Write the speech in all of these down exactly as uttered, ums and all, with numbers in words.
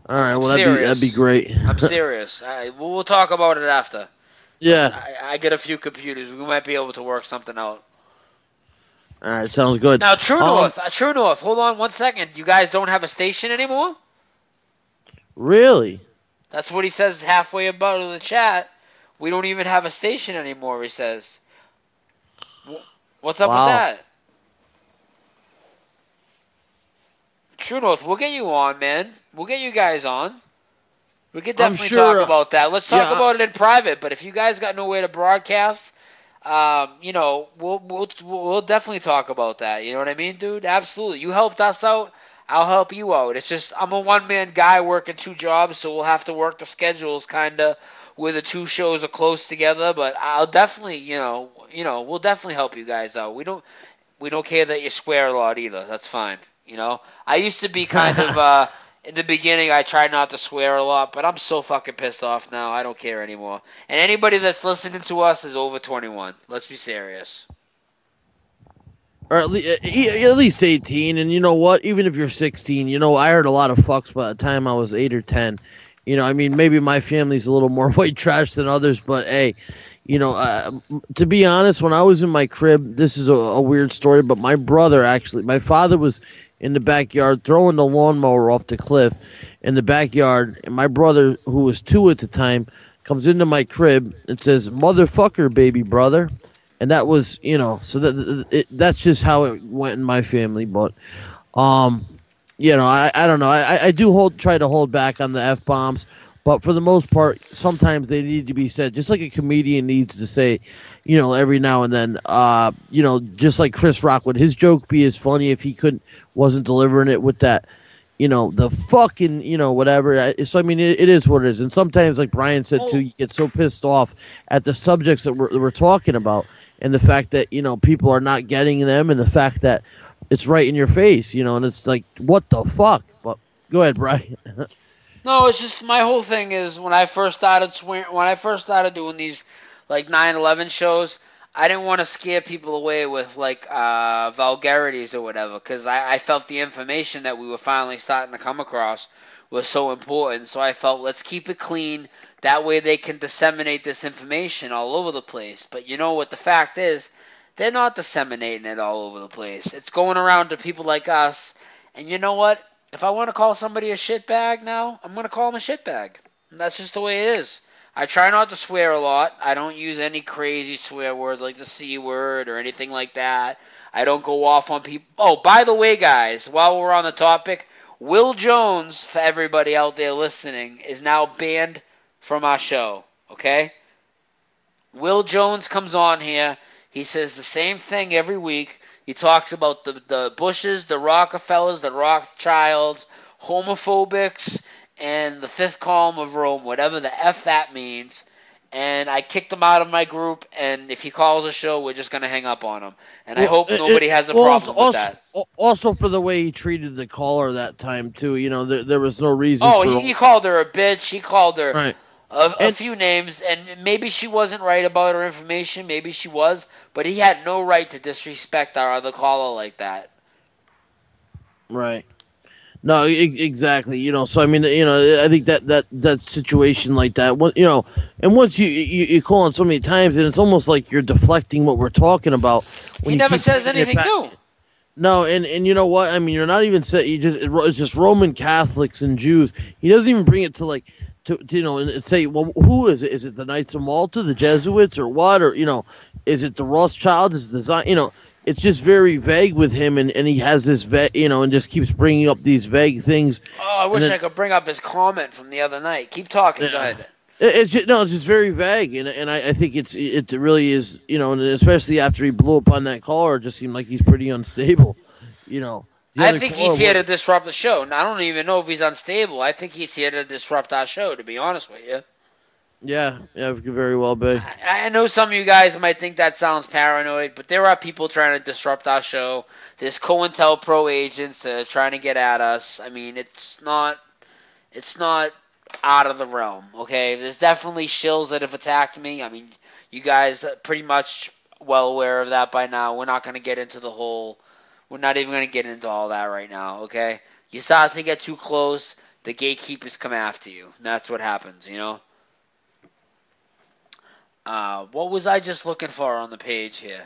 All right, I'm well that'd be serious. that'd be great. I'm serious. I, we'll, we'll talk about it after. Yeah. I, I get a few computers. We might be able to work something out. All right, sounds good. Now, True Um, North, uh, True North. Hold on one second. You guys don't have a station anymore? really? That's what he says halfway about in the chat. We don't even have a station anymore. He says. What's up with Wow. that? True North, we'll get you on, man. We'll get you guys on. We could I'm definitely sure. talk Uh, about that. Let's talk yeah. about it in private. But if you guys got no way to broadcast, um, you know, we'll we'll we'll definitely talk about that. You know what I mean, dude? Absolutely. You helped us out. I'll help you out. It's just I'm a one man guy working two jobs, so we'll have to work the schedules kind of where the two shows are close together. But I'll definitely, you know, you know, we'll definitely help you guys out. We don't we don't care that you swear a lot either. That's fine. You know, I used to be kind of uh, in the beginning. I tried not to swear a lot, but I'm so fucking pissed off now. I don't care anymore. And anybody that's listening to us is over twenty-one. Let's be serious. or at, le- at least eighteen. And you know what? Even if you're sixteen, you know, I heard a lot of fucks by the time I was eight or ten. You know, I mean, maybe my family's a little more white trash than others, but hey, you know, uh, to be honest, when I was in my crib, this is a, a weird story, but my brother actually, my father was in the backyard throwing the lawnmower off the cliff in the backyard, and my brother, who was two at the time, comes into my crib and says, "Motherfucker, baby brother." And that was, you know, so that it, that's just how it went in my family. But, um, you know, I, I don't know. I, I do hold try to hold back on the f bombs, but for the most part, sometimes they need to be said, just like a comedian needs to say, you know, every now and then. Uh, you know, just like Chris Rock, would his joke be as funny if he couldn't wasn't delivering it with that, you know, the fucking, you know, whatever. I- So I mean, it, it is what it is. And sometimes, like Brian said too, you get so pissed off at the subjects that we're, that we're talking about, and the fact that, you know, people are not getting them, and the fact that it's right in your face, you know, and it's like, what the fuck? But go ahead, Brian. No, it's just my whole thing is when I first started swearing, when I first started doing these like nine eleven shows, I didn't want to scare people away with like uh, vulgarities or whatever, because I, I felt the information that we were finally starting to come across was so important. So I felt, let's keep it clean. That way they can disseminate this information all over the place. But you know what the fact is? They're not disseminating it all over the place. It's going around to people like us. And you know what? If I want to call somebody a shitbag now, I'm going to call them a shitbag. And that's just the way it is. I try not to swear a lot. I don't use any crazy swear words like the C word or anything like that. I don't go off on people. Oh, by the way, guys, while we're on the topic, Will Jones, for everybody out there listening, is now banned from our show. Okay? Will Jones comes on here. He says the same thing every week. He talks about the, the Bushes, the Rockefellers, the Rothschilds, homophobics, and the fifth column of Rome, whatever the F that means. And I kicked him out of my group, and if he calls a show, we're just going to hang up on him. And I Well, hope it, nobody it, has a well, problem also, with that. also, also for the way he treated the caller that time too. You know, there, there was no reason Oh, for he, he called her a bitch. He called her right. a, a And few names, and maybe she wasn't right about her information. Maybe she was, but he had no right to disrespect our other caller like that. right. No, e- exactly. You know, so I mean, you know, I think that that that situation like that, what you know, and once you, you you call on so many times, and it's almost like you're deflecting what we're talking about when He you never keep says bringing it anything back. new. No, and and you know what? I mean, you're not even saying, you just it's just Roman Catholics and Jews. He doesn't even bring it to like to, to you know and say, well, who is it? Is it the Knights of Malta, the Jesuits, or what? Or you know, is it the Rothschilds? Is it the Zion? You know, it's just very vague with him, and, and he has this va- you know, and just keeps bringing up these vague things, Oh, I and wish then I could bring up his comment from the other night. Keep talking. Go yeah. ahead. It- It's just, no, it's just very vague, and and I, I think it's it really is, you know, and especially after he blew up on that caller, it just seemed like he's pretty unstable, you know. The I other think he's here caller, to disrupt the show. And I don't even know if he's unstable. I think he's here to disrupt our show, to be honest with you. yeah, yeah, it could very well be. I, I know some of you guys might think that sounds paranoid, but there are people trying to disrupt our show. There's COINTELPRO agents uh, trying to get at us. I mean, it's not, it's not out of the realm. Okay, there's definitely shills that have attacked me. I mean, you guys are pretty much well aware of that by now. We're not going to get into the whole. We're not even going to get into all that right now. Okay, you start to get too close. the gatekeepers come after you. And that's what happens, you know. Uh, what was I just looking for on the page here?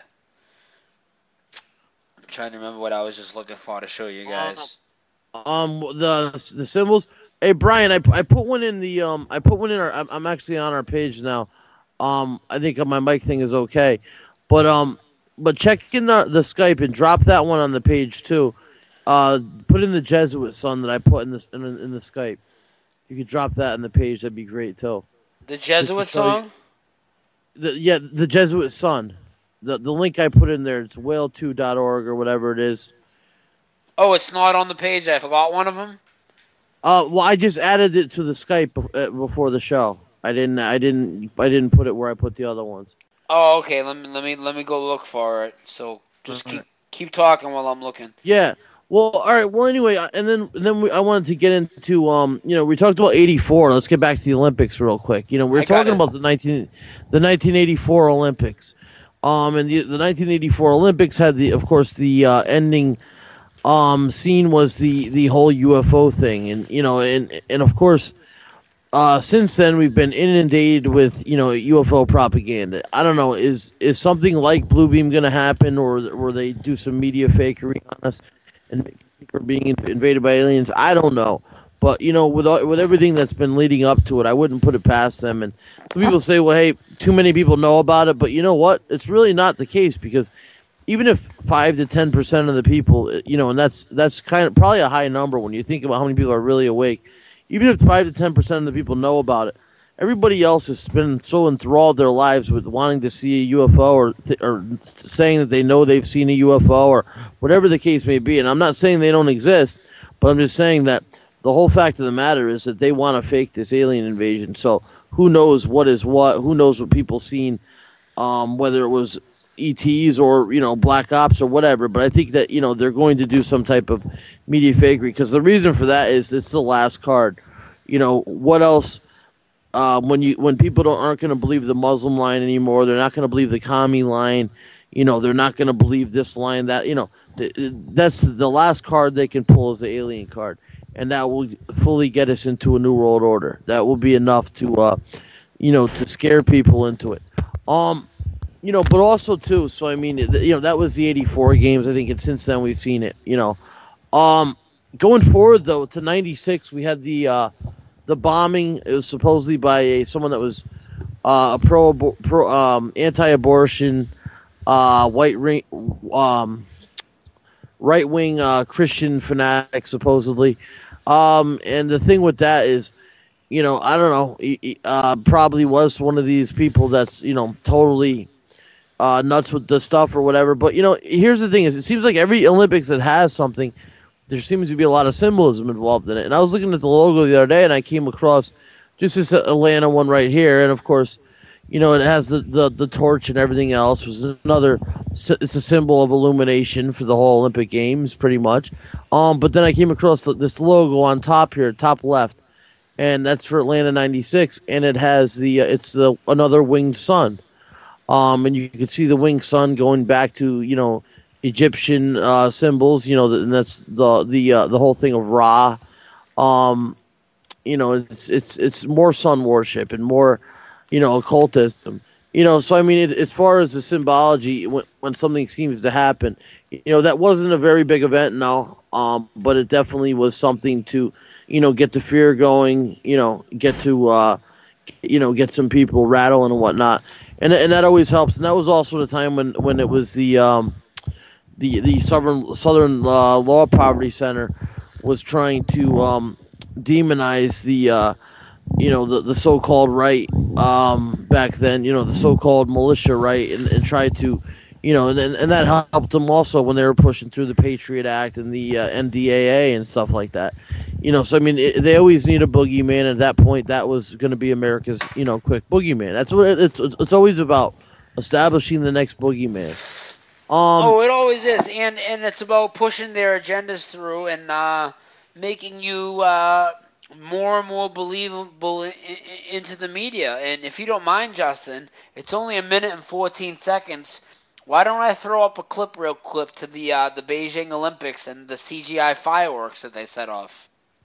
I'm trying to remember what I was just looking for to show you guys. Um, the the symbols. Hey Brian, I, I put one in the um I put one in our. I'm, I'm actually on our page now. Um, I think my mic thing is okay, but um, but check in the, the Skype and drop that one on the page too. Uh, put in the Jesuit son that I put in this in, in the Skype. You could drop that on the page. That'd be great too. The Jesuit song. The, yeah, the Jesuit son. The the link I put in there. It's whale two dot org or whatever it is. Oh, it's not on the page. I forgot one of them. Uh, well, I just added it to the Skype before the show. I didn't. I didn't. I didn't put it where I put the other ones. Oh, okay. Let me let me let me go look for it. So just keep keep talking while I'm looking. Yeah. Well, all right. Well, anyway, and then and then we, I wanted to get into um, you know, we talked about eighty-four. Let's get back to the Olympics real quick. You know, we were talking about the nineteen the nineteen eighty-four Olympics. Um, and the the nineteen eighty-four Olympics had the, of course, the uh, ending um scene was the the whole U F O thing, and you know, and and of course. Uh, since then, we've been inundated with, you know, U F O propaganda. I don't know, is is something like Blue Beam going to happen, or or they do some media fakery on us and we're being invaded by aliens? I don't know, but you know, with all, with everything that's been leading up to it, I wouldn't put it past them. And some people say, well, hey, too many people know about it, but you know what? It's really not the case, because even if five to ten percent of the people, you know, and that's that's kind of probably a high number when you think about how many people are really awake. Even if five to ten percent of the people know about it, everybody else has been so enthralled their lives with wanting to see a U F O, or th- or saying that they know they've seen a U F O, or whatever the case may be. And I'm not saying they don't exist, but I'm just saying that the whole fact of the matter is that they want to fake this alien invasion. So who knows what is what? Who knows what people seen? Um, whether it was E Ts or, you know, Black Ops or whatever. But I think that, you know, they're going to do some type of media fakery, because the reason for that is it's the last card. You know, what else? Uh, when you when people don't aren't going to believe the Muslim line anymore, they're not going to believe the commie line. You know, they're not going to believe this line, that, you know, th- that's the last card they can pull is the alien card, and that will fully get us into a new world order. That will be enough to, uh, you know, to scare people into it. Um. You know, but also too. So I mean, you know, that was the eighty-four games. I think, and since then we've seen it. You know, um, going forward though to ninety-six, we had the uh, the bombing. It was supposedly by a someone that was uh, a pro, pro um, anti-abortion, uh, white ring, um, right wing uh, Christian fanatic, supposedly. Um, and the thing with that is, you know, I don't know. He, he, uh, probably was one of these people that's, you know, totally. Uh, nuts with the stuff or whatever. But, you know, here's the thing is, it seems like every Olympics that has something, there seems to be a lot of symbolism involved in it. And I was looking at the logo the other day, and I came across just this Atlanta one right here. And, of course, you know, it has the, the, the torch and everything else. It was another, it's a symbol of illumination for the whole Olympic Games, pretty much. Um, but then I came across this logo on top here, top left, and that's for Atlanta ninety-six. And it has the, uh, it's the another winged sun. Um, and you can see the winged sun going back to, you know, Egyptian uh, symbols, you know, and that's the the uh, the whole thing of Ra. Um, you know, it's it's it's more sun worship and more, you know, occultism. You know, so I mean, it, as far as the symbology, when, when something seems to happen, you know, that wasn't a very big event, no, um, but it definitely was something to, you know, get the fear going, you know, get to, uh, you know, get some people rattling and whatnot. And and that always helps. And that was also the time when, when it was the um, the the Southern Southern uh, Law Poverty Center was trying to um, demonize the uh, you know the, the so-called right um, back then. You know, the so-called militia right, and, and tried to, you know, and and that helped them also when they were pushing through the Patriot Act and the uh, N D A A and stuff like that. You know, so I mean, it, they always need a boogeyman. At that point, that was going to be America's, you know, quick boogeyman. That's what it, it's. It's always about establishing the next boogeyman. Um, oh, it always is, and and it's about pushing their agendas through and uh, making you uh, more and more believable in, in, into the media. And if you don't mind, Justin, it's only a minute and fourteen seconds. Why don't I throw up a clip real quick to the uh, the Beijing Olympics and the C G I fireworks that they set off?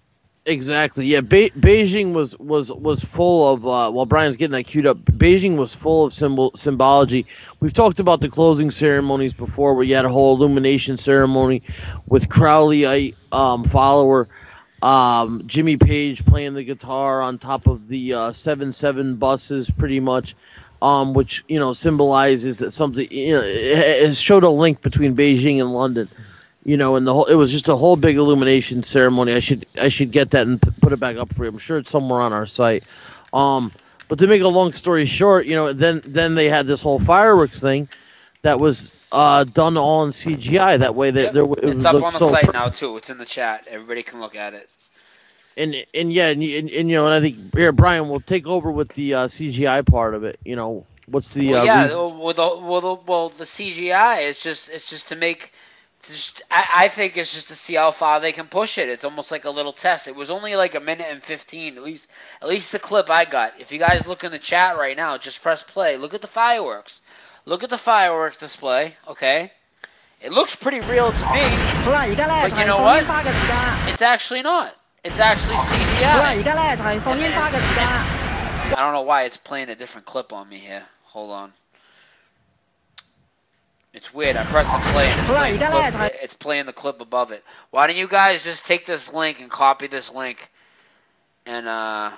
Exactly. Yeah, Be- Beijing was was was full of. Uh, while Brian's getting that queued up, Beijing was full of symbol symbology. We've talked about the closing ceremonies before, where you had a whole illumination ceremony with Crowleyite um, follower um, Jimmy Page playing the guitar on top of the uh, seven seven buses, pretty much. Um, which you know symbolizes that something you know it, it showed a link between Beijing and London, you know, and the whole it was just a whole big illumination ceremony. I should I should get that and p- put it back up for you. I'm sure it's somewhere on our site. Um, but to make a long story short, you know, then then they had this whole fireworks thing that was uh, done all in C G I. That way, that Yep. there it It's up looked on the so. site Per- now too. It's in the chat. Everybody can look at it. and and yeah, and, and, and you know, and I think here Brian will take over with the uh, C G I part of it. You know, what's the Well, uh, yeah. reasons? Well, the, well, the, well, the C G I is just it's just to make. Just, I, I think it's just to see how far they can push it. It's almost like a little test. It was only like a minute and fifteen, at least. At least the clip I got. If you guys look in the chat right now, just press play. Look at the fireworks. Look at the fireworks display. Okay, it looks pretty real to me. 好啦，而家咧 But 就 you 係 know 放 what? 煙花嘅時間。 It's actually not. It's actually 好啦，而 C G I. 家咧就係放煙花嘅時間。 I don't know why it's playing a different clip on me here. Hold on. It's weird. I press the play and it's playing the clip, it's playing the clip above it. Why don't you guys just take this link and copy this link and uh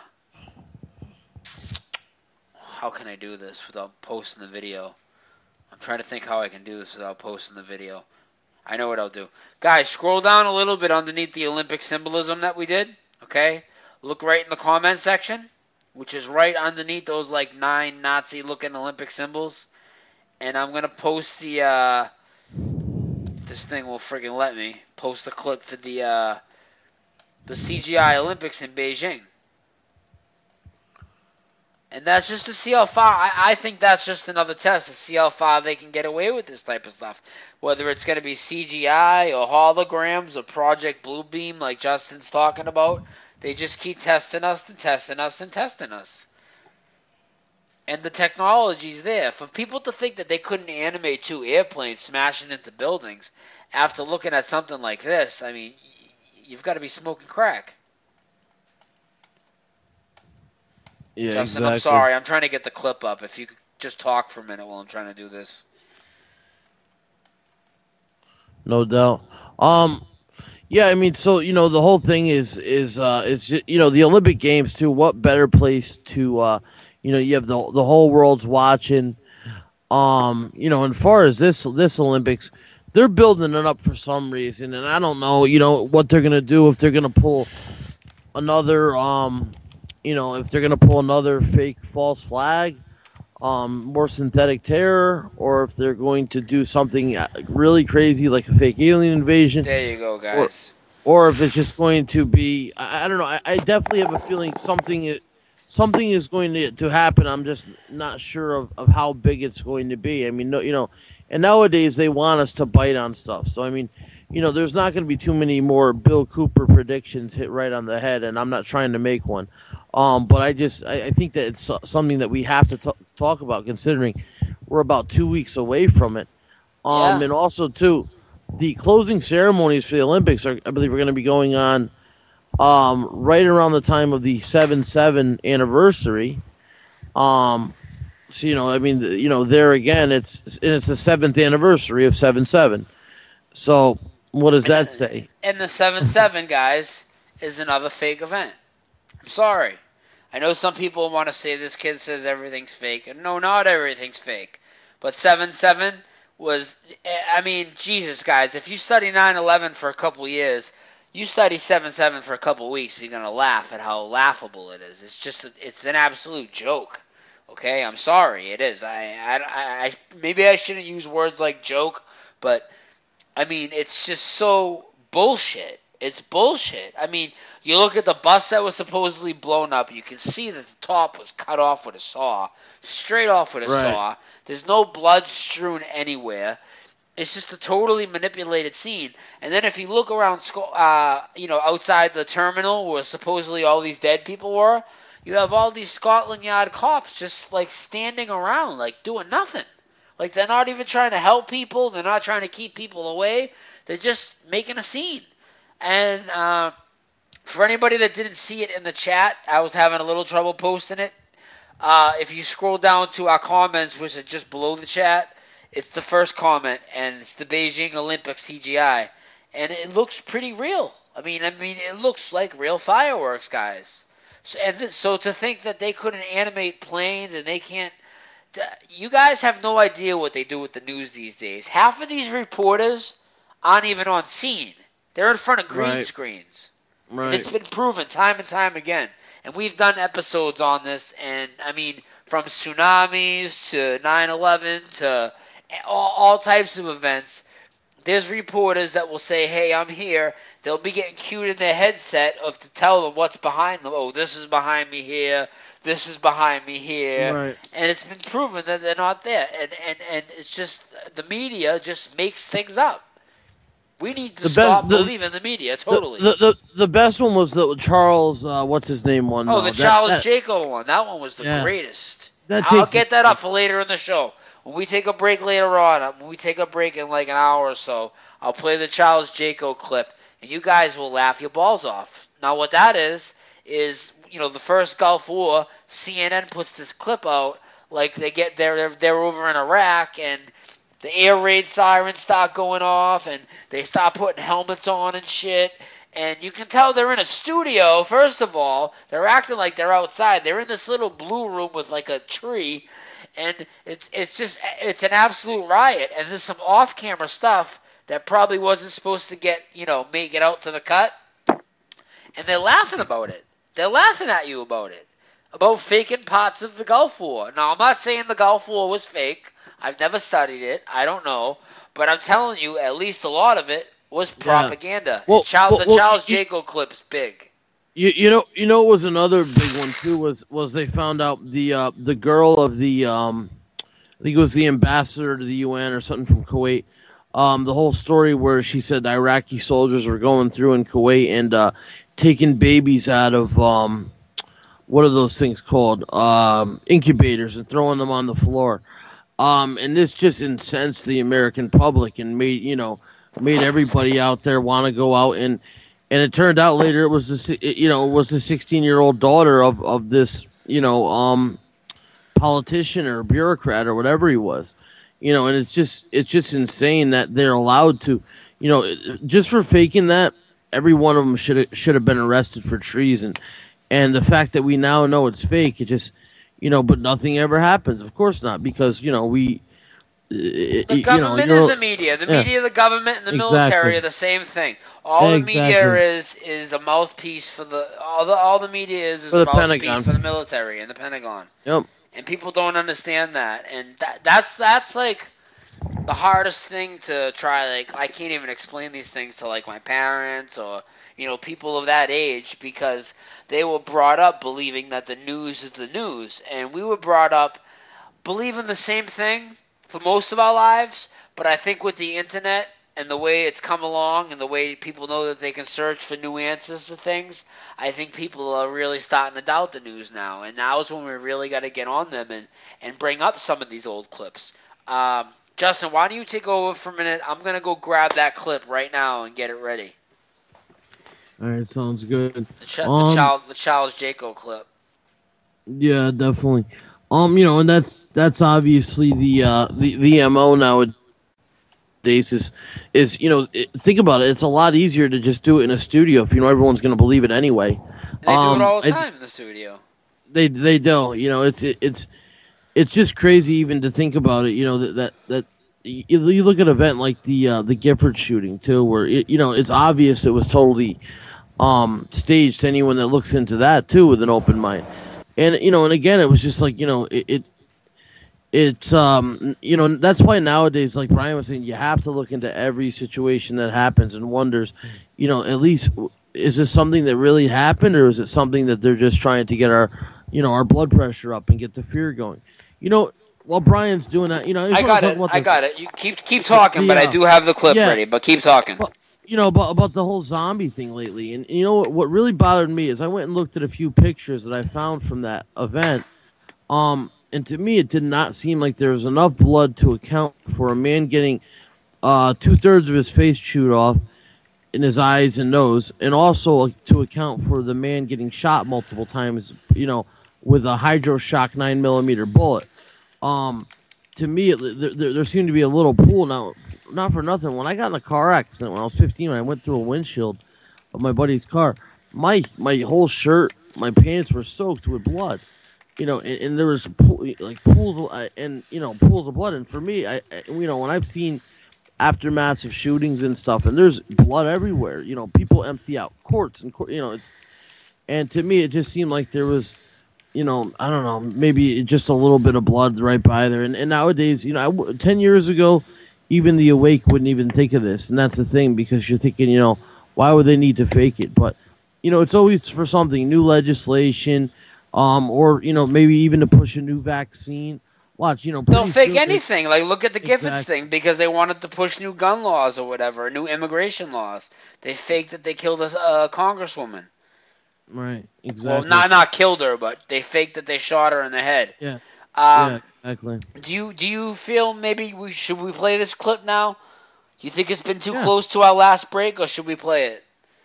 how can I do this without posting the video? I'm trying to think how I can do this without posting the video. I know what I'll do. Guys, scroll down a little bit underneath the Olympic symbolism that we did, okay? Look right in the comment section, which is right underneath those like nine Nazi looking Olympic symbols. And I'm going to post the, uh, this thing will friggin' let me, post the clip for the, uh, the C G I Olympics in Beijing. And that's just to see how far, I, I think that's just another test to see how far they can get away with this type of stuff. Whether it's going to be C G I or holograms or Project Bluebeam like Justin's talking about, they just keep testing us and testing us and testing us. And the technology's there. For people to think that they couldn't animate two airplanes smashing into buildings after looking at something like this, I mean, you've got to be smoking crack. Yeah, Justin, exactly. I'm sorry. I'm trying to get the clip up. If you could just talk for a minute while I'm trying to do this. No doubt. Um, yeah, I mean, so you know, the whole thing is is uh, is ju- you know the Olympic Games too. What better place to uh, you know, you have the the whole world's watching. Um, you know, and far as this this Olympics, they're building it up for some reason, and I don't know, you know, what they're gonna do if they're gonna pull another um, you know, if they're gonna pull another fake false flag, um, more synthetic terror, or if they're going to do something uh, really crazy like a fake alien invasion, There you go, guys. or, or if it's just going to be, I, I don't know. I, I definitely have a feeling something i- something is going to, to happen. I'm just not sure of, of how big it's going to be. I mean, no, you know, and nowadays they want us to bite on stuff. So I mean, you know, there's not going to be too many more Bill Cooper predictions hit right on the head, and I'm not trying to make one. Um, but I just I, I think that it's so- something that we have to t- talk about, considering we're about two weeks away from it. Um, Yeah. and also too, the closing ceremonies for the Olympics are, I believe, are going to be going on um, right around the time of the seven seven anniversary. Um, so you know, I mean, you know, there again, it's and it's the seventh anniversary of seven seven. So what does that say? And the seven seven, guys, is another fake event. I'm sorry. I know some people want to say this kid says everything's fake. And no, not everything's fake. But seven seven was, I mean, Jesus, guys, if you study nine eleven for a couple years, you study seven seven for a couple weeks, you're going to laugh at how laughable it is. It's just, it's an absolute joke. Okay, I'm sorry, it is. I, I, I, maybe I shouldn't use words like joke, but I mean, it's just so bullshit. It's bullshit. I mean, you look at the bus that was supposedly blown up, you can see that the top was cut off with a saw, straight off with a Right. saw. There's no blood strewn anywhere. It's just a totally manipulated scene. And then if you look around, Sco- uh, you know, outside the terminal where supposedly all these dead people were, you have all these Scotland Yard cops just like standing around, like doing nothing. Like they're not even trying to help people. They're not trying to keep people away. They're just making a scene. And uh, For anybody that didn't see it in the chat, I was having a little trouble posting it. Uh, if you scroll down to our comments, which are just below the chat, it's the first comment, and it's the Beijing Olympics C G I, and it looks pretty real. I mean, I mean, it looks like real fireworks, guys. So, and th- so to think that they couldn't animate planes and they can't, you guys have no idea what they do with the news these days. Half of these reporters aren't even on scene; they're in front of green Right. screens. Right. And it's been proven time and time again. And we've done episodes on this, and I mean, from tsunamis to nine eleven to all, all types of events, there's reporters that will say, hey, I'm here. They'll be getting cued in their headset of to tell them what's behind them. Oh, this is behind me here. This is behind me here. Right. And it's been proven that they're not there. And, and, and it's just the media just makes things up. We need to The stop best- the- believing the media, totally. The, the, the, the best one was the Charles, uh, what's his name one? Oh, though. the That- Charles that- Jaco one. That one was the Yeah. greatest. That I'll takes- get that up for later in the show. When we take a break later on, uh, when we take a break in like an hour or so, I'll play the Charles Jaco clip, and you guys will laugh your balls off. Now, what that is, is, you know, the first Gulf War, C N N puts this clip out, like they get there, they're, they're over in Iraq, and the air raid sirens start going off, and they start putting helmets on and shit. And you can tell they're in a studio, first of all. They're acting like they're outside. They're in this little blue room with like a tree. And it's it's just, it's an absolute riot. And there's some off-camera stuff that probably wasn't supposed to get, you know, make it out to the cut. And they're laughing about it. They're laughing at you about it. About faking parts of the Gulf War. Now, I'm not saying the Gulf War was fake. I've never studied it. I don't know. But I'm telling you, at least a lot of it was propaganda. Well, Charles, well, the well, Charles you- Jaco clip's big. You you know you know what was another big one too was was they found out the uh, the girl of the um I think it was the ambassador to the U N or something from Kuwait. Um, the whole story where she said Iraqi soldiers were going through in Kuwait and uh, taking babies out of um what are those things called um, incubators and throwing them on the floor. Um, and this just incensed the American public and made you know made everybody out there want to go out and and it turned out later it was the si- it- you know it was the sixteen year old daughter of, of this you know um politician or bureaucrat or whatever he was, you know and it's just it's just insane that they're allowed to, you know just for faking that. Every one of them should have should have been arrested for treason, and the fact that we now know it's fake, it just you know but nothing ever happens. Of course not, because you know we The you know, government you're- is the media. The yeah. media, the government, and the Exactly. military are the same thing. All the media Exactly. is is a mouthpiece for the all the all the media is is For a the mouthpiece Pentagon. for the military and the Pentagon. Yep. And people don't understand that, and that that's that's like the hardest thing to try. Like I can't even explain these things to like my parents or you know people of that age, because they were brought up believing that the news is the news, and we were brought up believing the same thing for most of our lives. But I think with the internet and the way it's come along and the way people know that they can search for new answers to things, I think people are really starting to doubt the news now. And now is when we really got to get on them and, and bring up some of these old clips. Um, Justin, why don't you take over for a minute? I'm going to go grab that clip right now and get it ready. All right, sounds good. The, Ch- Um, the, Charles, the Charles Jaco clip. Yeah, definitely. Um, you know, and that's that's obviously the uh the, the M O nowadays is is you know it, think about it. It's a lot easier to just do it in a studio if you know everyone's going to believe it anyway. And they um, do it all the I- time in the studio. They they do. You know, it's it, it's it's just crazy even to think about it. You know that that that. You you look at an event like the uh, the Gifford shooting too, where it, you know it's obvious it was totally um, staged to anyone that looks into that too with an open mind. And you know, and again, it was just like you know, it, it it's um, you know, that's why nowadays, like Brian was saying, you have to look into every situation that happens and wonders, you know, at least is this something that really happened, or is it something that they're just trying to get our, you know, our blood pressure up and get the fear going, you know. While Brian's doing that, you know, I got it. I got it. You keep keep talking, The, but I uh, do have the clip yeah. ready. But keep talking. Well, you know about, about the whole zombie thing lately, and you know what, what really bothered me is I went and looked at a few pictures that I found from that event, um, and to me it did not seem like there was enough blood to account for a man getting uh, two thirds of his face chewed off, in his eyes and nose, and also to account for the man getting shot multiple times, you know, with a hydroshock nine millimeter bullet. Um, to me, there, there, there seemed to be a little pool. Now, not for nothing, when I got in a car accident when I was fifteen, when I went through a windshield of my buddy's car, my my whole shirt, my pants were soaked with blood. You know, and, and there was pool, like pools of, and you know pools of blood. And for me, I, I you know when I've seen aftermaths of shootings and stuff, and there's blood everywhere. You know, people empty out courts and you know it's, and to me, it just seemed like there was, you know, I don't know, maybe just a little bit of blood right by there. And and nowadays, you know, I, ten years ago, even the awake wouldn't even think of this, and that's the thing because you're thinking, you know, why would they need to fake it? But you know, it's always for something, new legislation, um, or you know, maybe even to push a new vaccine. Watch, you know, they'll fake soon, anything. Like, look at the Giffords exactly. thing because they wanted to push new gun laws or whatever, new immigration laws. They faked that they killed a uh, congresswoman. Right, exactly. Well, not not killed her, but they faked that they shot her in the head. Yeah, um, yeah, exactly. Do you do you feel maybe we should we play this clip now? Do you think it's been too yeah. close to our last break, or should we play it?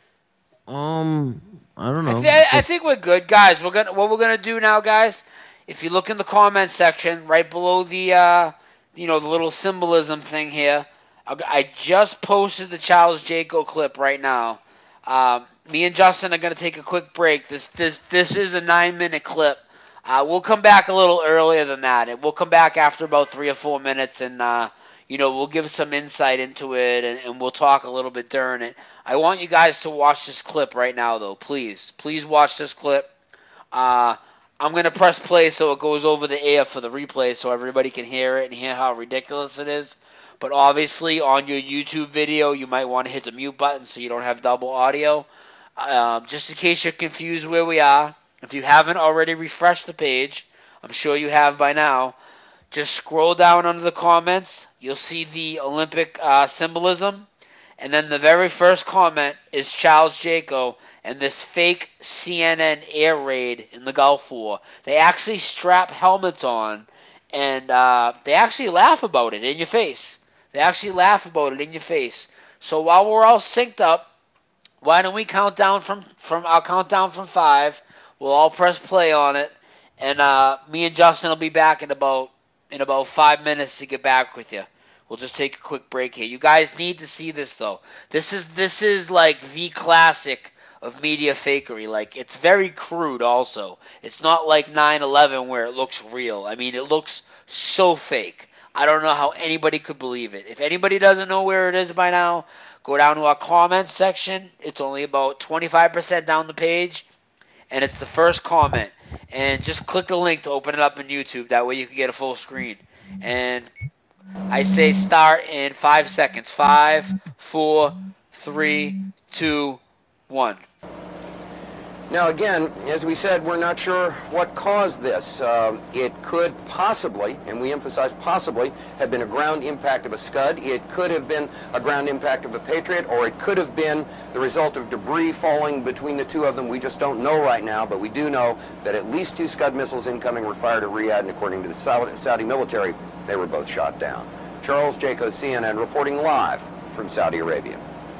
Um, I don't know. I, th- I think we're good, guys. We're gonna what we're gonna do now, guys. If you look in the comments section, right below the, uh, you know, the little symbolism thing here, I, I just posted the Charles Jaco clip right now. Um, me and Justin are gonna take a quick break. This this this is a nine minute clip. Uh, we'll come back a little earlier than that. And we'll come back after about three or four minutes, and uh, you know, we'll give some insight into it, and, and we'll talk a little bit during it. I want you guys to watch this clip right now, though. Please, please watch this clip. Uh, I'm going to press play so it goes over the air for the replay so everybody can hear it and hear how ridiculous it is. But obviously, on your YouTube video, you might want to hit the mute button so you don't have double audio. Um, just in case you're confused where we are, if you haven't already refreshed the page, I'm sure you have by now, just scroll down under the comments. You'll see the Olympic uh, symbolism. And then the very first comment is Charles Jaco and this fake C N N air raid in the Gulf War. They actually strap helmets on, and uh, they actually laugh about it in your face. They actually laugh about it in your face. So while we're all synced up, why don't we count down from, from I'll count down from five. We'll all press play on it, and uh, me and Justin will be back in about in about five minutes to get back with you. We'll just take a quick break here. You guys need to see this, though. This is this is like the classic of media fakery. Like, it's very crude also. It's not like nine eleven where it looks real. I mean, it looks so fake. I don't know how anybody could believe it. If anybody doesn't know where it is by now, go down to our comments section. It's only about twenty-five percent down the page, and it's the first comment. And just click the link to open it up in YouTube. That way you can get a full screen. And I say start in five seconds. Five, four, three, two, one. Now, again, as we said, we're not sure what caused this. Um, it could possibly, and we emphasize possibly, have been a ground impact of a Scud. It could have been a ground impact of a Patriot, or it could have been the result of debris falling between the two of them. We just don't know right now, but we do know that at least two Scud missiles incoming were fired at Riyadh, and according to the Saudi military, they were both shot down. Charles Jaco, C N N, reporting live from Saudi Arabia.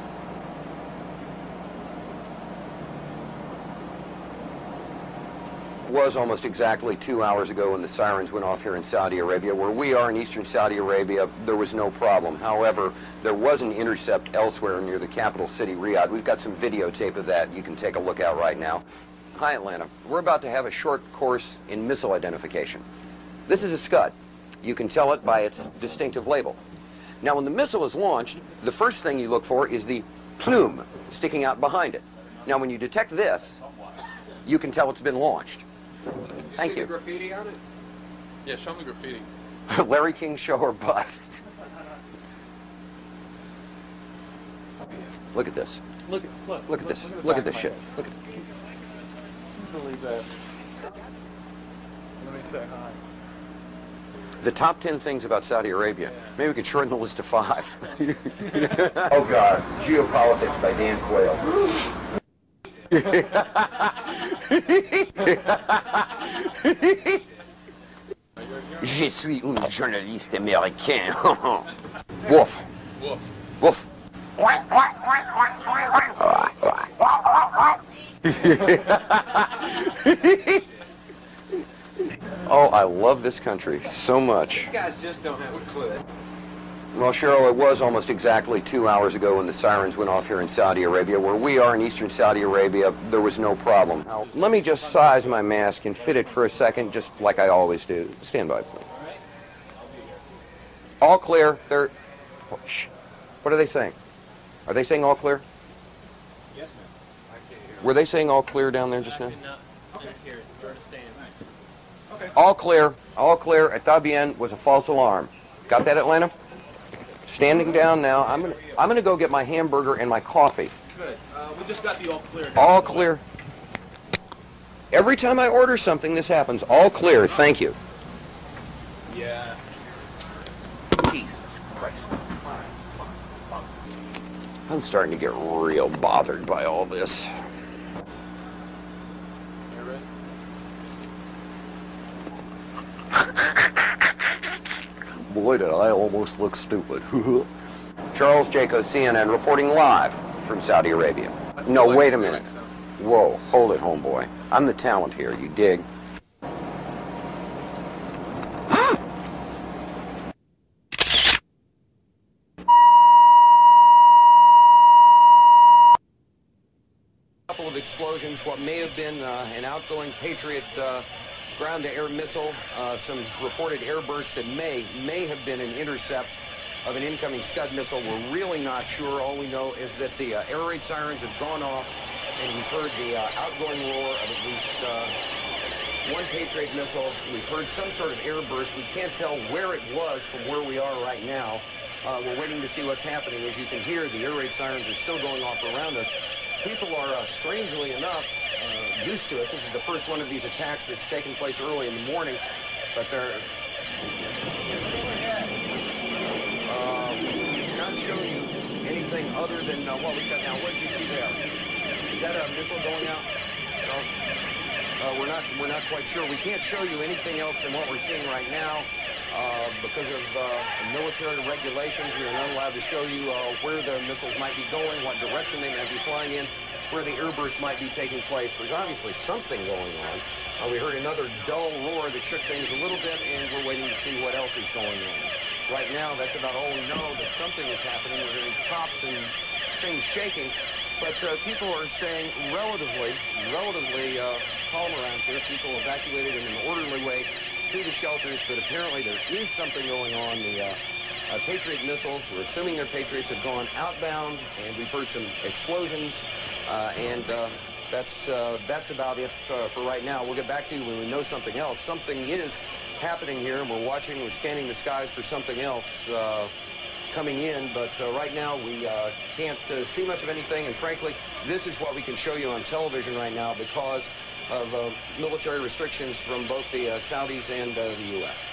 Was almost exactly two hours ago when the sirens went off here in Saudi Arabia. Where we are in eastern Saudi Arabia, there was no problem. However, there was an intercept elsewhere near the capital city, Riyadh. We've got some videotape of that you can take a look at right now. Hi, Atlanta. We're about to have a short course in missile identification. This is a Scud. You can tell it by its distinctive label. Now, when the missile is launched, the first thing you look for is the plume sticking out behind it. Now, when you detect this, you can tell it's been launched. Thank see you. The graffiti on it? Yeah, show me graffiti. Larry King show or bust. Look at this. Look at look. Look at this. Look, Look at, at this shit. Look at Can you believe that? Let me say hi. the top ten things about Saudi Arabia. Maybe we could shorten the list to five. Oh God, Geopolitics by Dan Quayle. Je suis un journaliste américain. Woof. Woof. Woof. Oh, I love this country so much. You guys just don't have a clue. Well, Cheryl, it was almost exactly two hours ago when the sirens went off here in Saudi Arabia. Where we are in eastern Saudi Arabia, there was no problem. Now, let me just size my mask and fit it for a second, just like I always do. Stand by, please. All clear. They're... Oh, shh. What are they saying? Are they saying all clear? Yes, ma'am. I can't hear. Were they saying all clear down there just now? Okay. Okay. All clear. All clear. Está bien was a false alarm. Got that, Atlanta? Standing down now. I'm gonna I'm gonna go get my hamburger and my coffee. Good. Uh, we just got the all clear. All clear. Every time I order something, this happens. All clear. Thank you. Yeah. Jesus Christ. I'm starting to get real bothered by all this. You ready? Boy, did I almost look stupid. Charles Jaco, C N N, reporting live from Saudi Arabia. No, wait a minute. Whoa, hold it, homeboy. I'm the talent here, you dig? Couple of explosions, what may have been uh, an outgoing Patriot uh, ground-to-air missile, uh, some reported airbursts that may, may have been an intercept of an incoming Scud missile. We're really not sure. All we know is that the uh, air raid sirens have gone off, and we've heard the uh, outgoing roar of at least uh, one Patriot missile. We've heard some sort of airburst. We can't tell where it was from where we are right now. Uh, we're waiting to see what's happening. As you can hear, the air raid sirens are still going off around us. People are, uh, strangely enough, uh, used to it. This is the first one of these attacks that's taken place early in the morning, but they're um, not showing you anything other than uh, what we've got now. What did you see there? Is that a missile going out? No. Uh, we're not. We're not quite sure. We can't show you anything else than what we're seeing right now. Uh, because of uh, military regulations, we are not allowed to show you uh, where the missiles might be going, what direction they might be flying in, where the airbursts might be taking place. There's obviously something going on. Uh, we heard another dull roar that shook things a little bit, and we're waiting to see what else is going on. Right now, that's about all we know, that something is happening. We're hearing pops and things shaking, but uh, people are staying relatively, relatively uh, calm around here. People evacuated in an orderly way to the shelters, but apparently there is something going on. The uh, uh, Patriot missiles, we're assuming they're Patriots, have gone outbound, and we've heard some explosions, uh, and uh, that's uh, that's about it uh, for right now. We'll get back to you when we know something else. Something is happening here, and we're watching, we're scanning the skies for something else uh, coming in, but uh, right now we uh, can't uh, see much of anything, and frankly, this is what we can show you on television right now because of uh, military restrictions from both the uh, Saudis and uh, the U S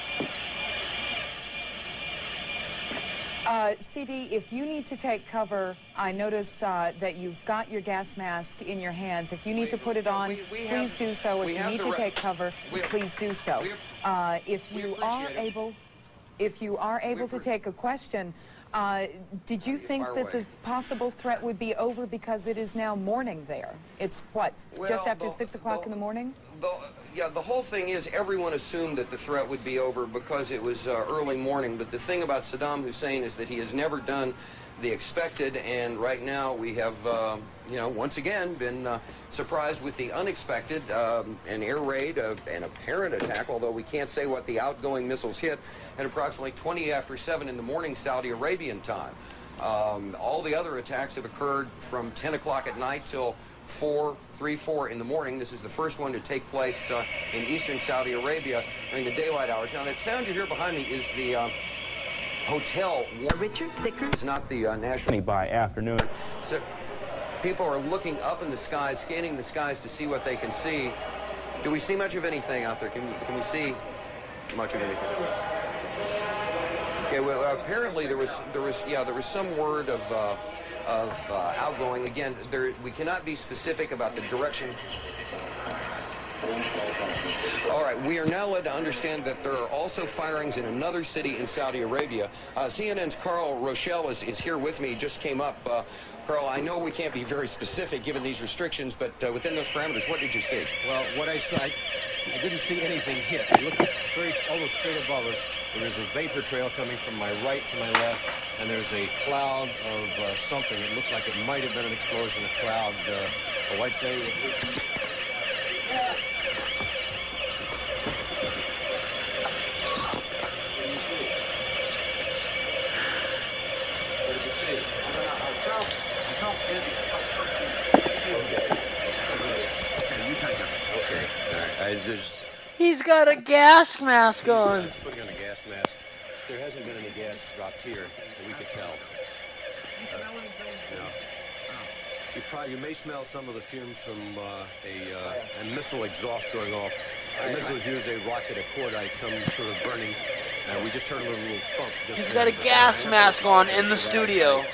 Uh, C D, if you need to take cover, I notice uh, that you've got your gas mask in your hands. If you need we, to put it on, we, we please have, do so. If you need to take cover, we, please do so. We, uh, if you are it. able, if you are able to take a question, uh, did you think Fire that away. the possible threat would be over because it is now morning there? It's what, well, just after the, six o'clock the, in the morning? The, yeah, the whole thing is everyone assumed that the threat would be over because it was uh, early morning. But the thing about Saddam Hussein is that he has never done the expected, and right now we have, uh, you know, once again been uh, surprised with the unexpected, um, an air raid, uh, an apparent attack, although we can't say what the outgoing missiles hit, at approximately twenty after seven in the morning Saudi Arabian time. Um, all the other attacks have occurred from ten o'clock at night till four, three, four in the morning. This is the first one to take place uh, in eastern Saudi Arabia during the daylight hours. Now, that sound you hear behind me is the uh, hotel. Richard Thicker. It's not the uh, national. By afternoon. So people are looking up in the skies, scanning the skies to see what they can see. Do we see much of anything out there? Can we, can we see much of anything? Okay, well, apparently there was, there was, yeah, there was some word of, uh, of uh, outgoing. Again, there, we cannot be specific about the direction. All right, we are now led to understand that there are also firings in another city in Saudi Arabia. Uh, C N N's Carl Rochelle is, is here with me. He just came up. Uh, Carl, I know we can't be very specific given these restrictions, but uh, within those parameters, what did you see? Well, what I saw, I, I didn't see anything hit. I looked very almost straight above us. There is a vapor trail coming from my right to my left, and there's a cloud of uh, something. It looks like it might have been an explosion, a cloud. Uh, oh, I'd say it was... Okay, I just... He's got a gas mask on. Putting on a gas mask. There hasn't been any gas dropped here that we could tell. You smell uh, anything? No. Oh. You probably you may smell some of the fumes from uh, a, uh, a missile exhaust going off. The missiles use a rocket, a cordite, some sort of burning. And uh, we just heard a little, little thump. Just He's there, got a gas mask on in the studio.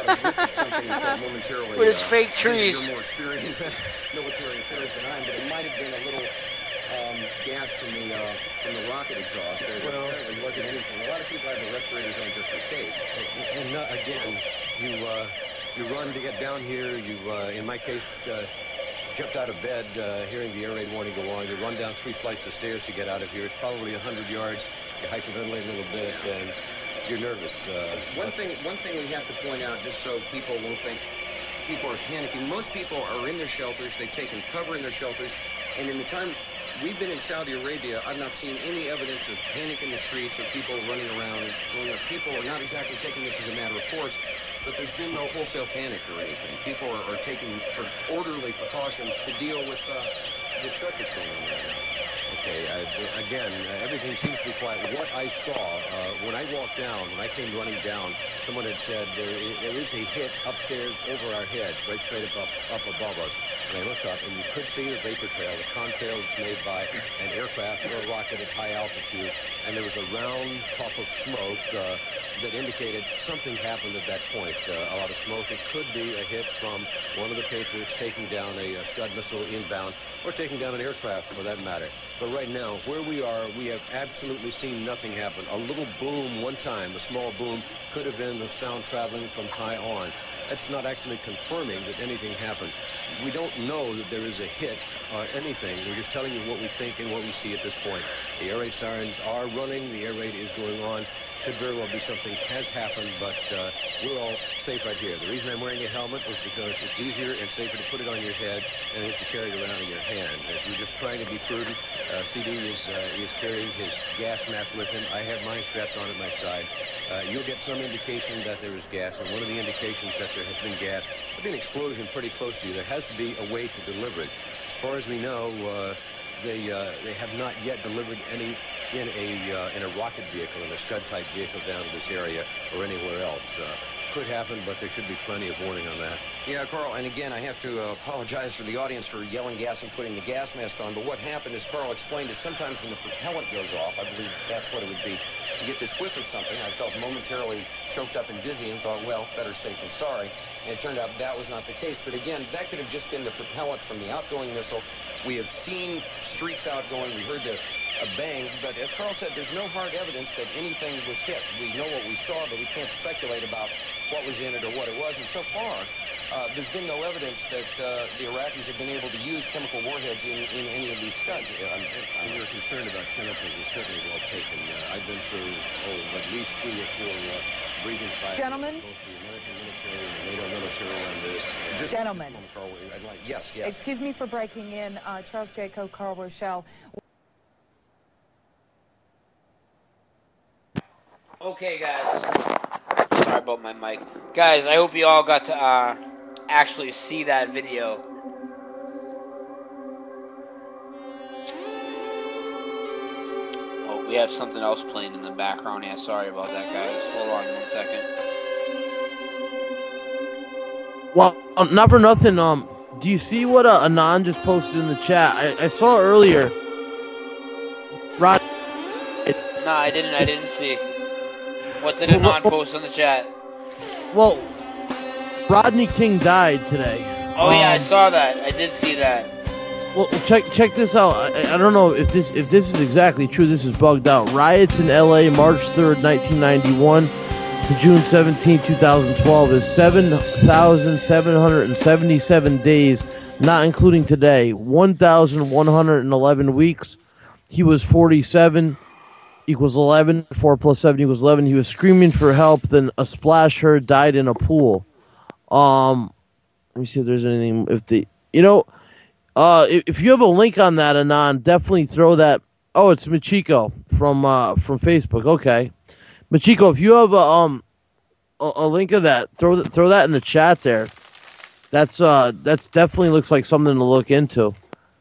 With his fake trees. You're more experienced in military affairs than I am, but it might have been a little um, gas from the uh, from the rocket exhaust. There well, it wasn't anything. A lot of people have the respirators on just in case. And uh, again, you uh, you run to get down here. You, uh, in my case, uh, jumped out of bed, uh, hearing the air raid warning go on. You run down three flights of stairs to get out of here. It's probably a hundred yards. You hyperventilate a little bit, and you're nervous. Uh, one thing, one thing we have to point out, just so people won't think people are panicking. Most people are in their shelters. They've taken cover in their shelters, and in the time we've been in Saudi Arabia, I've not seen any evidence of panic in the streets or people running around. And people are not exactly taking this as a matter of course, but there's been no wholesale panic or anything. People are, are taking orderly precautions to deal with uh, the stuff that's going on right now. Okay, uh, again, uh, everything seems to be quiet. What I saw, uh, when I walked down, when I came running down, someone had said there, there is a hit upstairs over our heads, right straight up, up, up above us. And I looked up, and you could see the vapor trail, the contrail that's made by an aircraft or a rocket at high altitude. And there was a round puff of smoke uh, that indicated something happened at that point. Uh, a lot of smoke. It could be a hit from one of the Patriots taking down a, a Scud missile inbound, or taking down an aircraft for that matter. But right now, where we are, we have absolutely seen nothing happen. A little boom one time, a small boom, could have been the sound traveling from high on. That's not actually confirming that anything happened. We don't know that there is a hit or anything. We're just telling you what we think and what we see at this point. The air raid sirens are running. The air raid is going on. Could very well be something has happened, but uh, we're all safe right here. The reason I'm wearing a helmet is because it's easier and safer to put it on your head than it is to carry it around in your hand. If you're just trying to be prudent, uh, C D is, uh, is carrying his gas mask with him. I have mine strapped on at my side. Uh, you'll get some indication that there is gas, and one of the indications that there has been gas, there'll be an explosion pretty close to you. There has to be a way to deliver it. As far as we know, uh, they uh, they have not yet delivered any in a uh, in a rocket vehicle, in a Scud type vehicle down to this area or anywhere else. Uh, could happen, but there should be plenty of warning on that. Yeah, Carl, and again, I have to uh, apologize for the audience for yelling gas and putting the gas mask on, but what happened, as Carl explained, is sometimes when the propellant goes off, I believe that's what it would be, you get this whiff of something. I felt momentarily choked up and dizzy and thought, well, better safe than sorry. And it turned out that was not the case. But again, that could have just been the propellant from the outgoing missile. We have seen streaks outgoing. We heard the a bang, but as Carl said, there's no hard evidence that anything was hit. We know what we saw, but we can't speculate about what was in it or what it was. And so far, uh, there's been no evidence that uh, the Iraqis have been able to use chemical warheads in, in any of these Scuds. I'm, I'm, we're concerned about chemicals is certainly well taken. Uh, I've been through, oh, at least three or four uh, breathing fires. Gentlemen? Both the American military and the NATO military on this. Just, Gentlemen. Just Carl, I'd like, yes, yes. Excuse me for breaking in. Uh, Charles Jaco, Carl Rochelle. Okay, guys. Sorry about my mic. Guys, I hope you all got to uh, actually see that video. Oh, we have something else playing in the background here. Sorry about that, guys. Hold on one second. Well, um, not for nothing. Um, do you see what uh, Anon just posted in the chat? I, I saw earlier. Rod. No, I didn't. I didn't see. What did Anon post in the chat? Well, Rodney King died today. Oh, um, yeah, I um, saw that. I did see that. Well, check check this out. I, I don't know if this if this is exactly true. This is bugged out. Riots in L A March third, nineteen ninety-one to June seventeenth, twenty twelve is seven thousand seven hundred seventy-seven days, not including today. one thousand one hundred eleven weeks. He was forty-seven, equals eleven. four plus seven equals eleven. He was screaming for help. Then a splash heard, died in a pool. Um, let me see if there's anything. If the, you know, uh, if, if you have a link on that, Anon, definitely throw that. Oh, it's Machiko from uh from Facebook. Okay, Machiko, if you have a um a, a link of that, throw that throw that in the chat there. That's uh that's definitely looks like something to look into.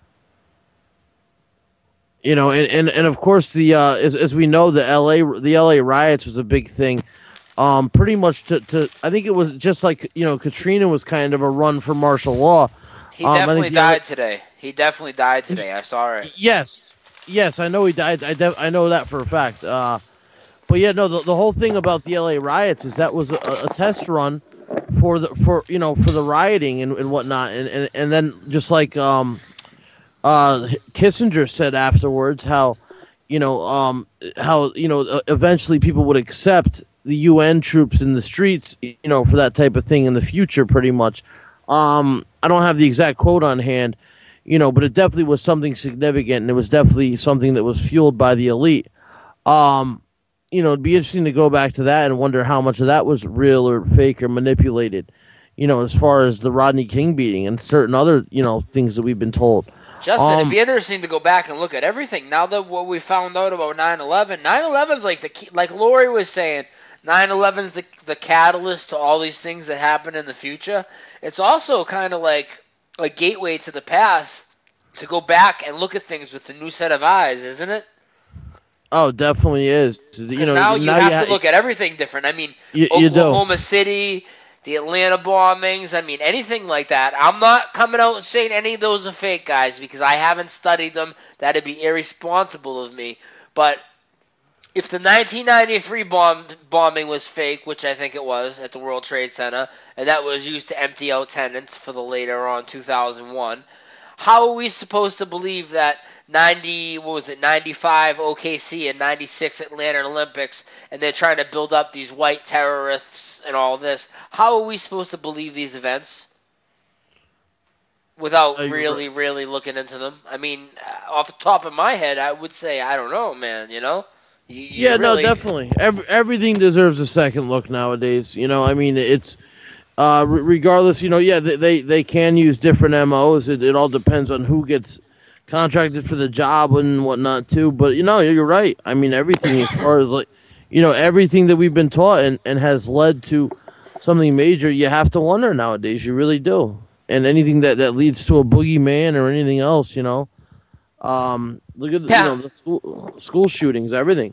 You know, and, and, and of course the uh, as as we know, the L A the L A riots was a big thing. Um, pretty much to, to I think it was just like, you know, Katrina was kind of a run for martial law. He um, definitely the died other, today. He definitely died today. I saw it. Yes, yes, I know he died. I def, I know that for a fact. Uh, but yeah, no, the, the whole thing about the L A riots is that was a, a test run for the for you know for the rioting and, and whatnot, and, and and then just like um, uh, Kissinger said afterwards, how you know um how you know eventually people would accept the U N troops in the streets, you know, for that type of thing in the future, pretty much. Um, I don't have the exact quote on hand, you know, but it definitely was something significant, and it was definitely something that was fueled by the elite. Um, you know, it'd be interesting to go back to that and wonder how much of that was real or fake or manipulated, you know, as far as the Rodney King beating and certain other, you know, things that we've been told. Justin, um, it'd be interesting to go back and look at everything. Now that what we found out about nine eleven, nine eleven is like the key, like Lori was saying, nine eleven is the, the catalyst to all these things that happen in the future. It's also kind of like a gateway to the past to go back and look at things with a new set of eyes, isn't it? Oh, definitely is. You know, now you now have you ha- to look at everything different. I mean, you, you Oklahoma do. City, the Atlanta bombings, I mean, anything like that. I'm not coming out and saying any of those are fake, guys, because I haven't studied them. That'd be irresponsible of me. But if the nineteen ninety-three bomb, bombing was fake, which I think it was, at the World Trade Center, and that was used to empty out tenants for the later on two thousand one, how are we supposed to believe that ninety, what was it, ninety-five O K C and ninety-six Atlanta Olympics, and they're trying to build up these white terrorists and all this? How are we supposed to believe these events without really, really looking into them? I mean, off the top of my head, I would say, I don't know, man, you know? You, you yeah, really... no, definitely. Every, everything deserves a second look nowadays. You know, I mean, it's uh, re- regardless. You know, yeah, they, they they can use different M Os. It, it all depends on who gets contracted for the job and whatnot too. But you know, you're right. I mean, everything as far as like, you know, everything that we've been taught and, and has led to something major. You have to wonder nowadays. You really do. And anything that, that leads to a boogeyman or anything else, you know. Um, look at the, yeah. you know, the school, school shootings, everything.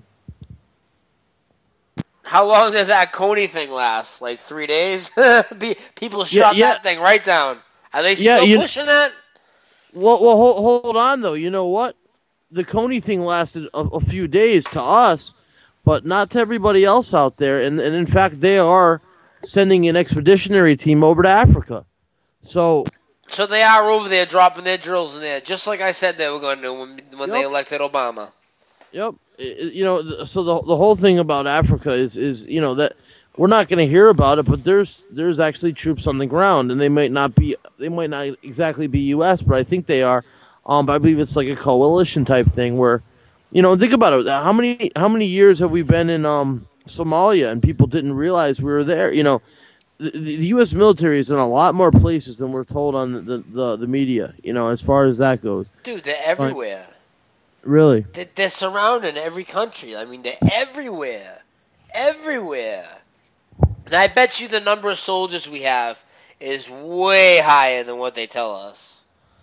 How long did that Coney thing last? Like three days? People shut yeah, yeah. that thing right down. Are they Yeah, still you- pushing that? Well, well, hold, hold on though. You know what? The Coney thing lasted a, a few days to us, but not to everybody else out there. And, and in fact, they are sending an expeditionary team over to Africa. So, So they are over there dropping their drills in there, just like I said they were going to do when, when they Yep. elected Obama. yep. It- you know, th- so the the whole thing about Africa is is you know that we're not going to hear about it, but there's there's actually troops on the ground, and they might not be they might not exactly be U S, but I think they are. Um, but I believe it's like a coalition type thing where, you know, think about it. How many how many years have we been in um Somalia and people didn't realize we were there? You know, the, the U S military is in a lot more places than we're told on the the, the media. You know, as far as that goes. Dude, they're everywhere. Really? They're, they're surrounding every country. I mean, they're everywhere. Everywhere. And I bet you the number of soldiers we have is way higher than what they tell us.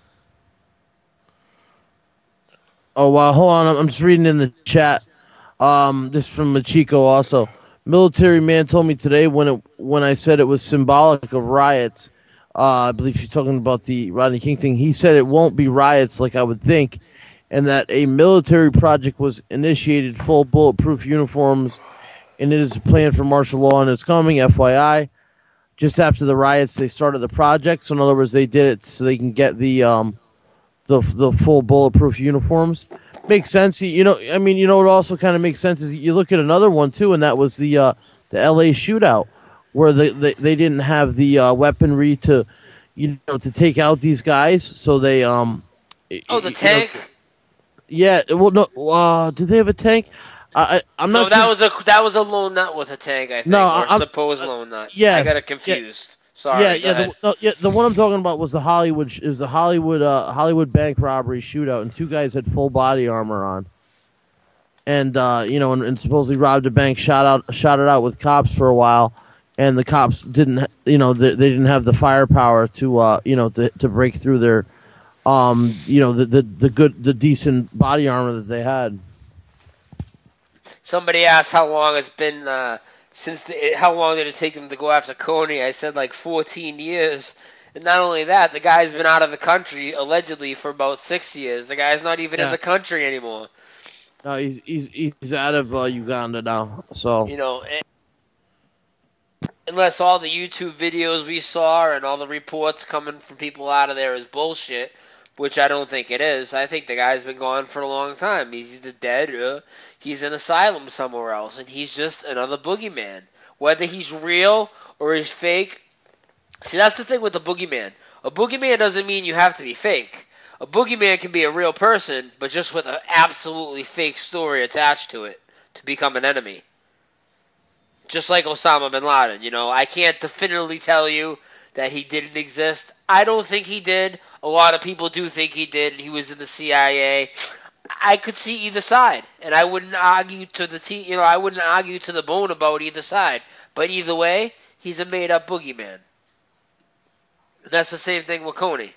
Oh, wow. Hold on. I'm- I'm just reading in the chat. Um, this is from Machiko also. Military man told me today when it when I said it was symbolic of riots. Uh, I believe she's talking about the Rodney King thing. He said it won't be riots like I would think, and that a military project was initiated, full bulletproof uniforms, and it is planned for martial law and it's coming. F Y I. Just after the riots, they started the project. So in other words, they did it so they can get the um, the the full bulletproof uniforms. Makes sense. You you know, I mean, you know what also kind of makes sense is you look at another one too, and that was the uh, the L A shootout where they, they, they didn't have the uh, weaponry to, you know, to take out these guys, so they um. Oh, the you tank. know, yeah. Well, no. Uh, did they have a tank? I, I I'm No, not. that sure. was a that was a lone nut with a tank. I think. No, or I'm- supposed lone nut. yes, I got it yeah. confused. Sorry. Yeah, go yeah, the, ahead. no, yeah. The one I'm talking about was the Hollywood. Is the Hollywood uh, Hollywood bank robbery shootout, and two guys had full body armor on, and uh, you know, and, and supposedly robbed a bank, shot out, shot it out with cops for a while, and the cops didn't, ha- you know, they, they didn't have the firepower to, uh, you know, to, to break through their, um, you know, the, the the good, the decent body armor that they had. Somebody asked how long it's been uh, since the, how long did it take them to go after Coney? I said like fourteen years. And not only that, the guy's been out of the country allegedly for about six years. The guy's not even in Yeah. the country anymore. No, he's he's he's out of uh, Uganda now. So You know, and- unless all the YouTube videos we saw and all the reports coming from people out of there is bullshit, which I don't think it is. I think the guy's been gone for a long time. He's either dead or he's in asylum somewhere else, and he's just another boogeyman. Whether he's real or he's fake. See, that's the thing with the boogeyman. A boogeyman doesn't mean you have to be fake. A boogeyman can be a real person, but just with an absolutely fake story attached to it to become an enemy. Just like Osama bin Laden, you know. I can't definitively tell you that he didn't exist. I don't think he did. A lot of people do think he did. He was in the C I A. I could see either side, and I wouldn't argue to the t- you know, I wouldn't argue to the bone about either side. But either way, he's a made-up boogeyman. That's the same thing with Coney.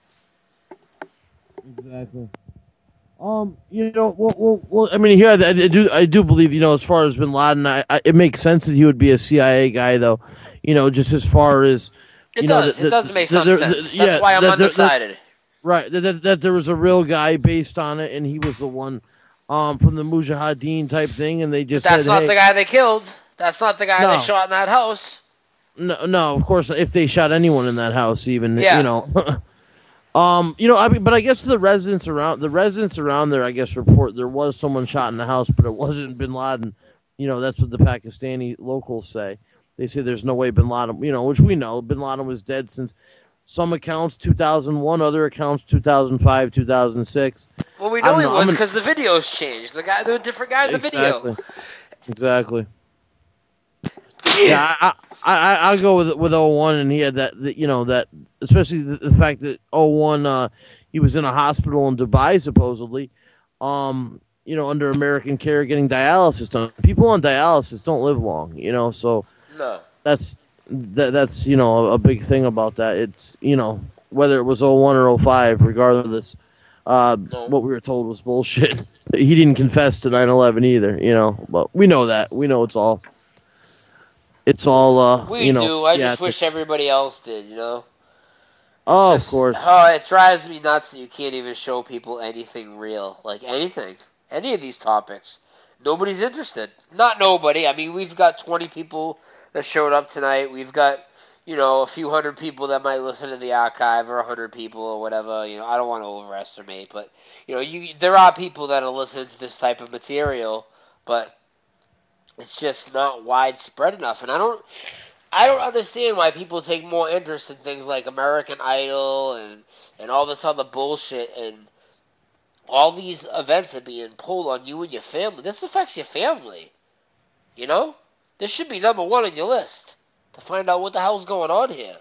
exactly. Um, you know, well, well, well I mean, here I, I do, I do believe, you know, as far as Bin Laden, I, I, it makes sense that he would be a C I A guy, though. You know, just as far as It you know, does. the- it does the- make the- some the- sense. the- That's yeah, why I'm that- that- that- undecided. Right, that, that, that there was a real guy based on it, and he was the one um, from the Mujahideen type thing, and they But just that's said, not hey, the guy they killed. That's not the guy No. they shot in that house. no, no, of course, if they shot anyone in that house, even, Yeah. you know. um, you know, I mean, but I guess the residents around, the residents around there, I guess, report there was someone shot in the house, but it wasn't Bin Laden. You know, that's what the Pakistani locals say. They say there's no way Bin Laden, you know, which we know, Bin Laden was dead since some accounts two thousand one, other accounts two thousand five, two thousand six. Well, we I know don't he know, was I'm an- because the videos changed. The guy, there were different guys in the Exactly. video. Exactly. Yeah, I, I, I, I'll go with with oh one, and he had that, that you know, that, especially the, the fact that oh one, uh, he was in a hospital in Dubai, supposedly, um, you know, under American care getting dialysis done. People on dialysis don't live long, you know, so No. that's, that, that's, you know, a, a big thing about that. It's, you know, whether it was oh one or oh five, regardless, uh, No. what we were told was bullshit. He didn't confess to nine eleven either, you know, but we know that. We know it's all, it's all, uh, We you know. do. I yeah, just wish it's- everybody else did, you know? Oh, of Just- course. Oh, it drives me nuts that you can't even show people anything real. Like anything. Any of these topics. Nobody's interested. Not nobody. I mean, we've got twenty people that showed up tonight. We've got, you know, a few hundred people that might listen to the archive, or a hundred people or whatever. You know, I don't want to overestimate, but, you know, you there are people that are listening to this type of material, but it's just not widespread enough. And I don't... I don't understand why people take more interest in things like American Idol and, and all this other bullshit, and all these events are being pulled on you and your family. This affects your family. You know? This should be number one on your list to find out what the hell's going on here.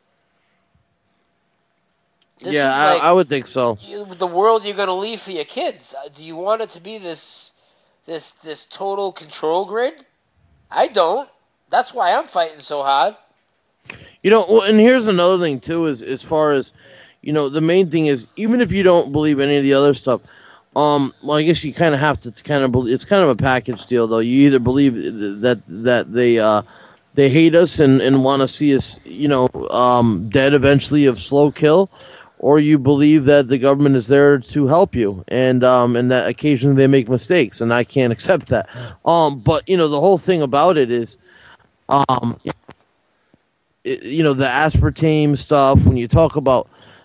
This yeah, is I, like I would think so. you, the world you're going to leave for your kids. Uh, Do you want it to be this this this total control grid? I don't. That's why I'm fighting so hard. You know, well, and here's another thing too, is as far as, you know, the main thing is, even if you don't believe any of the other stuff, um, well, I guess you kind of have to kind of believe. It's kind of a package deal, though. You either believe that that they uh, they hate us and, and want to see us, you know, um, dead eventually of slow kill, or you believe that the government is there to help you, and um, and that occasionally they make mistakes, and I can't accept that. Um, but you know, the whole thing about it is, um, it, you know, the aspartame stuff. When you talk about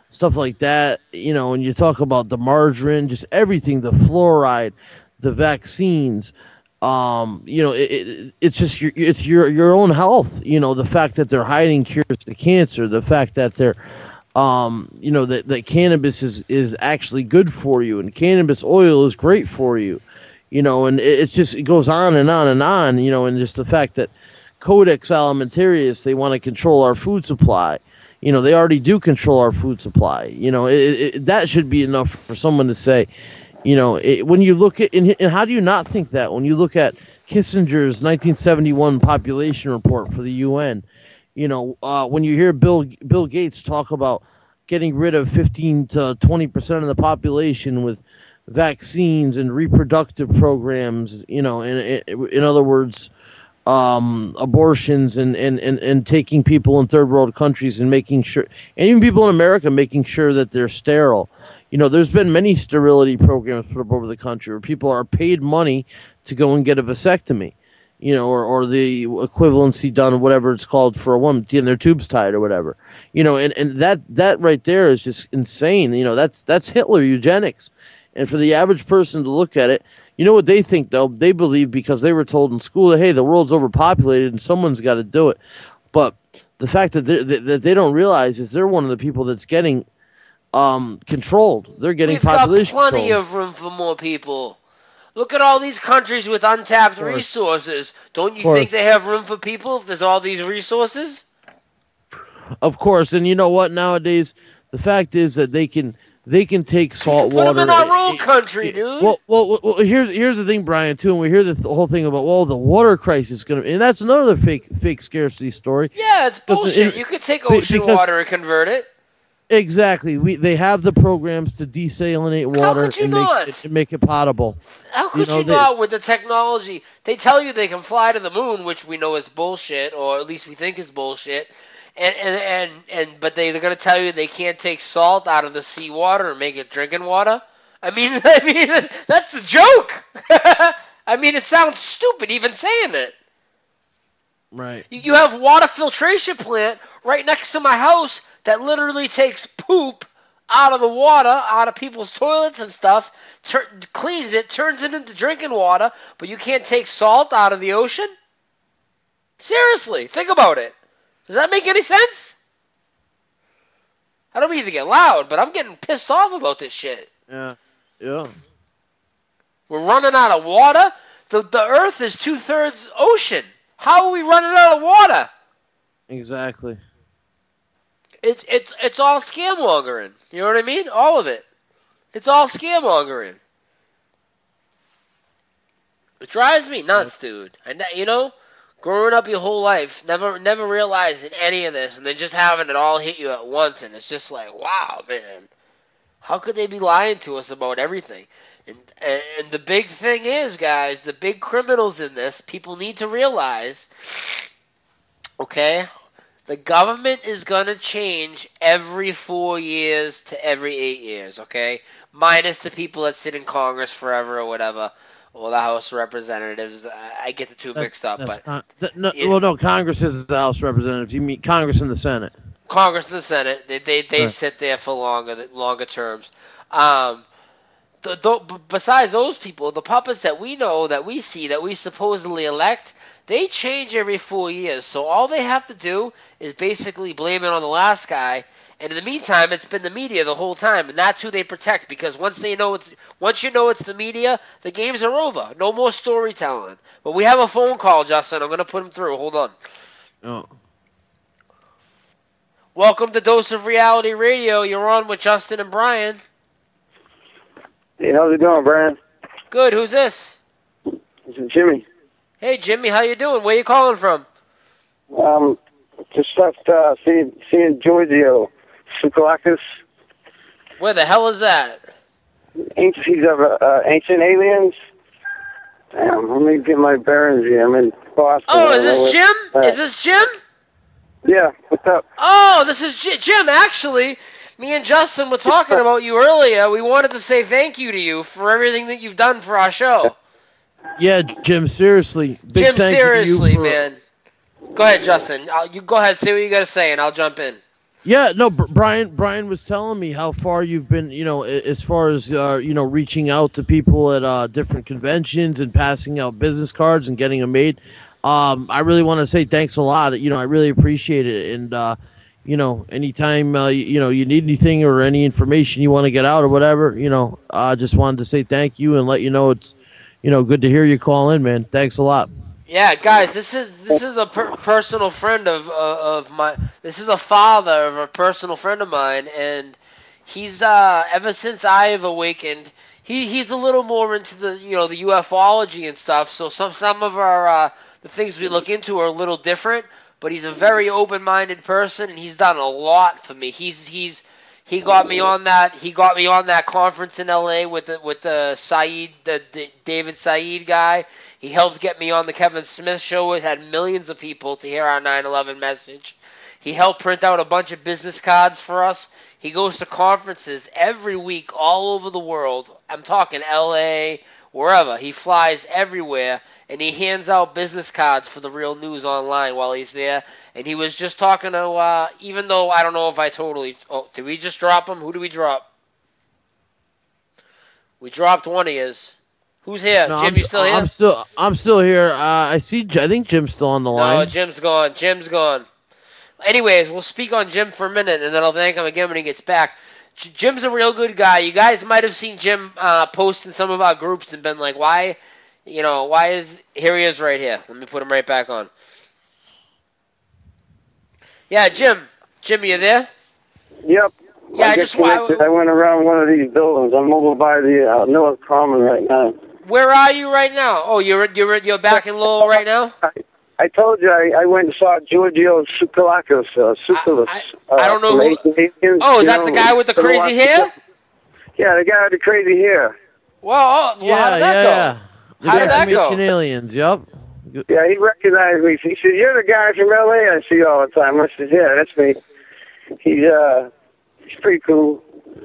stuff like that. You know, and you talk about the margarine, just everything, the fluoride, the vaccines. Um, you know, it, it, it's just your, it's your your own health. You know, the fact that they're hiding cures to cancer, the fact that they're, um, you know, that, that cannabis is is actually good for you, and cannabis oil is great for you. You know, and it, it's just it goes on and on and on. You know, and just the fact that Codex Alimentarius, they want to control our food supply. You know, they already do control our food supply. You know, it, it, that should be enough for someone to say. You know, it, when you look at, and, and how do you not think that when you look at Kissinger's nineteen seventy-one population report for the U N, you know, uh, when you hear Bill Bill Gates talk about getting rid of fifteen to twenty percent of the population with vaccines and reproductive programs, you know, in, in other words, um, abortions and, and, and, and taking people in third world countries and making sure, and even people in America making sure that they're sterile. You know, there's been many sterility programs put up over the country where people are paid money to go and get a vasectomy, you know, or, or the equivalency done, whatever it's called for a woman, getting their tubes tied or whatever, you know, and, and that, that right there is just insane. You know, that's, that's Hitler eugenics. And for the average person to look at it, you know what they think, though? They believe because they were told in school that, hey, the world's overpopulated and someone's got to do it. But the fact that, that they don't realize is they're one of the people that's getting um, controlled. They're getting We've population got plenty control. of room for more people. Look at all these countries with untapped resources. Don't you think they have room for people if there's all these resources? Of course. And you know what? Nowadays, the fact is that they can they can take salt Put water. them in our own country, dude. Well, well, well, here's here's the thing, Brian, too, and we hear the th- whole thing about, well, the water crisis is going to, and that's another fake fake scarcity story. Yeah, it's bullshit. It, you could take ocean because, water and convert it. Exactly. We they have the programs to desalinate water could you and not? make it, and make it potable. How could you, know, you they- not with the technology? They tell you they can fly to the moon, which we know is bullshit, or at least we think is bullshit. And and and, and but they, they're going to tell you they can't take salt out of the seawater and make it drinking water. I mean, I mean that's a joke. I mean, it sounds stupid even saying it. Right. You, you have water filtration plant right next to my house that literally takes poop out of the water, out of people's toilets and stuff, tur- cleans it, turns it into drinking water, but you can't take salt out of the ocean? Seriously, think about it. Does that make any sense? I don't mean to get loud, but I'm getting pissed off about this shit. Yeah. Yeah. We're running out of water. The the Earth is two-thirds ocean. How are we running out of water? Exactly. It's it's it's all scaremongering. You know what I mean? All of it. It's all scaremongering. It drives me nuts, dude. And you know, growing up your whole life, never never realizing any of this, and then just having it all hit you at once, and it's just like, wow, man. How could they be lying to us about everything? And, and and the big thing is, guys, the big criminals in this, people need to realize, okay, the government is going to change every four years to every eight years, okay? Minus the people that sit in Congress forever or whatever, or the House of Representatives. I, I get the two That- mixed up, that's but not- that- no, it- well, no, Congress is the House of Representatives. You mean Congress and the Senate. Congress and the Senate, they they, they Right. sit there for longer longer terms. Um, the, the, besides those people, the puppets that we know, that we see, that we supposedly elect, they change every four years. So all they have to do is basically blame it on the last guy. And in the meantime, it's been the media the whole time, and that's who they protect. Because once they know it's once you know it's the media, the games are over. No more storytelling. But we have a phone call, Justin. I'm gonna put him through. Hold on. Oh. Welcome to Dose of Reality Radio. You're on with Justin and Brian. Hey, how's it going, Brian? Good. Who's this? This is Jimmy. Hey, Jimmy. How you doing? Where you calling from? Um, just left uh, seeing, seeing Giorgio Tsoukalakis. Where the hell is that? Ancient, he's of uh, Ancient Aliens. Damn, let me get my bearings here. I'm in Boston. Oh, I is don't know this where- Jim? uh, Is this Jim? Yeah, what's up? Oh, this is J- Jim. Actually, me and Justin were talking about you earlier. We wanted to say thank you to you for everything that you've done for our show. Yeah, Jim, seriously. Big Jim, thank seriously, you for, man. Go ahead, Justin. I'll, you go ahead. Say what you got to say, and I'll jump in. Yeah, no, Br- Brian. Brian was telling me how far you've been. You know, a- as far as uh, you know, reaching out to people at uh, different conventions and passing out business cards and getting them made. Um, I really want to say thanks a lot. You know, I really appreciate it. And uh, you know, anytime uh, you, you know you need anything or any information you want to get out or whatever, you know, I just wanted to say thank you and let you know it's, you know, good to hear you call in, man. Thanks a lot. Yeah, guys, this is this is a per- personal friend of uh, of my. This is a father of a personal friend of mine, and he's uh ever since I've awakened, he he's a little more into the you know the ufology and stuff. So some some of our uh, the things we look into are a little different. But he's a very open-minded person, and he's done a lot for me. He's he's he got me on that he got me on that conference in L A with the with the Saeed the, the David Saeed guy. He helped get me on the Kevin Smith show. It had millions of people to hear our nine eleven message. He helped print out a bunch of business cards for us. He goes to conferences every week all over the world. I'm talking L A, wherever. He flies everywhere, and he hands out business cards for the Real News Online while he's there. And he was just talking to, uh, even though I don't know if I totally... Oh, did we just drop him? Who did we drop? We dropped one of his. Who's here? No, Jim, I'm, you still here? I'm still, I'm still here. Uh, I see. I think Jim's still on the line. No, Jim's gone. Jim's gone. Anyways, we'll speak on Jim for a minute, and then I'll thank him again when he gets back. J- Jim's a real good guy. You guys might have seen Jim uh, post in some of our groups and been like, why, you know, why is, here he is right here. Let me put him right back on. Yeah, Jim. Jim, you there? Yep. Yeah, I I just just wa- connected. I went around one of these buildings. I'm over by the uh, North Common right now. Where are you right now? Oh, you're you're you're back in Lowell right now? I, I told you I, I went and saw Giorgio Tsoukalakis. Uh, Tsoukalos, I, uh, I don't know from who. Ancient Aliens, Oh, is you that know, the guy with the from crazy Washington. hair? Yeah, the guy with the crazy hair. Well, oh, well yeah, how did that yeah, go? yeah. The How guy did that from go? Ancient Aliens. Yep. Yeah, he recognized me. He said, "You're the guy from L A I see all the time." I said, "Yeah, that's me." He's uh, he's pretty cool.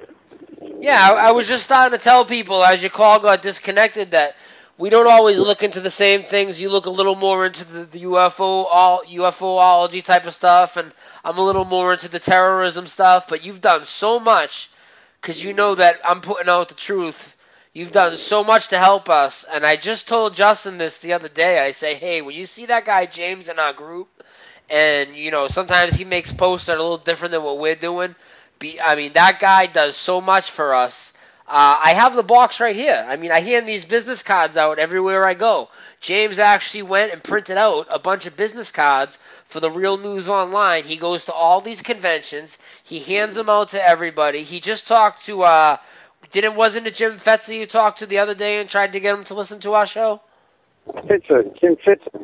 Yeah, I, I was just starting to tell people as your call got disconnected that we don't always look into the same things. You look a little more into the, the U F O, all UFOlogy type of stuff, and I'm a little more into the terrorism stuff. But you've done so much because you know that I'm putting out the truth. You've done so much to help us, and I just told Justin this the other day. I say, hey, when you see that guy James in our group, and you know sometimes he makes posts that are a little different than what we're doing. Be, I mean, that guy does so much for us. Uh, I have the box right here. I mean, I hand these business cards out everywhere I go. James actually went and printed out a bunch of business cards for the Real News Online. He goes to all these conventions. He hands them out to everybody. He just talked to, uh, didn't, wasn't it Jim Fetzer you talked to the other day and tried to get him to listen to our show? Fitzer, Jim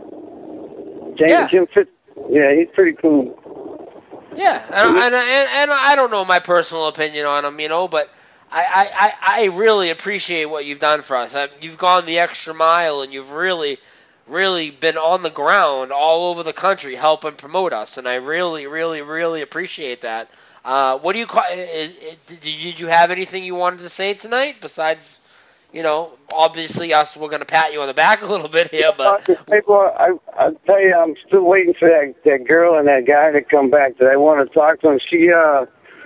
Fitzer. James, Yeah. Jim Fitzer. Yeah, he's pretty cool. Yeah, and, and, and, and I don't know my personal opinion on him, you know, but I, I, I really appreciate what you've done for us. You've gone the extra mile, and you've really, really been on the ground all over the country helping promote us, and I really, really, really appreciate that. Uh, what do you call? Did you have anything you wanted to say tonight besides, you know, obviously us? We're going to pat you on the back a little bit here, but People, I, I'll tell you, I'm still waiting for that, that girl and that guy to come back. That I want to talk to them. She, uh,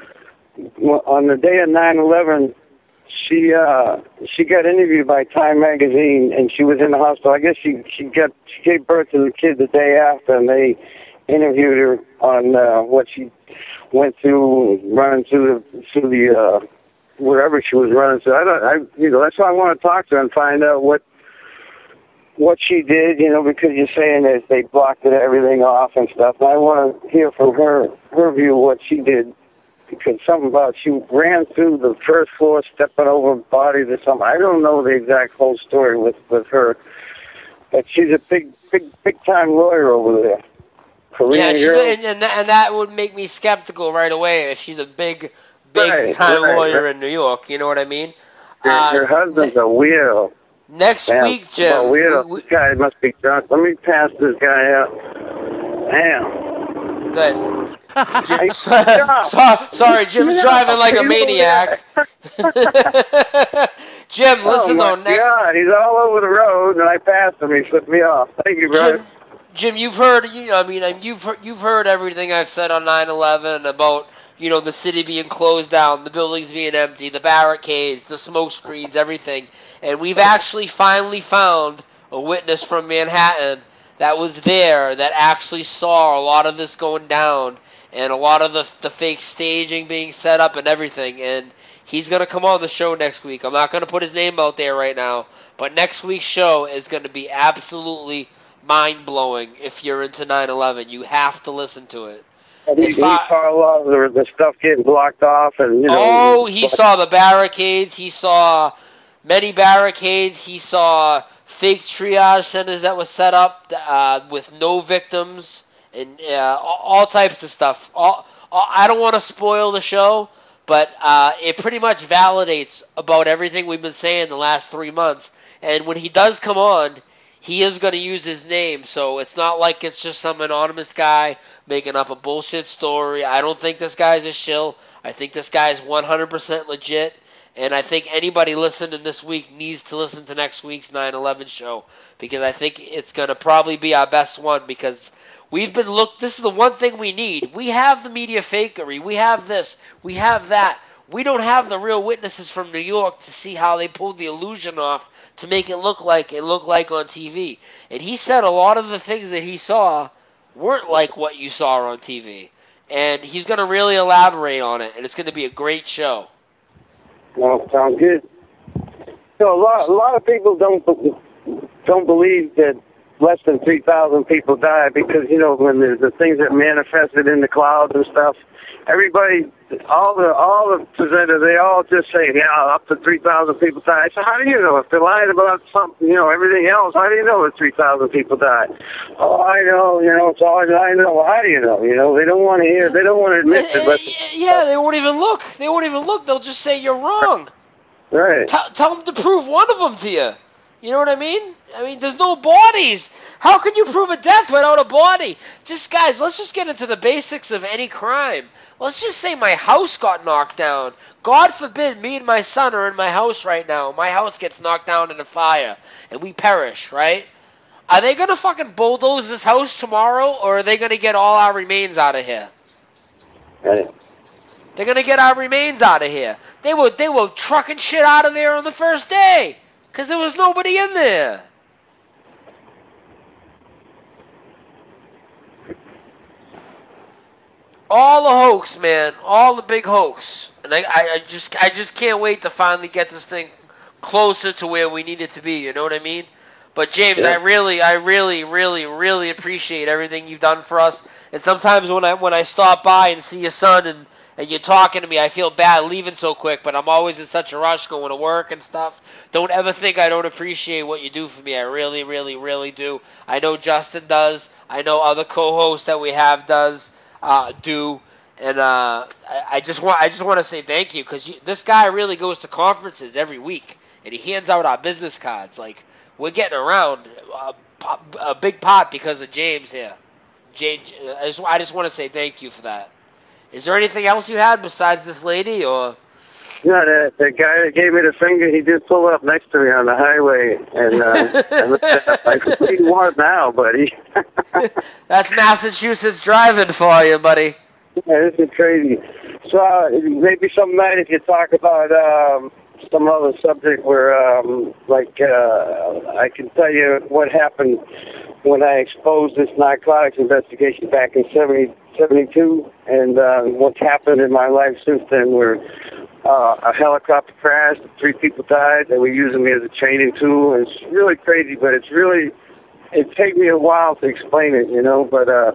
on the day of nine eleven, she, uh, she got interviewed by Time Magazine, and she was in the hospital. I guess she, she got, she gave birth to the kid the day after, and they interviewed her on uh, what she went through, running through the, through the, uh, wherever she was running through. I don't, I, you know, that's why I want to talk to her and find out what. what she did, you know, because you're saying that they blocked it, everything off and stuff. And I want to hear from her, her view of what she did, because something about she ran through the first floor, stepping over bodies or something. I don't know the exact whole story with, with her, but she's a big, big, big-time lawyer over there. Korean yeah, she's, girl. and, and that- and that would make me skeptical right away if she's a big, big-time Right, right, lawyer right. in New York. You know what I mean? Her, Uh, her husband's a weirdo. Next Damn, week, Jim. a weirdo. we- we- This guy must be drunk. Let me pass this guy out. Damn. Good. Hey, so, so- sorry, Jim's No, driving like a you maniac. Jim, listen oh though. my Ne- God, he's all over the road, and I passed him. He flipped me off. Thank you, brother. Jim, Jim, you've heard. You know, I mean, you've heard, you've heard everything I've said on nine eleven about you know, the city being closed down, the buildings being empty, the barricades, the smoke screens, everything. And we've actually finally found a witness from Manhattan that was there that actually saw a lot of this going down and a lot of the the fake staging being set up and everything. And he's going to come on the show next week. I'm not going to put his name out there right now, but next week's show is going to be absolutely mind-blowing if you're into nine eleven. You have to listen to it. And he, he saw a lot of the, the stuff getting blocked off, and you know. Oh, he saw the barricades. He saw many barricades. He saw fake triage centers that were set up uh, with no victims and uh, all, all types of stuff. All, all, I don't want to spoil the show, but uh, it pretty much validates about everything we've been saying the last three months. And when he does come on, he is going to use his name, so it's not like it's just some anonymous guy making up a bullshit story. I don't think this guy's a shill. I think this guy's one hundred percent legit, and I think anybody listening this week needs to listen to next week's nine eleven show, because I think it's going to probably be our best one, because we've been looked. This is the one thing we need. We have the media fakery. We have this. We have that. We don't have the real witnesses from New York to see how they pulled the illusion off to make it look like it looked like on T V. And he said a lot of the things that he saw weren't like what you saw on T V. And he's going to really elaborate on it, and it's going to be a great show. Well, sounds good. So a lot, a lot of people don't don't believe that less than three thousand people died, because, you know, when the, the things that manifested in the clouds and stuff, everybody, all the all the presenters, they all just say, yeah, up to three thousand people died. So how do you know? If they're lying about something, you know, everything else, how do you know that three thousand people died? Oh, I know, you know, it's all I know. Well, how do you know? You know, they don't want to hear, they don't want to admit it. But yeah, they won't even look. They won't even look. They'll just say you're wrong. Right. T- tell them to prove one of them to you. You know what I mean? I mean, there's no bodies. How can you prove a death without a body? Just, guys, let's just get into the basics of any crime. Let's just say my house got knocked down. God forbid me and my son are in my house right now. My house gets knocked down in a fire, and we perish, right? Are they going to fucking bulldoze this house tomorrow, or are they going to get all our remains out of here? Right. They're going to get our remains out of here. They were, they were trucking shit out of there on the first day, because there was nobody in there. All the hoax, man. All the big hoax. And I, I, I just I just can't wait to finally get this thing closer to where we need it to be, you know what I mean? But James, yeah. I really, I really, really, really appreciate everything you've done for us. And sometimes when I when I stop by and see your son and, and you're talking to me, I feel bad leaving so quick, but I'm always in such a rush going to work and stuff. Don't ever think I don't appreciate what you do for me. I really, really, really do. I know Justin does. I know other co-hosts that we have does. Uh, do and uh, I, I just want I just want to say thank you, because this guy really goes to conferences every week and he hands out our business cards. Like, we're getting around a, a big pot because of James here. James, I just I just want to say thank you for that. Is there anything else you had besides this lady, or? No, the, the guy that gave me the finger, he just pulled up next to me on the highway, and uh, I completely want now, buddy. That's Massachusetts driving for you, buddy. Yeah, this is crazy. So uh, maybe some night if you talk about um, some other subject where, um, like, uh, I can tell you what happened when I exposed this narcotics investigation back in seventy, seventy-two, and uh, what's happened in my life since then, where Uh, a helicopter crashed, three people died, they were using me as a training tool. It's really crazy, but it's really, it takes me a while to explain it, you know, but uh,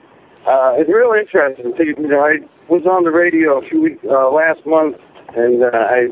uh, it's really interesting. You know, I was on the radio a few weeks, uh, last month, and uh, I,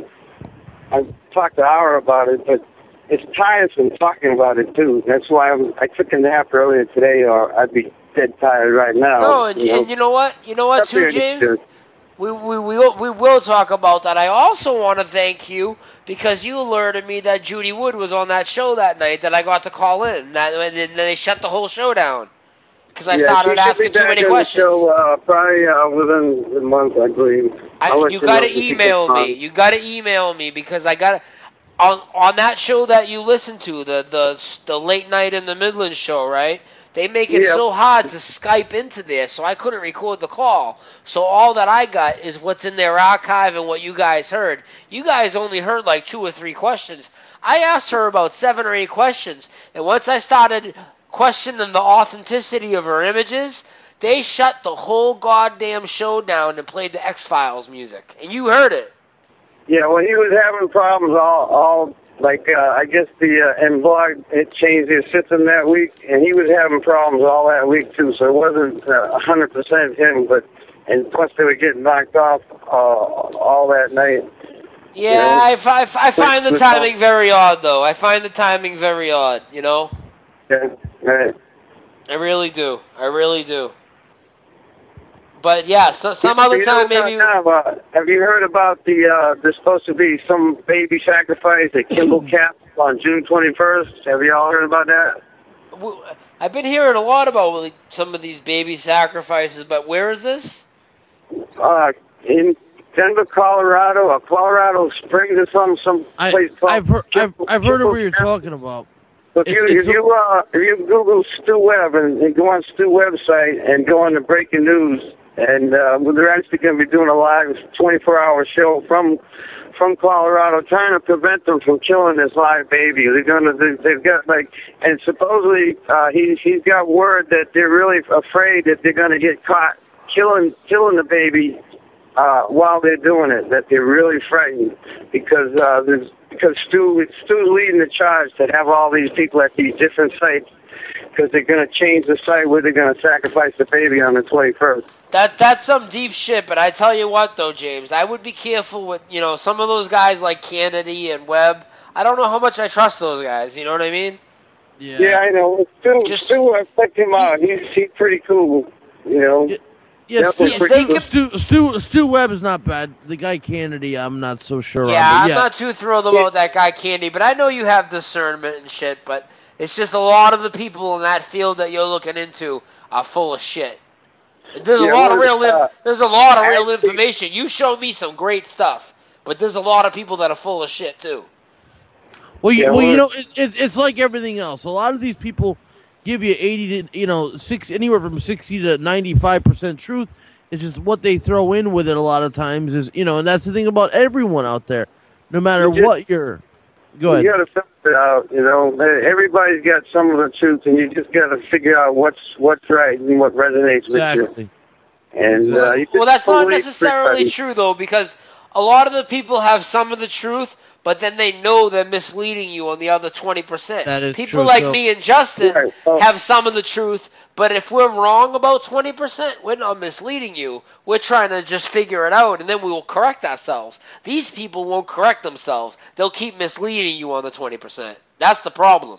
I talked to Ira about it, but it's tiresome talking about it, too. That's why I, was, I took a nap earlier today, or I'd be dead tired right now. No, and you know, and you know what? You know what, too, James? We, we, we, we will talk about that. I also want to thank you because you alerted me that Judy Wood was on that show that night that I got to call in. That, and then they shut the whole show down because I yeah, started asking too many questions. Show, uh, probably uh, within the month, I believe. I, you got to email me. You got to email me because I got on on that show that you listened to, the the the late night in the Midlands show, right? they make it Yeah. so hard to Skype into there, so I couldn't record the call. So all that I got is what's in their archive and what you guys heard. You guys only heard like two or three questions. I asked her about seven or eight questions, and once I started questioning the authenticity of her images, they shut the whole goddamn show down and played the X-Files music. And you heard it. Yeah, well, he was having problems all, all like, uh, I guess the, uh, and blog, it changed their system that week, and he was having problems all that week, too, so it wasn't uh, one hundred percent him, but, and plus they were getting knocked off uh, all that night. Yeah, You know? I, I, I find the timing very odd, though. I find the timing very odd, you know? Yeah, right. I really do. I really do. But, yeah, so, some other You time know, maybe... now, uh, have you heard about the, uh, there's supposed to be some baby sacrifice at Kimball Cap on June twenty-first? Have you all heard about that? w- I've been hearing a lot about like, some of these baby sacrifices, but where is this? Uh, in Denver, Colorado, or Colorado Springs or some, some I, place called I've heard, I've, I've heard of what you're Kimball Cap. talking about. If It's- you, it's if a- you, uh, if you Google Stu Webb and, and go on Stu website and go on the breaking news, and uh, well, they're actually going to be doing a live twenty-four hour show from from Colorado, trying to prevent them from killing this live baby. They're going to, they, they've got like, and supposedly uh, he he's got word that they're really afraid that they're going to get caught killing killing the baby uh, while they're doing it. That they're really frightened because uh, there's. Because Stu, Stu's leading the charge to have all these people at these different sites because they're going to change the site where they're going to sacrifice the baby on the twenty-first. That That's some deep shit, but I tell you what, though, James, I would be careful with, you know, some of those guys like Kennedy and Webb. I don't know how much I trust those guys, you know what I mean? Yeah, Yeah, I know. Stu, Just- Stu, I checked him out. He's, he's pretty cool, you know. Yeah. Yeah, That Stu, was pretty Stu, good. Stu, Stu, Stu Webb is not bad. The guy Kennedy, I'm not so sure Yeah, on. I'm But not too thrilled about that guy Candy, but I know you have discernment and shit, but it's just a lot of the people in that field that you're looking into are full of shit. There's Yeah, a lot of well, real uh, in- there's a lot of real actually- information. You showed me some great stuff, but there's a lot of people that are full of shit too. Well, you, Yeah, well, you we're- know, it, it, it's like everything else. A lot of these people give you eighty to, you know, six anywhere from sixty to ninety-five percent truth. It's just what they throw in with it. A lot of times is, you know, and that's the thing about everyone out there. No matter You just- what you're, go ahead. You got to filter it out, you know. Everybody's got some of the truth, and you just got to figure out what's what's right and what resonates with Exactly. you. And uh, you Well, just that's not totally necessarily everybody. true though, because a lot of the people have some of the truth, but then they know they're misleading you on the other twenty percent. That is People true, like so- me and Justin Right, so- have some of the truth, but if we're wrong about twenty percent, we're not misleading you. We're trying to just figure it out, and then we will correct ourselves. These people won't correct themselves. They'll keep misleading you on the twenty percent. That's the problem.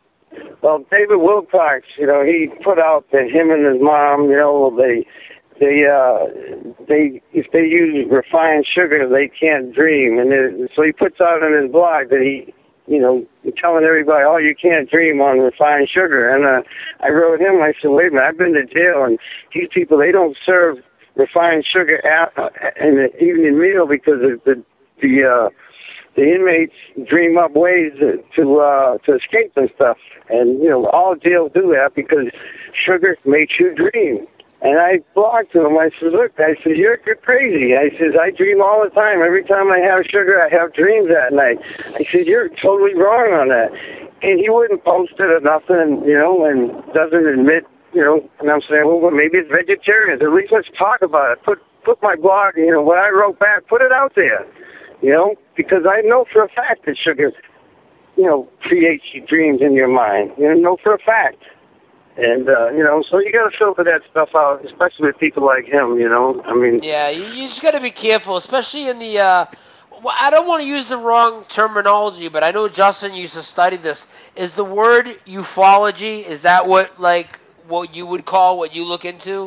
Well, David Wilcox, you know, he put out that him and his mom, you know, they, they, uh, they, if they use refined sugar, they can't dream, and it, so he puts out on his blog that he, you know, telling everybody, oh, you can't dream on refined sugar, and uh, I wrote him, I said, wait a minute, I've been to jail, and these people, they don't serve refined sugar at, uh, in the evening meal because of the, the, uh, the inmates dream up ways to uh, to escape and stuff. And, you know, all jails do that because sugar makes you dream. And I blogged to him. I said, look, I said, you're, you're crazy. I said, I dream all the time. Every time I have sugar, I have dreams at night. I said, you're totally wrong on that. And he wouldn't post it or nothing, you know, and doesn't admit, you know, and I'm saying, well, maybe it's vegetarians. At least let's talk about it. Put, put my blog, you know, what I wrote back, put it out there. You know, because I know for a fact that sugar, you know, creates dreams in your mind. You know for a fact. And, uh, you know, so you got to filter that stuff out, especially with people like him, you know. I mean, Yeah, you, you just got to be careful, especially in the. Uh, well, I don't want to use the wrong terminology, but I know Justin used to study this. Is the word ufology? Is that what like what you would call what you look into?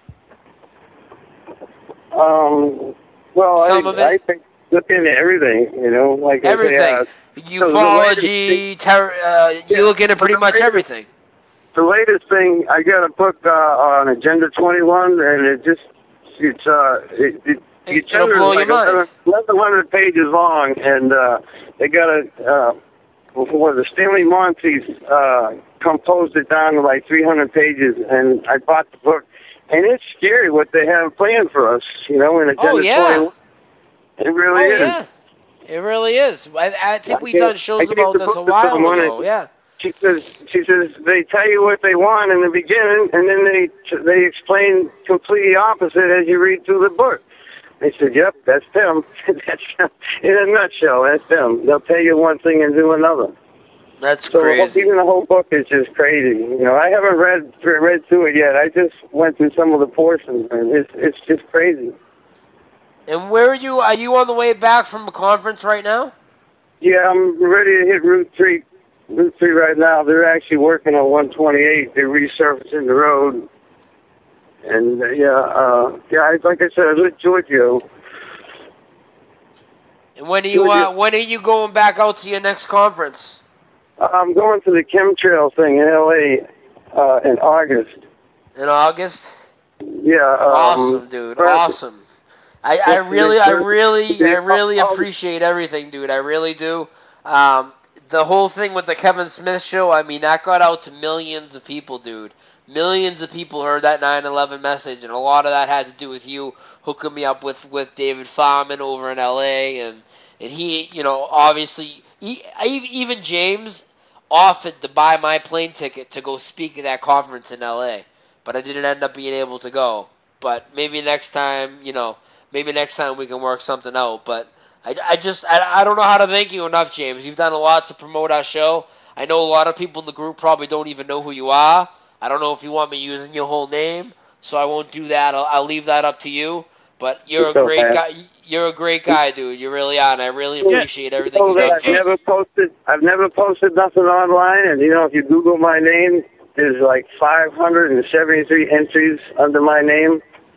um, well, Some I, of it? I think look into everything, you know, like Everything. I say, uh, Ufology. Ter- uh, you look into pretty much everything. the latest thing, I got a book uh, on Agenda twenty-one, and it just, it's, uh, it, it, the It'll agenda blow is your like mind. eleven hundred pages long, and uh, they got a, uh, before the Stanley Montes uh, composed it down to like three hundred pages, and I bought the book. And it's scary what they have planned for us, you know, in Agenda Oh, yeah. twenty-one. It really oh, is. yeah. It really is. I, I think I we've gave- done I shows gave about the this a book to while someone ago. and- Yeah. She says, she says they tell you what they want in the beginning, and then they they explain completely opposite as you read through the book. They said, "Yep, that's them. That's in a nutshell. That's them. They'll tell you one thing and do another." That's So crazy. even the whole book is just crazy. You know, I haven't read read through it yet. I just went through some of the portions, and it's it's just crazy. And where are you? Are you on the way back from a conference right now? Yeah, I'm ready to hit Route three. Route three right now. They're actually working on one twenty-eight. They're resurfacing the road. And uh, yeah, uh, yeah. I, like I said, I live Giorgio. And when are you? Uh, when are you going back out to your next conference? I'm going to the chemtrail thing in L A uh, in August. In August? Yeah. Um, Awesome, dude. Awesome. I, I really, I really, I really appreciate everything, dude. I really do. Um, the whole thing with the Kevin Smith show, I mean, that got out to millions of people, dude. Millions of people heard that nine eleven message, and a lot of that had to do with you hooking me up with, with David Farman over in L A, and, and he, you know, obviously, he, even James offered to buy my plane ticket to go speak at that conference in L A, but I didn't end up being able to go. But maybe next time, you know, maybe next time we can work something out. But I, I just, I, I don't know how to thank you enough, James. You've done a lot to promote our show. I know a lot of people in the group probably don't even know who you are. I don't know if you want me using your whole name, so I won't do that. I'll, I'll leave that up to you. But you're a great guy. You're a great guy, dude. You really are, and I really appreciate everything you've done. I've never posted. I've never posted nothing online, and you know, if you Google my name, there's like five hundred seventy-three entries under my name.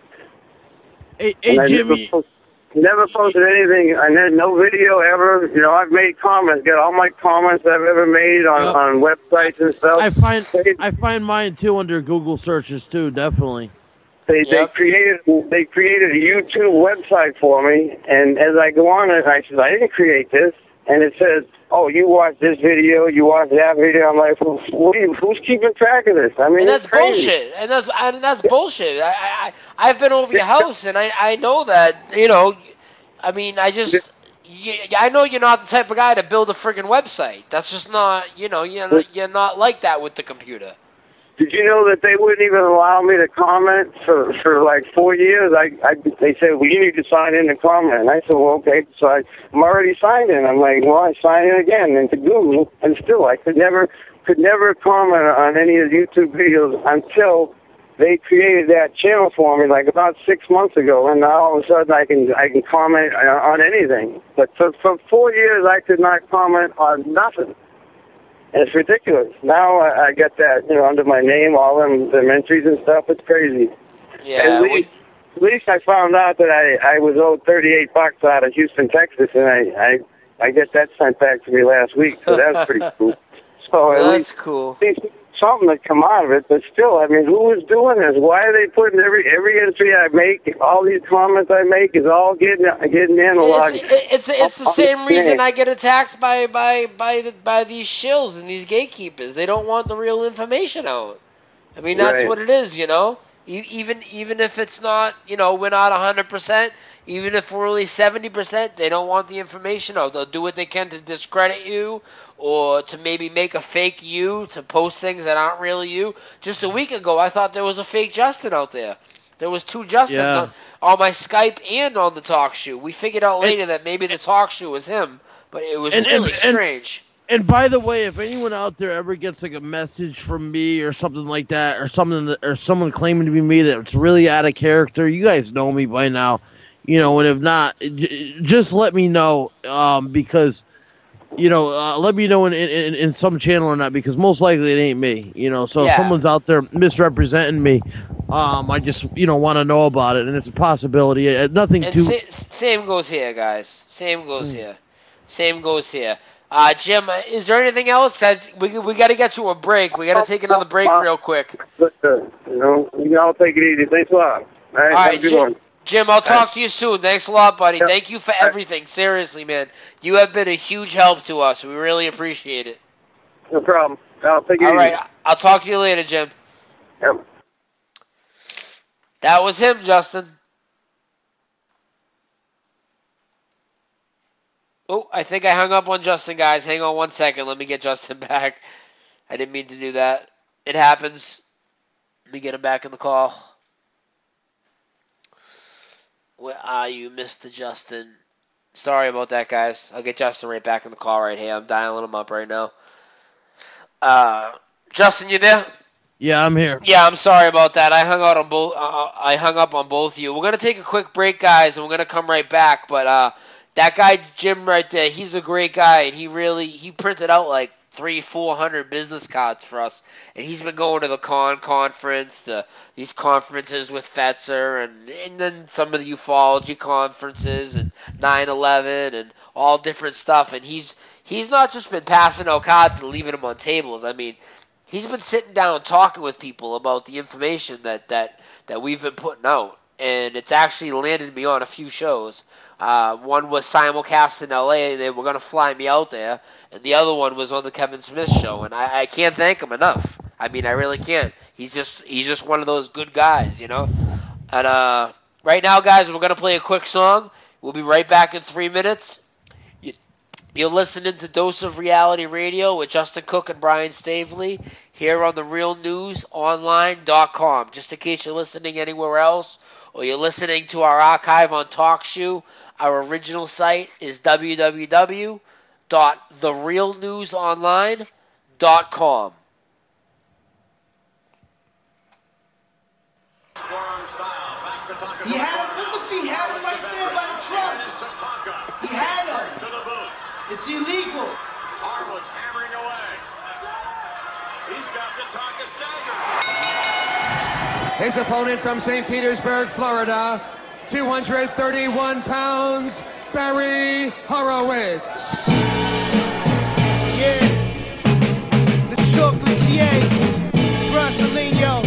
Hey, hey And I Jimmy. Never, post, never posted anything. I had no video ever. You know, I've made comments. Got all my comments I've ever made on, Yep. on websites and stuff. I find I find mine too under Google searches too, definitely. They Yep. they created they created a YouTube website for me, and as I go on it, I said I didn't create this, and it says, "Oh, you watched this video, you watched that video." I'm like, well, what are you, who's keeping track of this? I mean, And it's that's crazy. bullshit. And that's and that's bullshit. I, I I've been over your house, and I I know that, you know. I mean, I just you, I know you're not the type of guy to build a friggin' website. That's just not, you know, you're not, you're not like that with the computer. Did you know that they wouldn't even allow me to comment for for like four years? I, I they said, well, you need to sign in to comment. And I said, well, okay. So I, I'm already signed in. I'm like, well, I signed in again into Google, and still I could never could never comment on any of the YouTube videos until they created that channel for me, like about six months ago. And now all of a sudden I can I can comment on anything. But for for four years I could not comment on nothing. And it's ridiculous. Now I, I get that, you know, under my name, all them, them entries and stuff. It's crazy. Yeah. At we- least, at least I found out that I, I was owed thirty-eight bucks out of Houston, Texas, and I, I, I get that sent back to me last week. So that's pretty cool. So at that's least, cool. at least something that come out of it. But still, I mean, who is doing this? Why are they putting every every entry I make, all these comments I make, is all getting getting analoged? It's, it's it's the same reason I get attacked by by by the, by these shills and these gatekeepers. They don't want the real information out. I mean, that's Right. what it is, you know. E- Even even if it's not, you know, we're not one hundred percent. Even if we're only seventy percent, they don't want the information out. They'll do what they can to discredit you, or to maybe make a fake you, to post things that aren't really you. Just a week ago, I thought there was a fake Justin out there. There was two Justins Yeah. on, on my Skype and on the talk show. We figured out later that maybe the talk show was him, but it was And- and- really and- strange. And by the way, if anyone out there ever gets like a message from me or something like that, or something that, or someone claiming to be me that's really out of character, you guys know me by now, you know. And if not, j- just let me know, um, because you know, uh, let me know in, in in some channel or not, because most likely it ain't me, you know. So if Yeah. someone's out there misrepresenting me, um, I just you know want to know about it, and it's a possibility. Uh, nothing And too. sa- same goes here, guys. Same goes here. Same goes here. Uh, Jim, is there anything else? 'Cause we we got to get to a break. We got to take another break real quick. But, uh, you know, you can all take it easy. Thanks a lot. All right, All have right, a good Jim, one. Jim, I'll talk to you soon. Thanks a lot, buddy. Thank you for everything. Seriously, man. You have been a huge help to us. We really appreciate it. No problem. I'll take it All easy. right. I'll talk to you later, Jim. Yep. That was him, Justin. Oh, I think I hung up on Justin, guys. Hang on one second. Let me get Justin back. I didn't mean to do that. It happens. Let me get him back in the call. Where are you, Mister Justin? Sorry about that, guys. I'll get Justin right back in the call right here. I'm dialing him up right now. Uh, Justin, you there? Yeah, I'm here. Yeah, I'm sorry about that. I hung out on both. Uh, I hung up on both of you. We're gonna take a quick break, guys, and we're gonna come right back. But uh, that guy Jim right there, he's a great guy, and he really he printed out like three, four hundred business cards for us, and he's been going to the con conference, the these conferences with Fetzer, and and then some of the ufology conferences, and nine eleven, and all different stuff. And he's he's not just been passing out cards and leaving them on tables. I mean, he's been sitting down talking with people about the information that that that we've been putting out, and it's actually landed me on a few shows. Uh, one was simulcast in L A, and they were going to fly me out there, and the other one was on the Kevin Smith show, and I, I can't thank him enough. I mean, I really can't. He's just he's just one of those good guys, you know? And uh, right now, guys, we're going to play a quick song. We'll be right back in three minutes. You, you're listening to Dose of Reality Radio with Justin Cook and Brian Stavely here on the real news online dot com. Just in case you're listening anywhere else, or you're listening to our archive on TalkShoe, our original site is w w w dot the real news online dot com. He had him with the feet. He had him right there by the trunks. He had him. It's illegal. Harwood's hammering away. He's got the target stagger. His opponent from Saint Petersburg, Florida, two hundred thirty-one pounds, Barry Horowitz. Yeah. The chocolatier, Bronsolino.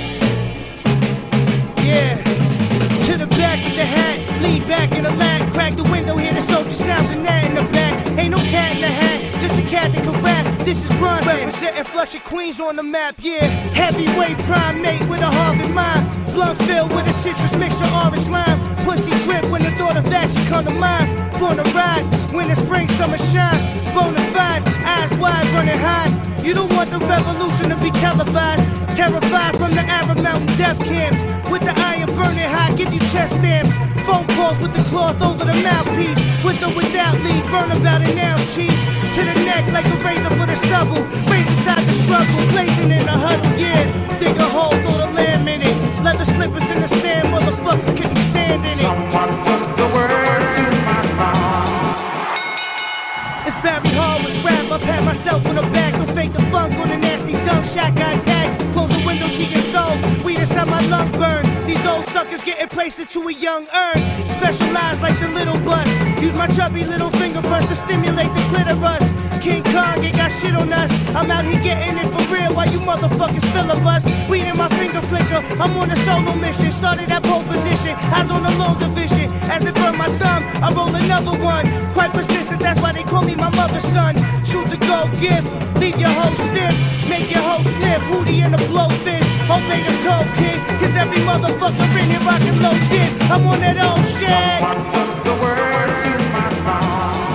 Yeah. To the back of the hat, lean back in the lap, crack the window, hear the soldier sounds and that in the back. Ain't no cat in the hat, just a cat that can rap. This is Bronson, representing Flushing Queens on the map, yeah. Heavyweight primate with a Harvard mind. Blunt filled with a citrus mixture, orange lime. Pussy drip when the thought of action come to mind. Born to ride, winter, spring, summer shine. Bonafide, eyes wide, running high. You don't want the revolution to be televised. Terrified from the Arab Mountain death camps. With the iron burning high, give you chest stamps. Phone calls with the cloth over the mouthpiece. With or without lead, burn about an ounce cheap. To the neck like a razor for the stubble. Raise inside the struggle, blazing in the huddle, yeah. Dig a hole, throw the lamb in it. Leather slippers in the sand, motherfuckers couldn't stand in it. Someone put the words in my song. It's Barry Horowitz rap, I pat myself on the back. Don't fake the funk on a nasty dunk, shotgun tag. Close the window to your soul, weed inside my lungs burn. These old suckers getting placed into a young urn. Specialized like the little bus. Use my chubby little finger first to stimulate the clitoris. King Kong ain't got shit on us. I'm out here getting it for real while you motherfuckers filibust. Weed in my finger flicker, I'm on a solo mission. Started at pole position, eyes on the long division. As it burned my thumb, I roll another one. Quite persistent, that's why they call me my mother's son. Shoot the gold gift, leave your hoe stiff. Make your hoe sniff, Hootie and the blowfish. Hope made a cold kid, cause every motherfucker in here rockin' low dip. I'm on that old shit. Someone put the words in my song.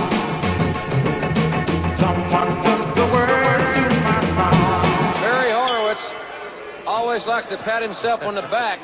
Someone put the words in my song. Barry Horowitz always likes to pat himself on the back.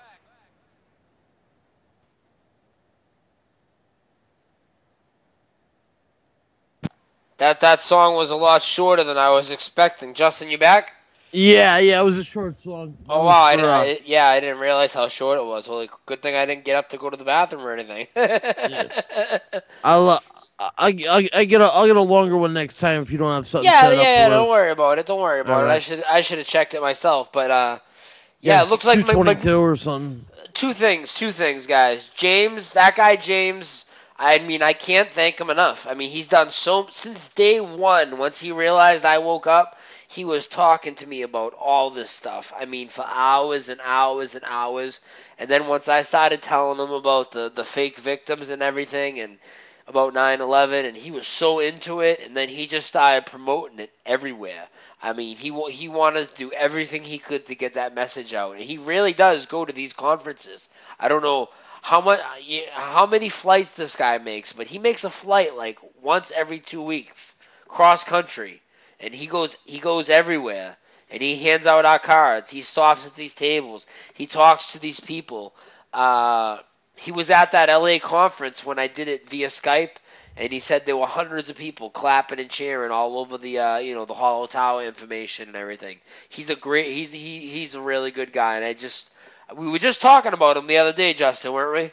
That that song was a lot shorter than I was expecting. Justin, you back? Yeah, yeah, it was a short song. Oh wow, I didn't, I, yeah, I didn't realize how short it was. Well, good thing I didn't get up to go to the bathroom or anything. I'll, uh, I, I, I get a, I'll get a longer one next time if you don't have something. Yeah, set yeah, up yeah. or... Don't worry about it. Don't worry about All it. right. I should, I should have checked it myself. But uh, yeah, Yeah, it looks like two my, my, twenty-two or something. two things, two things, guys. James, that guy James, I mean, I can't thank him enough. I mean, he's done so since day one. Once he realized I woke up, he was talking to me about all this stuff. I mean, for hours and hours and hours. And then once I started telling him about the, the fake victims and everything and about nine eleven, and he was so into it, and then he just started promoting it everywhere. I mean, he he wanted to do everything he could to get that message out. And he really does go to these conferences. I don't know how much, how many flights this guy makes, but he makes a flight like once every two weeks, cross country, and he goes he goes everywhere, and he hands out our cards. He stops at these tables. He talks to these people. Uh, he was at that L A conference when I did it via Skype, and he said there were hundreds of people clapping and cheering all over the uh, you know the Hollow Tower information and everything. He's a great he's he he's a really good guy, and I just. We were just talking about him the other day, Justin, weren't we?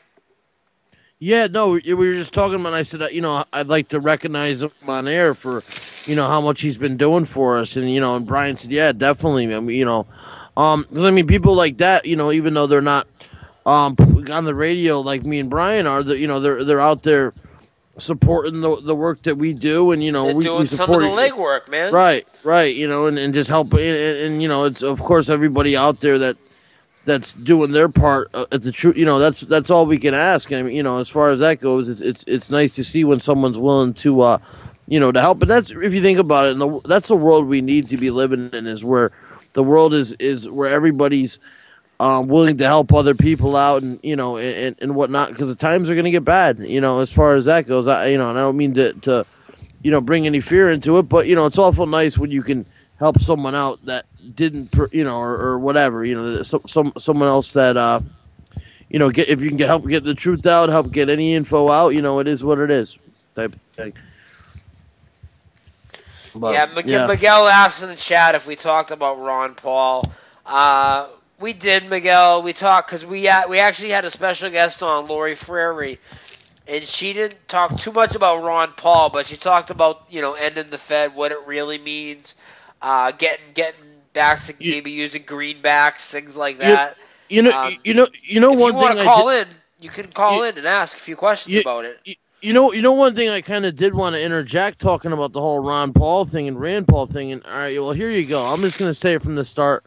Yeah, no, we were just talking about. I said, you know, I'd like to recognize him on air for, you know, how much he's been doing for us, and you know, and Brian said, yeah, definitely. I mean, you know, um, 'cause, I mean, people like that, you know, even though they're not um on the radio like me and Brian are, the you know, they're they're out there supporting the the work that we do, and you know, They're we, doing we some of support the it. legwork, man. Right, right, you know, and, and just help, and, and, and you know, it's of course everybody out there that. That's doing their part uh, at the truth. You know, that's that's all we can ask. I mean, you know, as far as that goes, it's it's it's nice to see when someone's willing to, uh, you know, to help. But that's if you think about it, and the, that's the world we need to be living in. Is where the world is is where everybody's um, willing to help other people out, and you know, and and whatnot. Because the times are going to get bad. You know, as far as that goes, I you know, and I don't mean to to, you know, bring any fear into it, but you know, it's awful nice when you can help someone out that didn't, you know, or, or whatever, you know, some, some someone else that, uh, you know, get if you can get, help get the truth out, help get any info out, you know, it is what it is, type of thing. But, yeah, Miguel, yeah. Miguel asked in the chat if we talked about Ron Paul. Uh, we did, Miguel. We talked because we had, we actually had a special guest on, Lori Frary, and she didn't talk too much about Ron Paul, but she talked about, you know, ending the Fed, what it really means. Uh, getting getting back to maybe using greenbacks, things like that. You, you know, um, you know, you know if one you thing. want to I call did, in, you can call you, in and ask a few questions you, about it. You, you know, you know one thing I kind of did want to interject talking about the whole Ron Paul thing and Rand Paul thing. And all right, well, here you go. I'm just gonna say it from the start.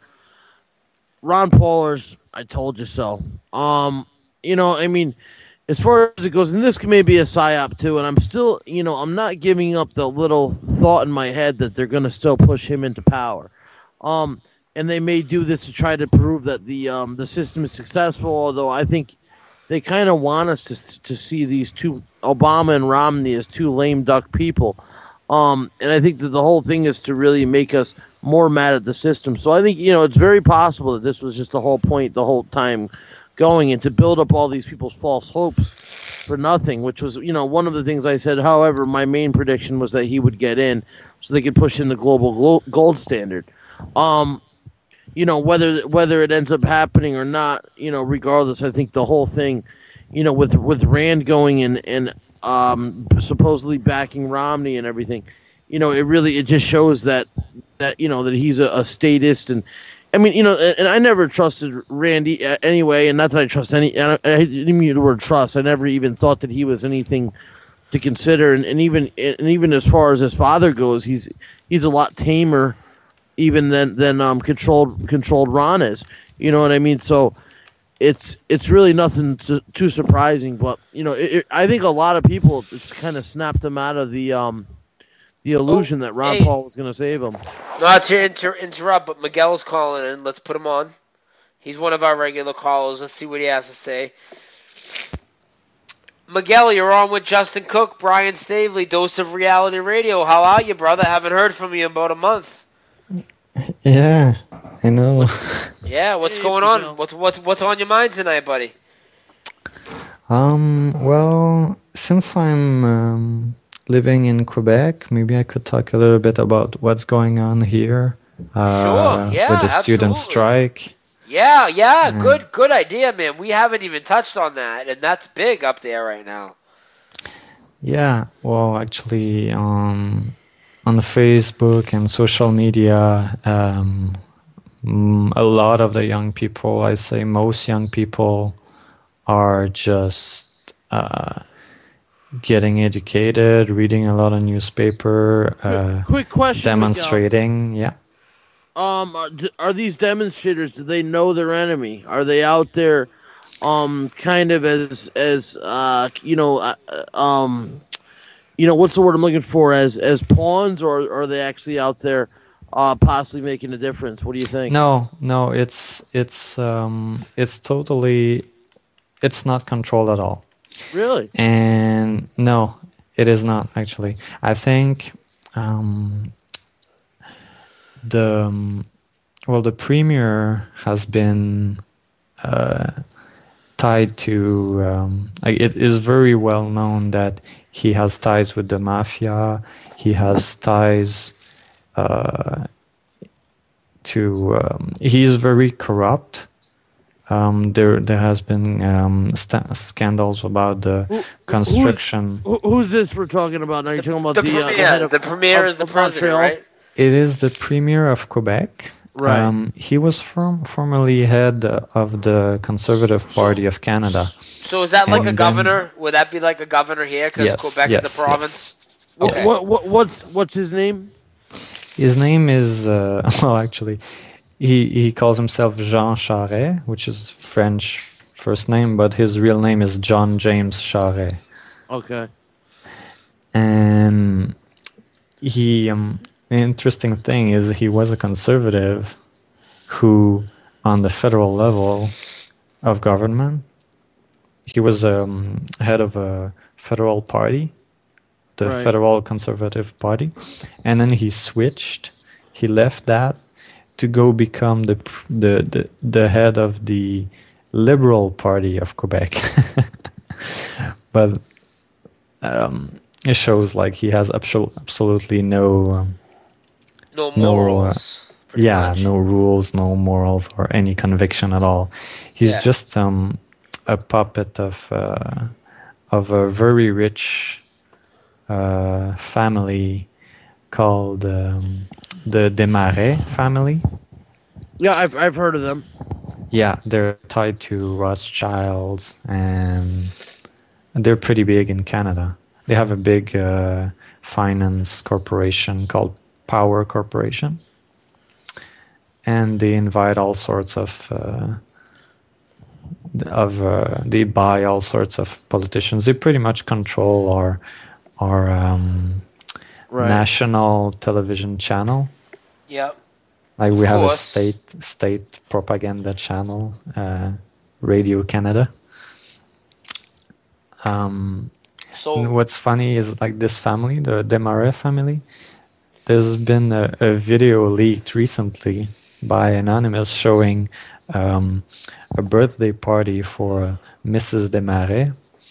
Ron Paulers, I told you so. Um, you know, I mean. As far as it goes, and this may be a psyop too, and I'm still, you know, I'm not giving up the little thought in my head that they're going to still push him into power. Um, and they may do this to try to prove that the um, the system is successful, although I think they kind of want us to to see these two, Obama and Romney, as two lame duck people. Um, and I think that the whole thing is to really make us more mad at the system. So I think, you know, it's very possible that this was just the whole point the whole time going, and to build up all these people's false hopes for nothing, which was, you know, one of the things I said. However, my main prediction was that he would get in so they could push in the global gold standard. Um, you know, whether whether it ends up happening or not, you know, regardless, I think the whole thing, you know, with with Rand going and and um, supposedly backing Romney and everything, you know, it really, it just shows that that you know that he's a, a statist. And I mean, you know, and I never trusted Randy anyway, and not that I trust any, I didn't mean the word trust. I never even thought that he was anything to consider. And, and even and even as far as his father goes, he's he's a lot tamer even than than um controlled controlled Ron is. You know what I mean? So it's it's really nothing to, too surprising. But you know, it, it, I think a lot of people, it's kind of snapped them out of the um the illusion oh, that Ron hey. Paul was going to save him. Not to inter- interrupt, but Miguel's calling in. Let's put him on. He's one of our regular callers. Let's see what he has to say. Miguel, you're on with Justin Cook, Brian Stavely, Dose of Reality Radio. How are you, brother? Haven't heard from you in about a month. Yeah, I know. Yeah, what's going on? What's what's what's on your mind tonight, buddy? Um. Well, since I'm um, living in Quebec, maybe I could talk a little bit about what's going on here. Uh, sure. Yeah. With the student absolutely. strike. Yeah. Yeah. Mm. Good. Good idea, man. We haven't even touched on that, and that's big up there right now. Yeah. Well, actually, um, on Facebook and social media, um, a lot of the young people, I say most young people, are just uh, getting educated, reading a lot of newspaper, uh, quick question, demonstrating. Yeah. Um, are, are these demonstrators? Do they know their enemy? Are they out there, um, kind of as as uh, you know, uh, um, you know, what's the word I'm looking for? As as pawns, or, or are they actually out there, uh, possibly making a difference? What do you think? No, no, it's it's um, it's totally, it's not controlled at all. Really? And no, it is not actually. I think. Um, The um, well, the premier has been uh, tied to. Um, like it is very well known that he has ties with the mafia. He has ties uh, to. Um, he is very corrupt. Um, there, there has been um, st- scandals about the Who, construction. Who's, who, who's this we're talking about? Now you're talking about The, the, premier, uh, the head of, the premier of, is the of president, Montreal? right? It is the premier of Quebec. Right. Um, he was from, formerly head of the Conservative Party of Canada. So is that like And a then- governor? Would that be like a governor here? Because Yes, Quebec yes, is a province. What, Okay. what, what, what's what's his name? His name is, uh, well, actually, he, he calls himself Jean Charest, which is French first name, but his real name is John James Charest. Okay. And he, um, the interesting thing is he was a conservative who, on the federal level of government, he was um, head of a federal party, the Right. Federal Conservative Party, and then he switched. He left that to go become the pr- the the, the head of the Liberal Party of Quebec. But um, it shows like he has abso- absolutely no um, No no, uh, morals. pretty yeah, much. no rules, no morals, or any conviction at all. He's Yeah. just um, a puppet of uh, of a very rich uh, family called um, the Desmarais family. Yeah, I've I've heard of them. Yeah, they're tied to Rothschilds, and they're pretty big in Canada. They have a big uh, finance corporation called Power Corporation, and they invite all sorts of uh, of uh, they buy all sorts of politicians. They pretty much control our our um, Right. national television channel. Yep. Like we Of have a course. state state propaganda channel, uh, Radio Canada. Um, So and what's funny is like this family, the Desmarais family. There's been a, a video leaked recently by Anonymous showing um, a birthday party for Missus Desmarais,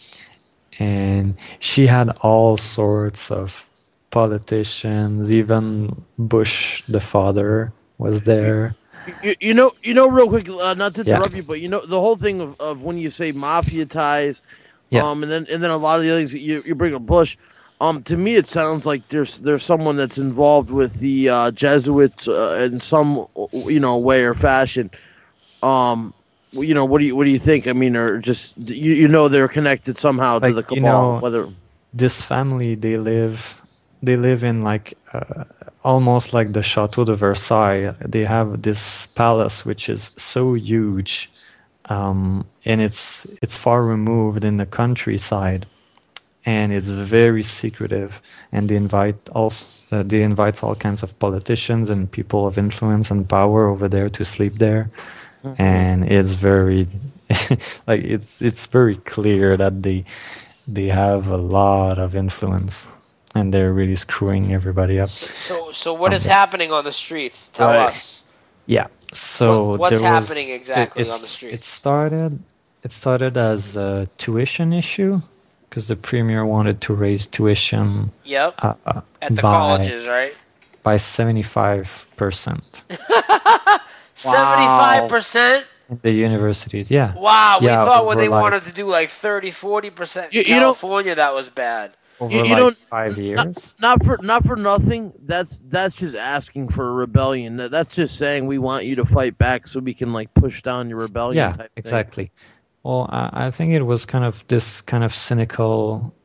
and she had all sorts of politicians. Even Bush, the father, was there. You, you know, you know, real quick, uh, not to Yeah. interrupt you, but you know, the whole thing of, of when you say mafia ties, Yeah. um, and then and then a lot of the other things that you, you bring up Bush, um, to me it sounds like there's there's someone that's involved with the uh, Jesuits uh, in some you know way or fashion. Um, you know, what do you what do you think? I mean, or just you you know they're connected somehow to Like, the cabal, you know, whether. This family, they live, they live in like uh, almost like the Chateau de Versailles. They have this palace which is so huge, um, and it's it's far removed in the countryside, and it's very secretive. And they invite also uh, they invite all kinds of politicians and people of influence and power over there to sleep there, and it's very like it's it's very clear that they they have a lot of influence, and they're really screwing everybody up. So, so what Um, is happening on the streets? Tell Right. us. Yeah. So What- what's there was- happening it- exactly on the it's- streets? It started. It started as a tuition issue because the premier wanted to raise tuition. Yep. Uh, uh, At the by, colleges, right? by seventy-five percent Seventy-five percent. in the universities. Yeah. Wow, we Yeah, thought when over they like- wanted to do like thirty, forty percent in You- you know- California, that was bad. over You- you like don't- five years. Not for not for nothing. That's that's just asking for a rebellion. That- That's just saying we want you to fight back so we can like push down your rebellion. Yeah, type thing. exactly. Well, I, I think it was kind of this kind of cynical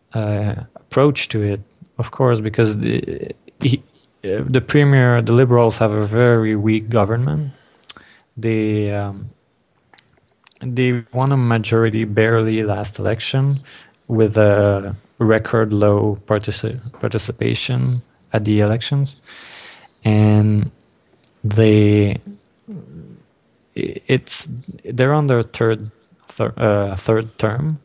uh, approach to it, of course, because the he, uh, the premier, the Liberals have a very weak government. They um, they won a majority barely last election with a record low partici- participation at the elections, and they it's they're on their third thir- uh, third term,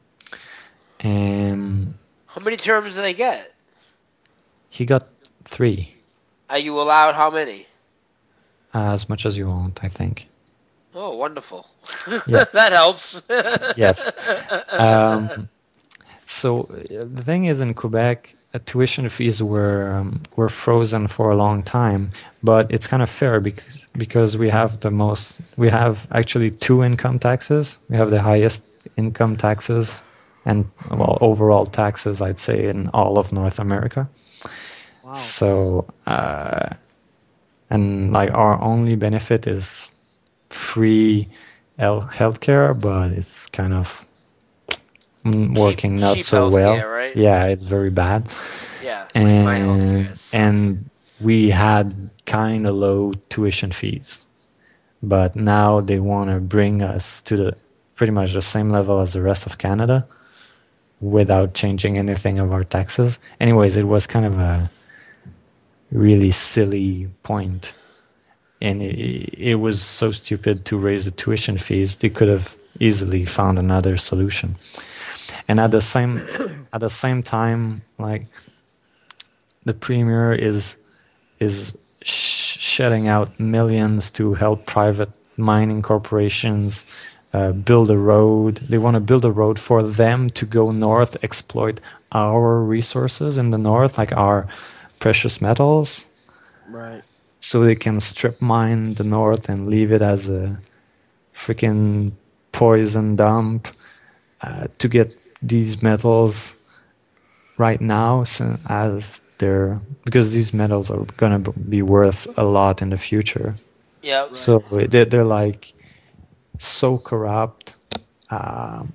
and How many terms do they get? he got three, Are you allowed how many? as much as you want, I think. Oh, wonderful. Yeah. That helps. Yes. Um, so uh, the thing is, in Quebec, uh, tuition fees were um, were frozen for a long time, but it's kind of fair because because we have the most. We have actually two income taxes. We have the highest income taxes and well overall taxes, I'd say, in all of North America. Wow. So uh, and like our only benefit is free health healthcare, but it's kind of mm, working not cheap so well. healthcare, right? Yeah, it's very bad. Yeah, like my healthcare And is- and we had kind of low tuition fees, but now they want to bring us to the pretty much the same level as the rest of Canada without changing anything of our taxes. Anyways, it was kind of a really silly point. And it, it was so stupid to raise the tuition fees. They could have easily found another solution. And at the same at the same time, like the premier is is sh- shedding out millions to help private mining corporations uh, build a road. They want to build a road for them to go north, exploit our resources in the north, like our precious metals. Right. So they can strip mine the north and leave it as a freaking poison dump uh, to get these metals right now, so as they're because these metals are gonna be worth a lot in the future. Yeah. Right. So they're, they're like so corrupt, uh,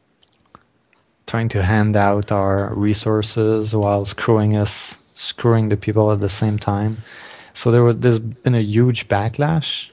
trying to hand out our resources while screwing us, screwing the people at the same time. So there was there's been a huge backlash,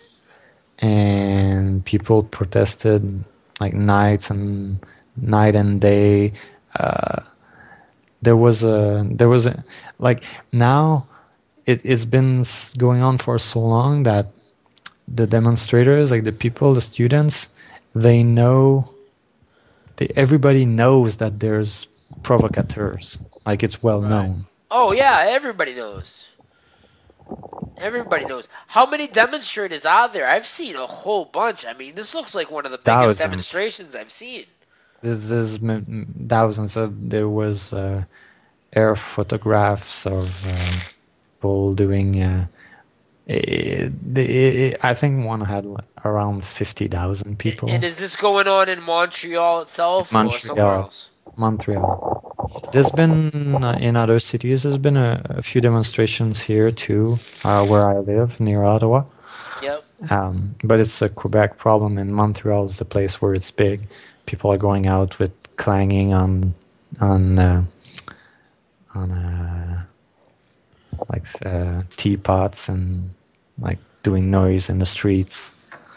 and people protested like nights and night and day. Uh, there was a there was a like now it, it's been s- going on for so long that the demonstrators, like the people, the students, they know. They, everybody knows that there's provocateurs. Like it's well known. Oh yeah, everybody knows. Everybody knows. How many demonstrators are there? I've seen a whole bunch. I mean, this looks like one of the biggest Thousands. demonstrations I've seen. There's, there's m- m- thousands. Of, there was uh, air photographs of uh, people doing. Uh, it, it, I think one had like around fifty thousand people. And is this going on in Montreal itself or somewhere Montreal. else? Montreal. There's been uh, in other cities. There's been a, a few demonstrations here too, uh, where I live near Ottawa. Yep. Um, but it's a Quebec problem, and Montreal is the place where it's big. People are going out with clanging on on uh, on uh, like uh, teapots and like doing noise in the streets.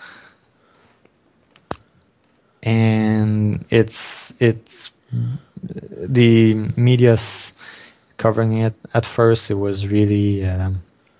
And it's it's the media's covering it. At first, it was really um,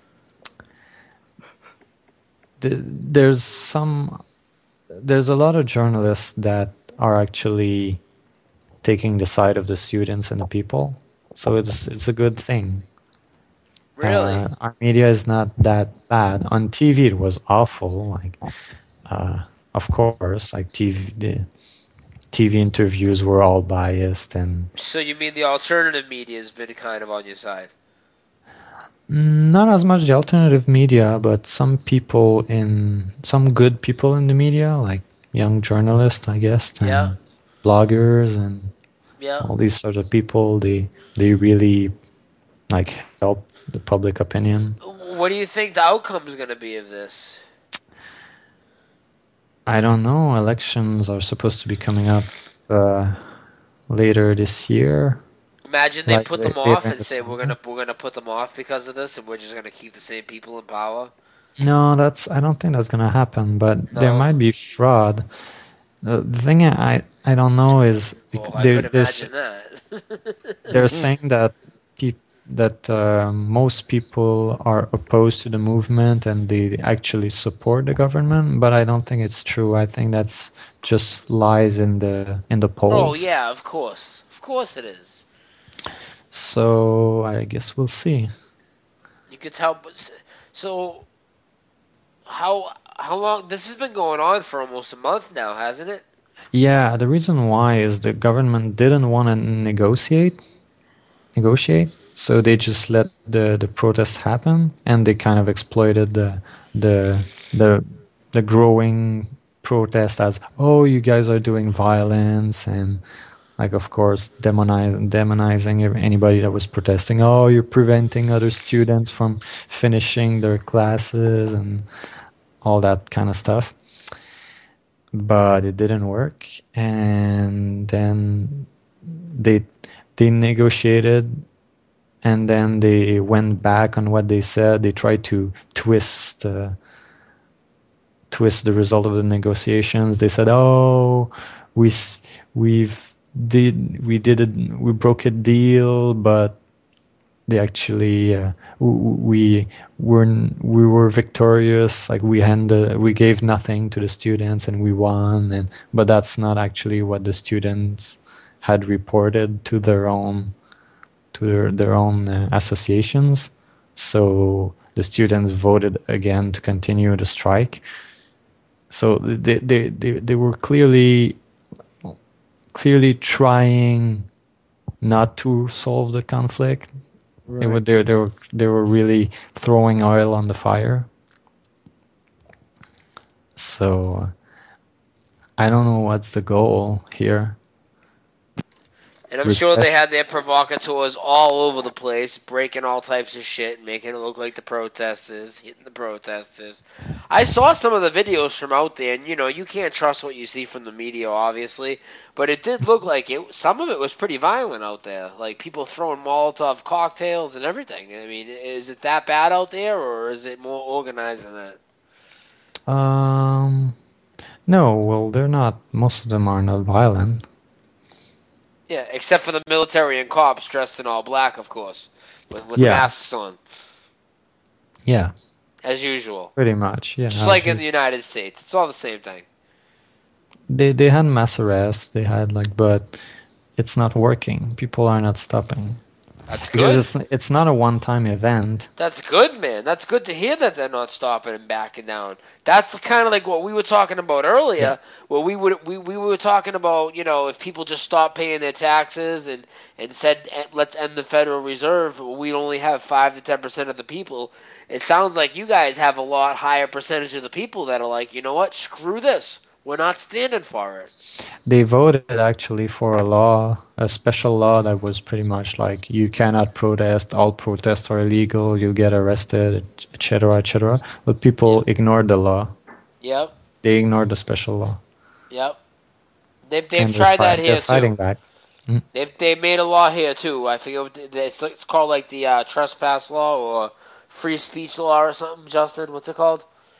th- there's some there's a lot of journalists that are actually taking the side of the students and the people, so it's it's a good thing. Really? Uh, our media is not that bad. On T V, it was awful. Like, uh, of course, like T V, the T V interviews were all biased, and So you mean the alternative media has been kind of on your side? mm, not as much the alternative media, but some people in some good people in the media, like young journalists, I guess, and Yeah. bloggers, and Yeah. all these sort of people. They they really like help the public opinion. What do you think the outcome is going to be of this? I don't know. Elections are supposed to be coming up uh, later this year. Imagine they Like put they them did off in and the say we're season. gonna we're gonna put them off because of this, and we're just gonna keep the same people in power. No, that's. I don't think that's gonna happen. But there No. might be fraud. The, the thing I I don't know is Oh, bec- I there could there's imagine that. they're saying that peop, that uh, most people are opposed to the movement and they actually support the government, but I don't think it's true. I think that's just lies in the in the Oh polls. yeah, of course, of course it is. So I guess we'll see. You could tell. But s- so how how long this has been going on for almost a month now, hasn't it? Yeah, the reason why is the government didn't want to negotiate, negotiate, so they just let the the protest happen, and they kind of exploited the the the the growing protest as, oh, you guys are doing violence, and like, of course, demonize, demonizing ev- anybody that was protesting. Oh, you're preventing other students from finishing their classes and all that kind of stuff. But it didn't work, and then they they negotiated, and then they went back on what they said. They tried to twist uh, twist the result of the negotiations. They said, "Oh, we s- we've did we did it, we broke a deal, but they actually uh, w- we were we were victorious. Like we handed we gave nothing to the students and we won." And but that's not actually what the students had reported to their own to their, their own uh, associations. So the students voted again to continue the strike. So they they, they, they were clearly clearly trying not to solve the conflict. They were they, they were they were really throwing oil on the fire. So I don't know what's the goal here. And I'm sure they had their provocateurs all over the place, breaking all types of shit, making it look like the protesters, hitting the protesters. I saw some of the videos from out there, and you know, you can't trust what you see from the media, obviously, but it did look like it. Some of it was pretty violent out there, like people throwing Molotov cocktails and everything. I mean, is it that bad out there, or is it more organized than that? Um, no, well, they're not. Most of them are not violent. Yeah, except for the military and cops dressed in all black, of course, with, with Yeah. masks on, Yeah, as usual. pretty much. Yeah, Just like in absolutely. the United States. It's all the same thing. They they had mass arrests. They had like, but it's not working. People are not stopping. That's Because good. it's it's not a one time event. That's good, man. That's good to hear that they're not stopping and backing down. That's kind of like what we were talking about earlier, where we would we, we were talking about, you know, if people just stop paying their taxes and and said "Eh, let's end the Federal Reserve, we'd only have five to ten percent of the people. It sounds like you guys have a lot higher percentage of the people that are like, you know what, screw this. We're not standing for it. They voted actually for a law, a special law that was pretty much like you cannot protest. All protests are illegal. You'll get arrested, et cetera, et cetera. But people ignored the law. Yep, They ignored the special law. yep. They've they've And they're tried fi- that they're here fighting too. back. Mm. They've they made a law here too. I forget what the, it's it's called, like the uh, trespass law or free speech law or something. Justin, what's it called?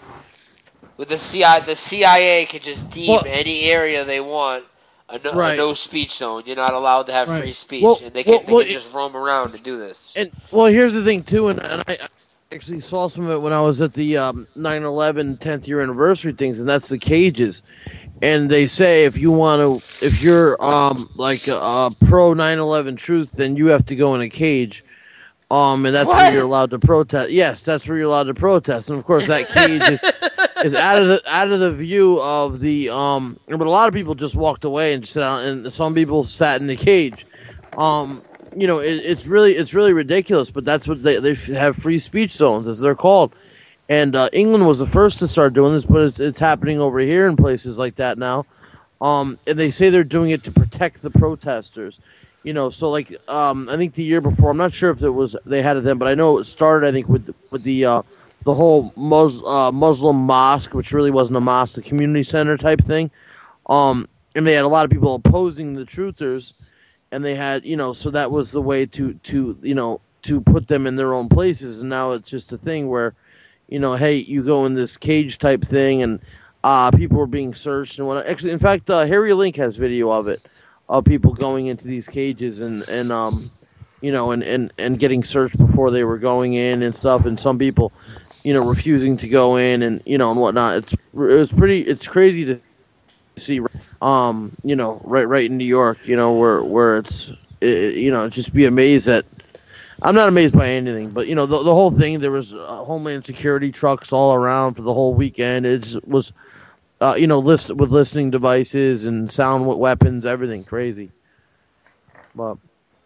With the C I, the C I A can just deem Well- any area they want a no, Right. a no speech zone. You're not allowed to have Right. free speech, Well- and they can well- they well, can it- just roam around and do this. And well, here's the thing too, and, and I actually saw some of it when I was at the um, nine eleven tenth year anniversary things, and that's the cages. And they say if you want to, if you're um like a, a pro nine eleven truth, then you have to go in a cage. Um, and that's where What? you're allowed to protest. Yes, that's where you're allowed to protest, and of course that cage is is out of the out of the view of the um. But a lot of people just walked away and sat down, and some people sat in the cage. Um, you know, it, it's really it's really ridiculous, but that's what they they f- have free speech zones, as they're called. And uh, England was the first to start doing this, but it's it's happening over here in places like that now. Um, and they say they're doing it to protect the protesters. You know, so like um, I think the year before, I'm not sure if it was they had it then, but I know it started. I think with the, with the uh, the whole Mus- uh, Muslim mosque, which really wasn't a mosque, the community center type thing. Um, and they had a lot of people opposing the truthers, and they had, you know, so that was the way to to you know to put them in their own places. And now it's just a thing where, you know, hey, you go in this cage type thing, and uh, people are being searched and what. Actually, in fact, uh, Harry Link has video of it, of people going into these cages and and um, you know, and, and and getting searched before they were going in and stuff. And some people, you know, refusing to go in and you know and whatnot. It's it was pretty. It's crazy to see, um, you know, right right in New York, you know, where where it's it, you know, just be amazed at. I'm not amazed by anything, but you know the the whole thing. There was uh, Homeland Security trucks all around for the whole weekend. It just was, uh, you know, list with listening devices and sound weapons, everything crazy. But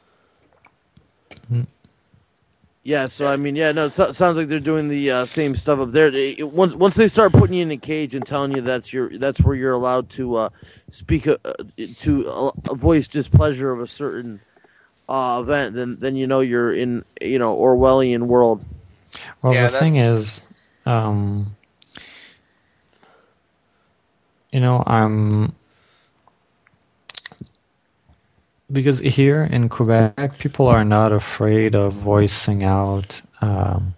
yeah, so I mean, yeah, no, it so, sounds like they're doing the uh, same stuff up there. They, it, once once they start putting you in a cage and telling you that's your that's where you're allowed to uh, speak uh, to uh, voice displeasure of a certain. Uh, event, then then you know you're in you know Orwellian world. Well, Yeah, the thing is, um, you know, I'm because here in Quebec, people are not afraid of voicing out um,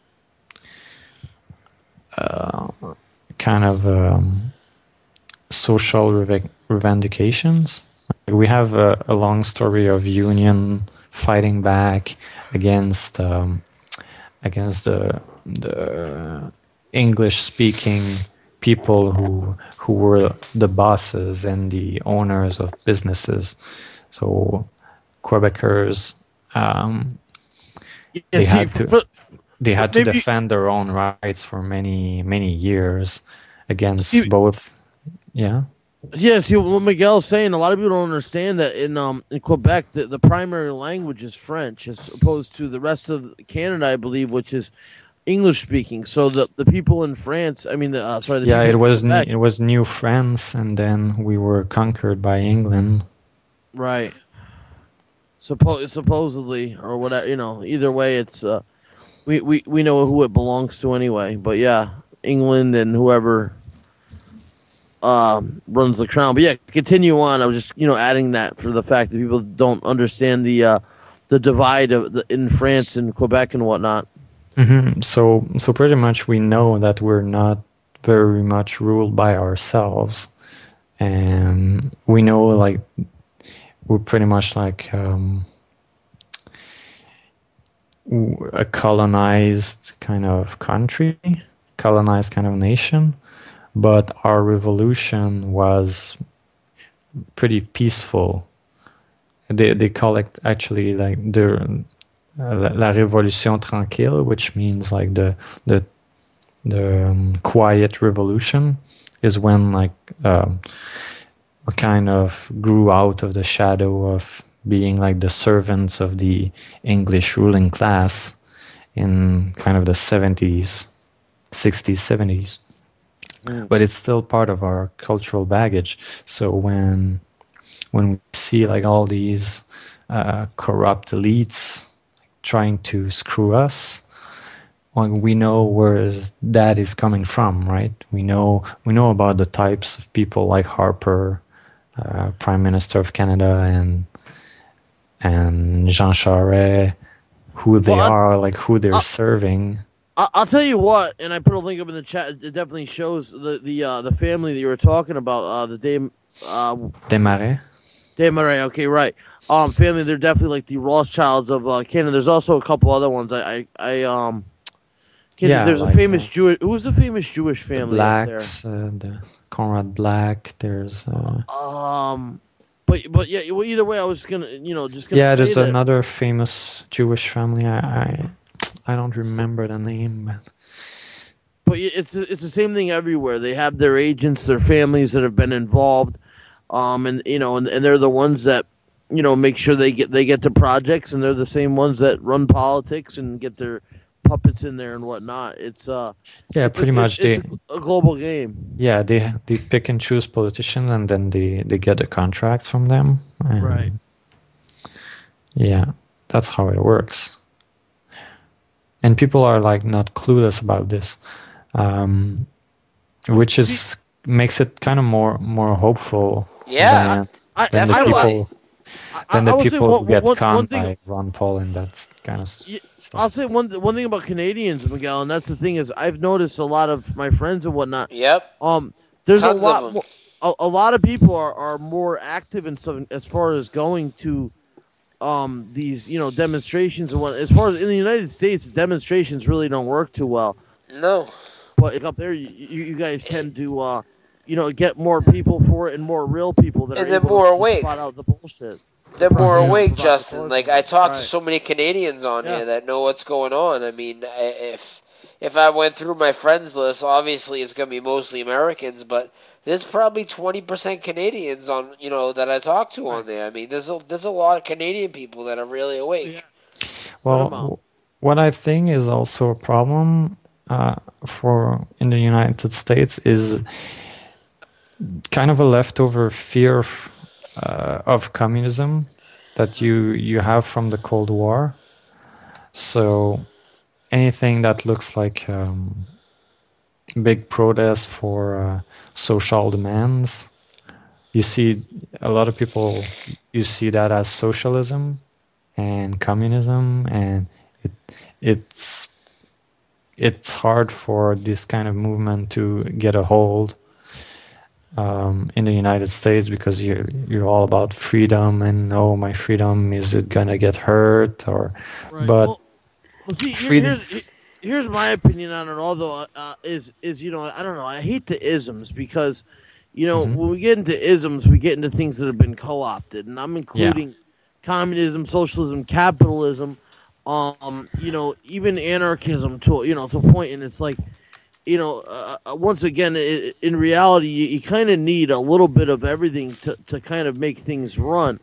uh, kind of um, social rev- revendications. We have a, a long story of union fighting back against um, against the the English-speaking people who who were the bosses and the owners of businesses. So Quebecers, um, Yeah, they see, had to for- they had to maybe- defend their own rights for many many years against See- both. Yeah. Yeah, see what Miguel's saying. A lot of people don't understand that in um in Quebec, the, the primary language is French, as opposed to the rest of Canada, I believe, which is English speaking. So the, the people in France, I mean, the uh, sorry, the Yeah, people it in was Quebec- it was New France, and then we were conquered by England. right. Suppo- supposedly, or whatever, you know. Either way, it's uh, we, we we know who it belongs to anyway. But yeah, England and whoever. Um, runs the crown, but yeah, continue on. I was just, you know, adding that for the fact that people don't understand the uh, the divide of the, in France and Quebec and whatnot. hmm So, so pretty much we know that we're not very much ruled by ourselves, and we know like we're pretty much like um, w- a colonized kind of country, colonized kind of nation. But our revolution was pretty peaceful. They they call it actually like the uh, la, la révolution tranquille, which means like the the the um, quiet revolution is when like um, we kind of grew out of the shadow of being like the servants of the English ruling class in kind of the seventies, sixties, seventies. But it's still part of our cultural baggage. So when when we see like all these uh, corrupt elites trying to screw us, well, we know where is, that is coming from, right? We know we know about the types of people like Harper, uh, Prime Minister of Canada, and and Jean Charest, who they Well, I- are, like who they're I- serving. I- I'll tell you what, and I put a link up in the chat. It definitely shows the the uh, the family that you were talking about. Uh, the Des uh, Desmarais. Desmarais. Okay, right. Um, family. They're definitely like the Rothschilds of uh, Canada. There's also a couple other ones. I I, I um. can't- Yeah, there's like, a famous uh, Jewish. Who's the famous Jewish The family up there? Blacks, uh, the Conrad Black. There's uh, Um, but but yeah. Well, either way, I was gonna you know just gonna yeah. say There's that- another famous Jewish family. I I, I don't remember the name. But But it's it's the same thing everywhere. They have their agents, their families that have been involved, um, and you know, and, and they're the ones that you know make sure they get they get the projects, and they're the same ones that run politics and get their puppets in there and whatnot. It's uh, yeah, it's a- pretty much it's, they it's a global game. yeah they they pick and choose politicians, and then they they get the contracts from them. And Right. Yeah, that's how it works. And people are like not clueless about this, um, which is makes it kind of more more hopeful. Yeah, than, I- than the I- people than I the will say people one- who get one- conned one thing- by Ron Paul and that kind of s- Yeah, stuff. I'll say one one thing about Canadians, Miguel, and that's the thing is I've noticed a lot of my friends and whatnot. Yep. Um, there's Tons a of lot them. more. A, a lot of people are, are more active in some as far as going to um these you know demonstrations and what. As far as in the United States, demonstrations really don't work too well. No. But up there, you, you you guys tend to uh you know get more people for it and more real people that And are they're able more to, to awake. spot out the bullshit. They're more Yeah. awake, Provide the Justin. cause Like of I it. talk to Right. so many Canadians on Yeah. here that know what's going on. I mean, I- if if I went through my friends list, obviously it's gonna be mostly Americans, but there's probably twenty percent Canadians on you know that I talk to on there. I mean, there's a there's a lot of Canadian people that are really awake. Well, w- what I think is also a problem uh, for in the United States is kind of a leftover fear of, uh, of communism that you you have from the Cold War. So anything that looks like um, big protest for uh, social demands, you see a lot of people you see that as socialism and communism, and it it's it's hard for this kind of movement to get a hold um, in the United States because you're you're all about freedom and oh my freedom, is it gonna get hurt or Right. but Well, Well, see, here- freedom here's he- here's my opinion on it. Although uh, is is you know I don't know. I hate the isms because you know Mhm. when we get into isms, we get into things that have been co-opted, and I'm including communism, socialism, capitalism, um, you know, even anarchism to you know to a point, and it's like. You know, uh, uh, once again, i in reality, you, you kind of need a little bit of everything to, to kind of make things run.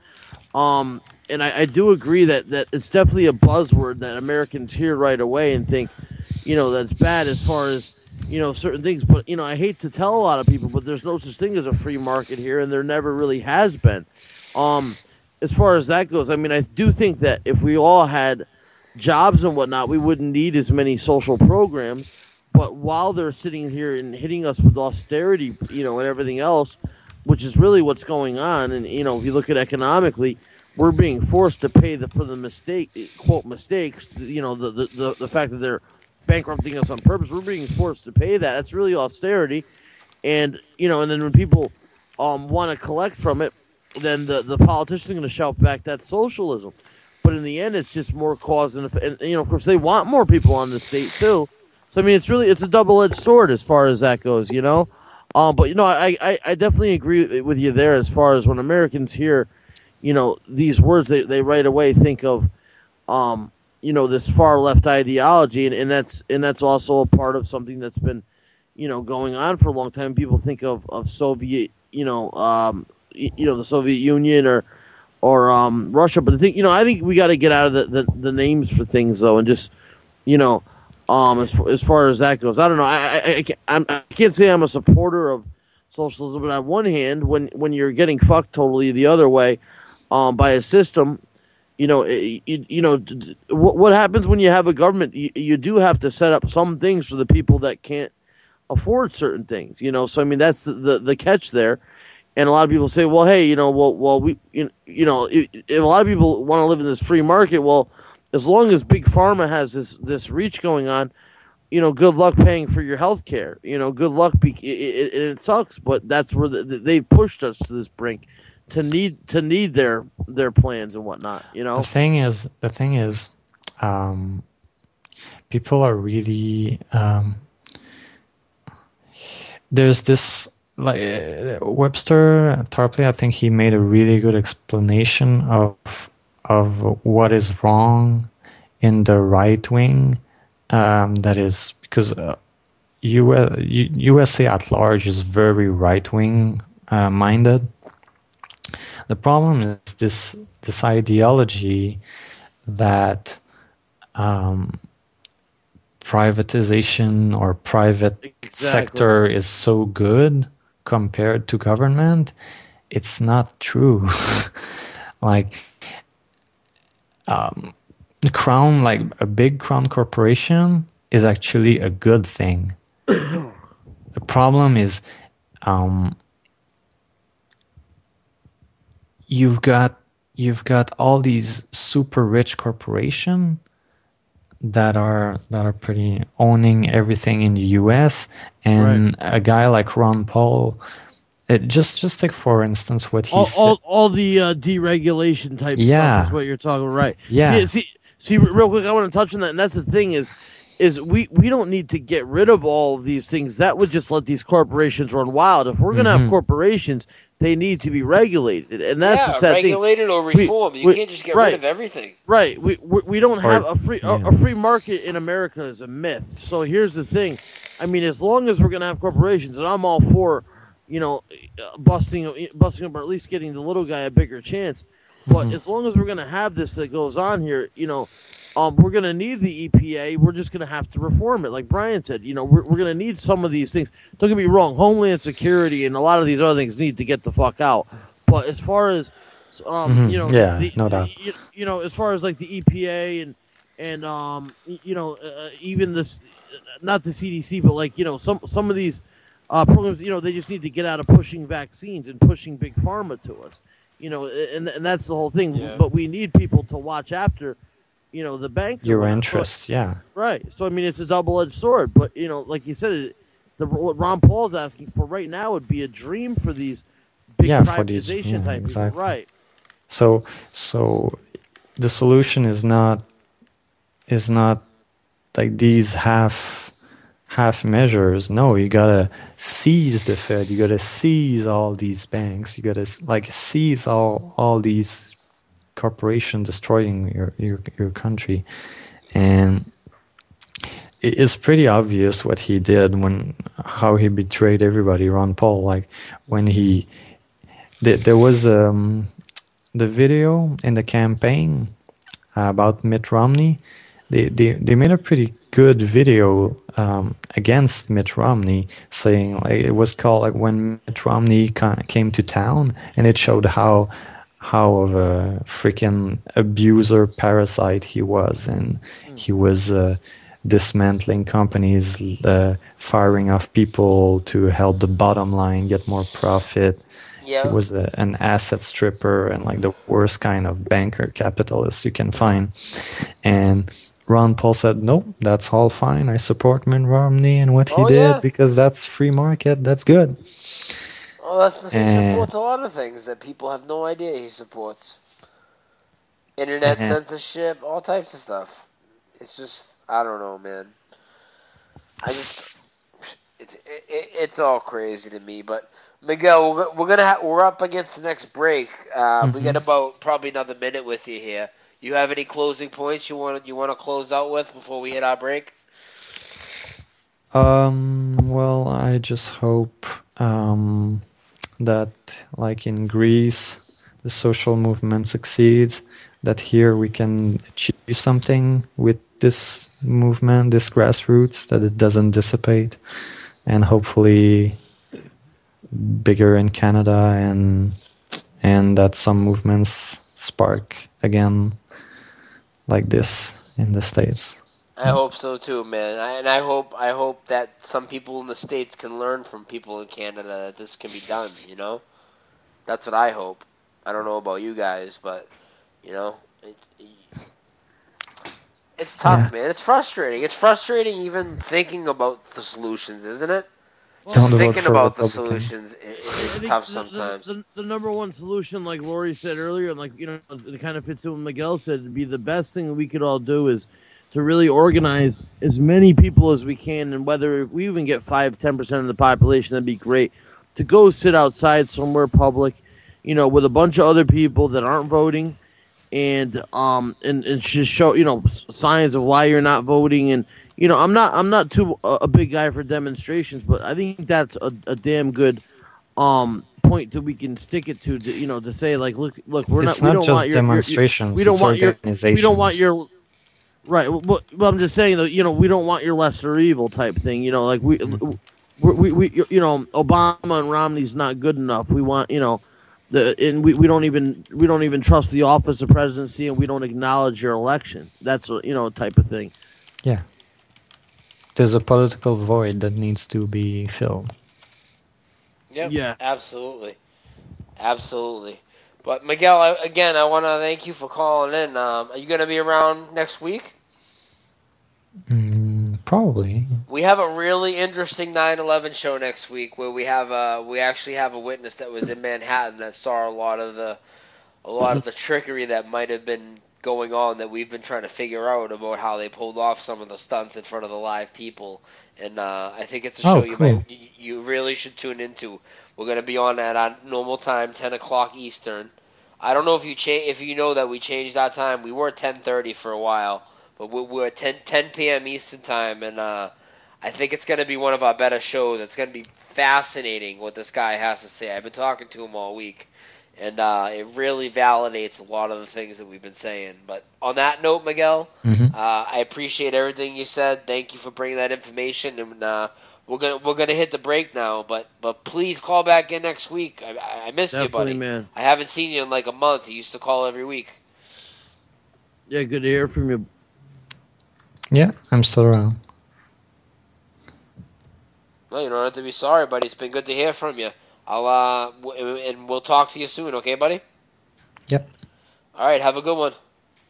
Um, and I, I do agree that, that it's definitely a buzzword that Americans hear right away and think, you know, that's bad as far as, you know, certain things. But, you know, I hate to tell a lot of people, but there's no such thing as a free market here, and there never really has been. Um, as far as that goes, I mean, I do think that if we all had jobs and whatnot, we wouldn't need as many social programs. But while they're sitting here and hitting us with austerity, you know, and everything else, which is really what's going on, and you know, if you look at economically, we're being forced to pay the for the mistake, quote mistakes, you know, the the, the, the fact that they're bankrupting us on purpose. We're being forced to pay that. That's really austerity, and you know, and then when people um want to collect from it, then the the politicians are going to shout back that's socialism. But in the end, it's just more cause and effect. And you know, of course, they want more people on the state too. So I mean, it's really it's a double-edged sword as far as that goes, you know. Um, but you know, I, I, I definitely agree with you there as far as when Americans hear, you know, these words, they, they right away think of, um, you know, this far left ideology, and, and that's and that's also a part of something that's been, you know, going on for a long time. People think of, of Soviet, you know, um, y- you know, the Soviet Union or or um, Russia, but the thing, you know, I think we got to get out of the, the, the names for things though, and just, you know. Um, as, as far as that goes, I don't know. I I, I, can't, I'm, I can't say I'm a supporter of socialism, but on one hand, when when you're getting fucked totally the other way, um, by a system, you know, it, you, you know, d- d- what what happens when you have a government? You, you do have to set up some things for the people that can't afford certain things. You know, so I mean that's the the, the catch there. And a lot of people say, well, hey, you know, well, well, we, you, you know, if, if a lot of people want to live in this free market, well. As long as Big Pharma has this, this reach going on, you know, good luck paying for your health care. You know, good luck. Be- it, it, it sucks, but that's where the, they've pushed us to this brink to need to need their their plans and whatnot. You know, the thing is the thing is um, people are really um, there's this like uh, Webster Tarpley, I think he made a really good explanation of of what is wrong in the right wing. Um, that is because uh, U S, U S A at large is very right wing uh, minded. The problem is this this ideology that um, privatization or private Exactly. sector is so good compared to government. It's not true. Like um, the crown, like a big crown corporation, is actually a good thing. The problem is um, you've got you've got all these super rich corporation that are that are pretty owning everything in the U S, and right. a guy like Ron Paul. It, just just take for instance what he all, said. All, all the uh, deregulation type yeah. stuff is what you're talking about, right? Yeah. See, see, see, real quick, I want to touch on that, and that's the thing is, is we, we don't need to get rid of all of these things. That would just let these corporations run wild. If we're going to mm-hmm. have corporations, they need to be regulated, and that's yeah, a sad regulated thing. or reformed. We, you we, can't just get right, rid of everything. Right. We we, we don't or, have a free yeah. a, a free market in America is a myth. So here's the thing. I mean, as long as we're going to have corporations, and I'm all for, you know, busting busting up or at least getting the little guy a bigger chance. But mm-hmm. as long as we're going to have this that goes on here, you know, um, we're going to need the E P A. We're just going to have to reform it. Like Brian said, you know, we're, we're going to need some of these things. Don't get me wrong. Homeland Security and a lot of these other things need to get the fuck out. But as far as, um, mm-hmm. you know, yeah, the, no doubt. You, you know, as far as like the E P A and, and um, you know, uh, even this, not the C D C, but like, you know, some, some of these, Uh, programs, you know, they just need to get out of pushing vaccines and pushing big pharma to us, you know, and and that's the whole thing. Yeah. But we need people to watch after, you know, the banks. Your interest, so, yeah. Right. So I mean, it's a double-edged sword. But you know, like you said, it, the what Ron Paul's asking for right now would be a dream for these big yeah, privatization for these, yeah, type exactly. people. Right. So so the solution is not is not like these half. half measures. No, you gotta seize the Fed. You gotta seize all these banks. You gotta like seize all all these corporations destroying your your, your country. And it's pretty obvious what he did when how he betrayed everybody. Ron Paul, like when he there was um the video in the campaign about Mitt Romney. They, they they made a pretty good video um, against Mitt Romney, saying like it was called like when Mitt Romney came to town, and it showed how how of a freaking abuser parasite he was, and he was uh, dismantling companies, uh, firing off people to help the bottom line get more profit. Yeah. He was a, an asset stripper and like the worst kind of banker capitalist you can find, and Ron Paul said, no, that's all fine. I support Mitt Romney and what he oh, did yeah. because that's free market. That's good. Well, that's the thing. He supports a lot of things that people have no idea he supports. Internet and, censorship, all types of stuff. It's just, I don't know, man. I just, it's it, it, it's all crazy to me. But Miguel, we're, we're gonna ha- we're up against the next break. Uh, mm-hmm. We got about probably another minute with you here. You have any closing points you want you want to close out with before we hit our break? Um. Well, I just hope um, that, like in Greece, the social movement succeeds. That here we can achieve something with this movement, this grassroots, that it doesn't dissipate, and hopefully bigger in Canada, and and that some movements spark again. Like this in the States. I hope so too, man. I, and I hope I hope that some people in the States can learn from people in Canada that this can be done, you know? That's what I hope. I don't know about you guys, but, you know, it, it, it's tough, yeah. man. It's frustrating. It's frustrating even thinking about the solutions, isn't it? Just thinking about the solutions it, it's tough the, sometimes. The, the, the number one solution, like Lori said earlier, and like, you know, it kind of fits in what Miguel said, to be the best thing that we could all do is to really organize as many people as we can, and whether we even get five, ten percent of the population, that'd be great, to go sit outside somewhere public, you know, with a bunch of other people that aren't voting, and um and, and just show, you know, signs of why you're not voting. And you know, I'm not I'm not too uh, a big guy for demonstrations, but I think that's a, a damn good um point that we can stick it to, to you know, to say like, look look we're it's not, not we don't just want your, demonstrations. Your, we don't it's want your we don't want your right. Well, well, I'm just saying that, you know, we don't want your lesser evil type thing. You know, like we mm-hmm. we, we we you know, Obama and Romney's not good enough. We want, you know, the and we, we don't even we don't even trust the office of presidency, and we don't acknowledge your election. That's, you know, type of thing. Yeah. There's a political void that needs to be filled. Yep, yeah, absolutely, absolutely. But Miguel, I, again, I want to thank you for calling in. Um, are you going to be around next week? Mm, probably. We have a really interesting nine eleven show next week where we have a, we actually have a witness that was in Manhattan that saw a lot of the a lot of the trickery that might have been going on that we've been trying to figure out about how they pulled off some of the stunts in front of the live people. And uh, I think it's a Oh, show you cool. might, you you really should tune into. We're going to be on at our normal time, ten o'clock Eastern. I don't know if you cha- if you know that we changed our time. We were ten thirty for a while, but we're, we're at ten p.m. Eastern time, and uh, I think it's going to be one of our better shows. It's going to be fascinating what this guy has to say. I've been talking to him all week, and uh, it really validates a lot of the things that we've been saying. But on that note, Miguel, Mhm. uh, I appreciate everything you said. Thank you for bringing that information, and uh, we're gonna we're gonna hit the break now. But but please call back in next week. I, I I missed you, Definitely, buddy. man. I haven't seen you in like a month. You used to call every week. Yeah, good to hear from you. Yeah, I'm still around. No, you don't have to be sorry, buddy. It's been good to hear from you. I'll uh, w- and we'll talk to you soon, okay, buddy? Yep. All right, have a good one.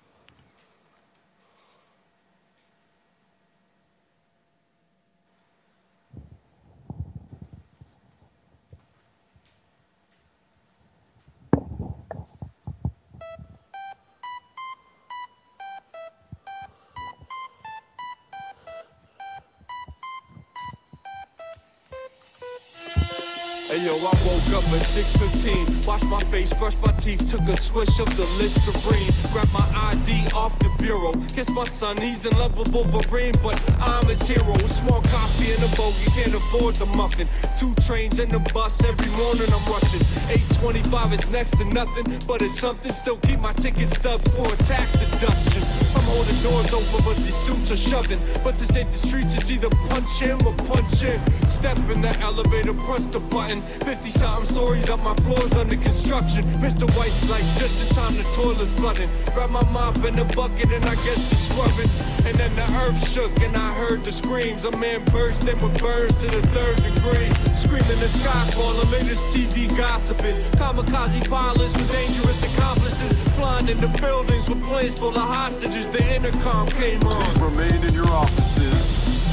Hey yo, I woke up at six fifteen, washed my face, brushed my teeth, took a swish of the Listerine, grabbed my I D off the bureau, kissed my son, he's in love with Wolverine, but I'm his hero. Small coffee in a bogey, can't afford the muffin. Two trains in the bus, every morning I'm rushing. eight twenty-five is next to nothing, but it's something, still keep my ticket stubs for a tax deduction. I'm holding doors open, but these suits are shoving, but this ain't the streets, it's either punch him or punch in. Step in the elevator, press the button, fifty something stories on my floors under construction. Mister White's like just in time the toilet's flooding. Grab my mop and a bucket and I get to scrubbing. And then the earth shook and I heard the screams. A man burst in with burns to the third degree. Screaming the sky's falling, latest T V gossip is kamikaze pilots with dangerous accomplices flying into buildings with planes full of hostages. The intercom came on. Please remain in your offices.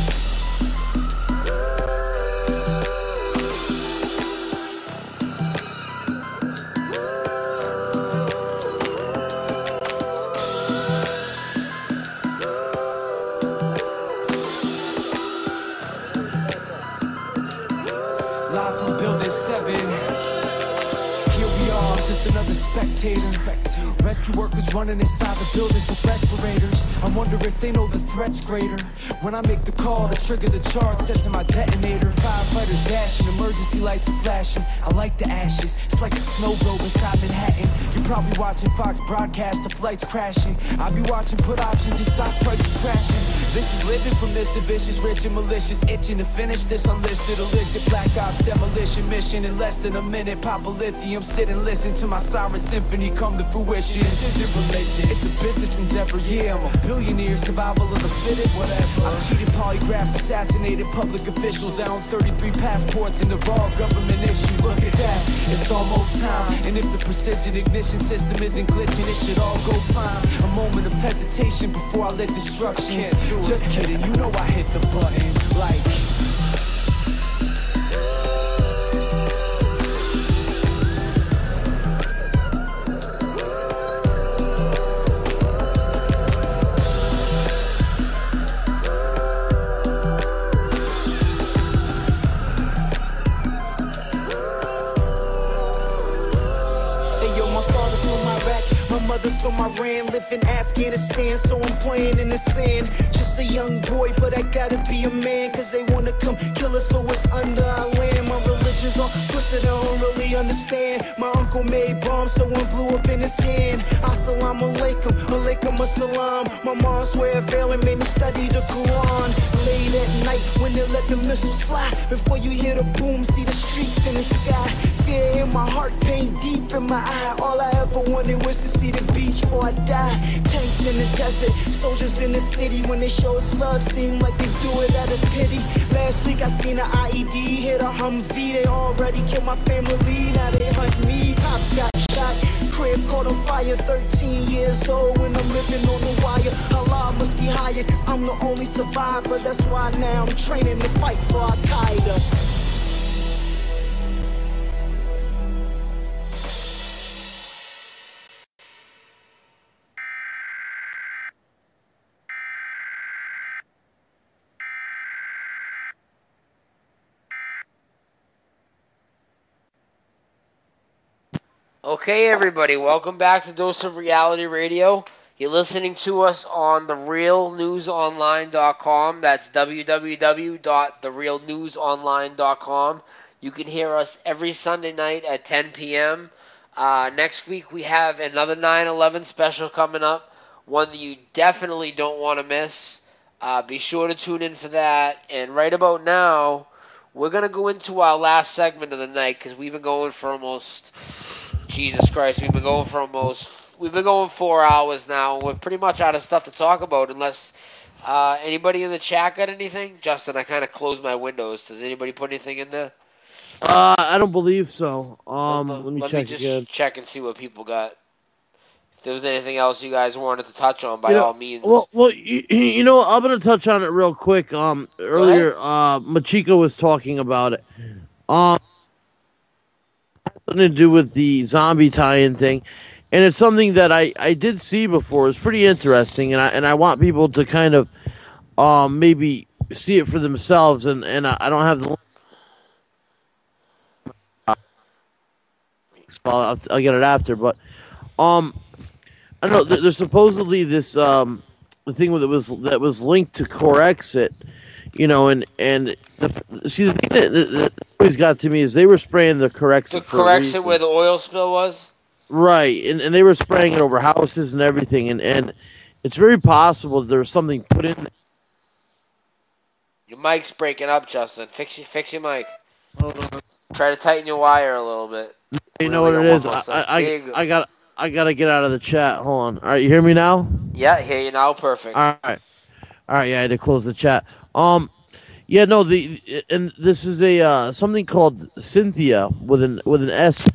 Live from building seven. Here we are, just another spectator. Rescue workers running inside the buildings with respirators. I wonder if they know the threat's greater. When I make the call to trigger the charge set to my detonator, firefighters dashing, emergency lights are flashing. I like the ashes, it's like a snow globe inside Manhattan. You're probably watching Fox broadcast the flights crashing. I'll be watching put options and stock prices crashing. This is living from Mister Vicious, rich and malicious, itching to finish this unlisted illicit black ops demolition mission in less than a minute. Papa lithium, sit and listen to my siren symphony come to fruition. This isn't religion, it's a business endeavor. Yeah, I'm a billionaire, survival of the fittest. Whatever. I've cheated polygraphs, assassinated public officials. I own thirty-three passports and they're all government issue. Look at that, it's almost time. And if the precision ignition system isn't glitching, it should all go fine. A moment of hesitation before I let destruction. Just kidding, you know I hit the button like. Mother's from Iran, live in Afghanistan, so I'm playing in the sand. Just a young boy, but I gotta be a man, cause they wanna come kill us for what's under our land. My religion's all twisted, I don't really understand. My uncle made bombs, so one blew up in his hand. Assalamu alaikum, alaikum assalam. My mom swear veiling made me study the Quran. Late at night when they let the missiles fly, before you hear the boom, see the streaks in the sky. Fear in my heart, pain deep in my eye. All I ever wanted was to see the beach before I die. Tanks in the desert, soldiers in the city. When they show us love, seem like they do it out of pity. Last week I seen an I E D hit a Humvee. They already killed my family, now they hunt me. Cops got shot, crib caught on fire, thirteen years old when I'm living on the wire. Allah must be higher, cause I'm the only survivor. That's why now I'm training to fight for Al-Qaeda. Okay, everybody, welcome back to Dose of Reality Radio. You're listening to us on the real news online dot com. That's w w w dot the real news online dot com. You can hear us every Sunday night at ten p.m. Uh, next week we have another nine eleven special coming up, one that you definitely don't want to miss. Uh, be sure to tune in for that. And right about now, we're going to go into our last segment of the night because we've been going for almost... Jesus Christ, we've been going for almost, we've been going four hours now. We're pretty much out of stuff to talk about unless uh, anybody in the chat got anything? Justin, I kind of closed my windows. Does anybody put anything in there? Uh, I don't believe so. Um, let, let me let check me just again. check and see what people got. If there was anything else you guys wanted to touch on, by You know, all means. Well, well, you, you know, I'm gonna touch on it real quick. Um, earlier, uh, Machiko was talking about it. Um. Something to do with the zombie tie-in thing, and it's something that I, I did see before. It's pretty interesting, and I and I want people to kind of um maybe see it for themselves. And and I, I don't have the uh, I'll, I'll get it after, but um I don't know. There, there's supposedly this um the thing that was that was linked to Corexit. You know, and and the, see the thing that, that, that always got to me is they were spraying the Corexit. The for a Corexit reason. where the oil spill was? Right, and, and they were spraying it over houses and everything, and, and it's very possible that there was something put in there. Your mic's breaking up, Justin. Fix your, fix your mic. Hold on. Try to tighten your wire a little bit. You know what it is? I, I, I, I got I got to get out of the chat. Hold on. All right, you hear me now? Yeah, hear you now. Perfect. All right. All right, yeah, I had to close the chat. Um, yeah, no, the and this is a uh, something called Cynthia with an with an S.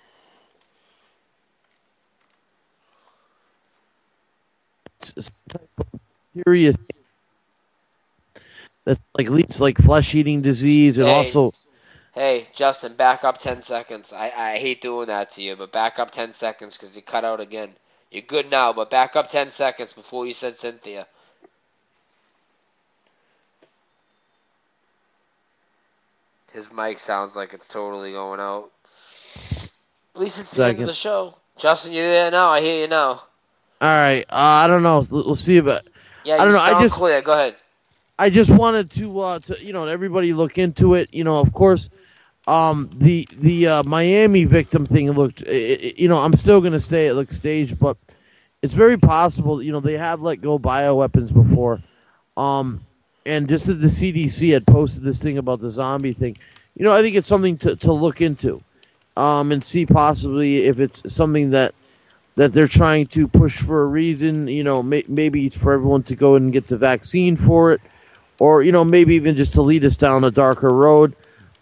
It's, it's serious. That's like leads like flesh eating disease and Hey. also. Hey, Justin, back up ten seconds. I, I hate doing that to you, but back up ten seconds because you cut out again. You're good now, but back up ten seconds before you said Cynthia. His mic sounds like it's totally going out. At least it's the end of Second. the show. Justin, you there now? I hear you now. All right, uh, I don't know. We'll see about. Yeah, I don't you know. I sound just clear. Go ahead. I just wanted to, uh, to you know, everybody look into it. You know, of course, um, the the uh, Miami victim thing looked. It, it, you know, I'm still gonna say it looked staged, but it's very possible. You know, they have let go bioweapons before, um, and just that the C D C had posted this thing about the zombie thing. You know, I think it's something to, to look into, um, and see possibly if it's something that that they're trying to push for a reason. You know, may, maybe it's for everyone to go and get the vaccine for it. Or, you know, maybe even just to lead us down a darker road.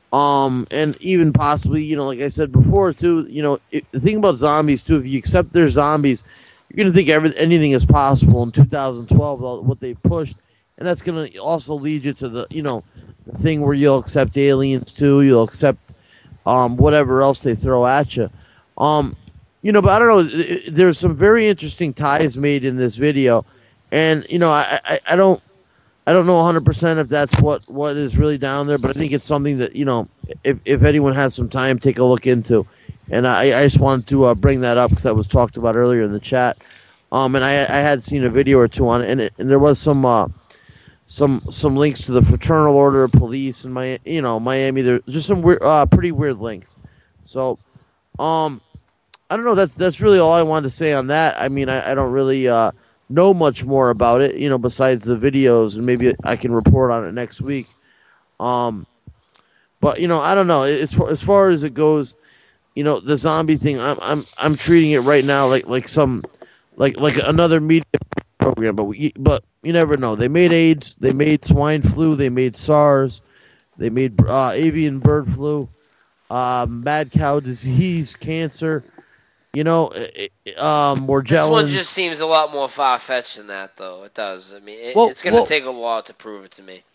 Um, and even possibly, you know, like I said before, too, you know, it, the thing about zombies, too, if you accept they're zombies, you're going to think every, anything is possible in two thousand twelve, what they pushed. And that's going to also lead you to the, you know, the thing where you'll accept aliens, too. You'll accept um, whatever else they throw at you. Um, you know, but I don't know. It, it, there's some very interesting ties made in this video. And, you know, I, I, I don't. I don't know one hundred percent if that's what, what is really down there, but I think it's something that, you know, if, if anyone has some time, take a look into. And I, I just wanted to uh, bring that up because that was talked about earlier in the chat. Um, and I, I had seen a video or two on it, and, it, and there was some uh, some some links to the Fraternal Order of Police in my, you know, Miami. There's just some weird, uh, pretty weird links. So, um, I don't know. That's that's really all I wanted to say on that. I mean, I, I don't really uh, know much more about it, you know, besides the videos, and maybe I can report on it next week. Um, but you know, I don't know. As far as far as it goes, you know, the zombie thing, I'm I'm I'm treating it right now like like some like like another media program. But we, but you never know. They made AIDS, they made swine flu, they made SARS, they made uh, avian bird flu, uh, mad cow disease, cancer. You know, eh, eh, um, This one Morgellons. just seems a lot more far fetched than that, though. It does. I mean, it, Well- it's going to well- take a while to prove it to me.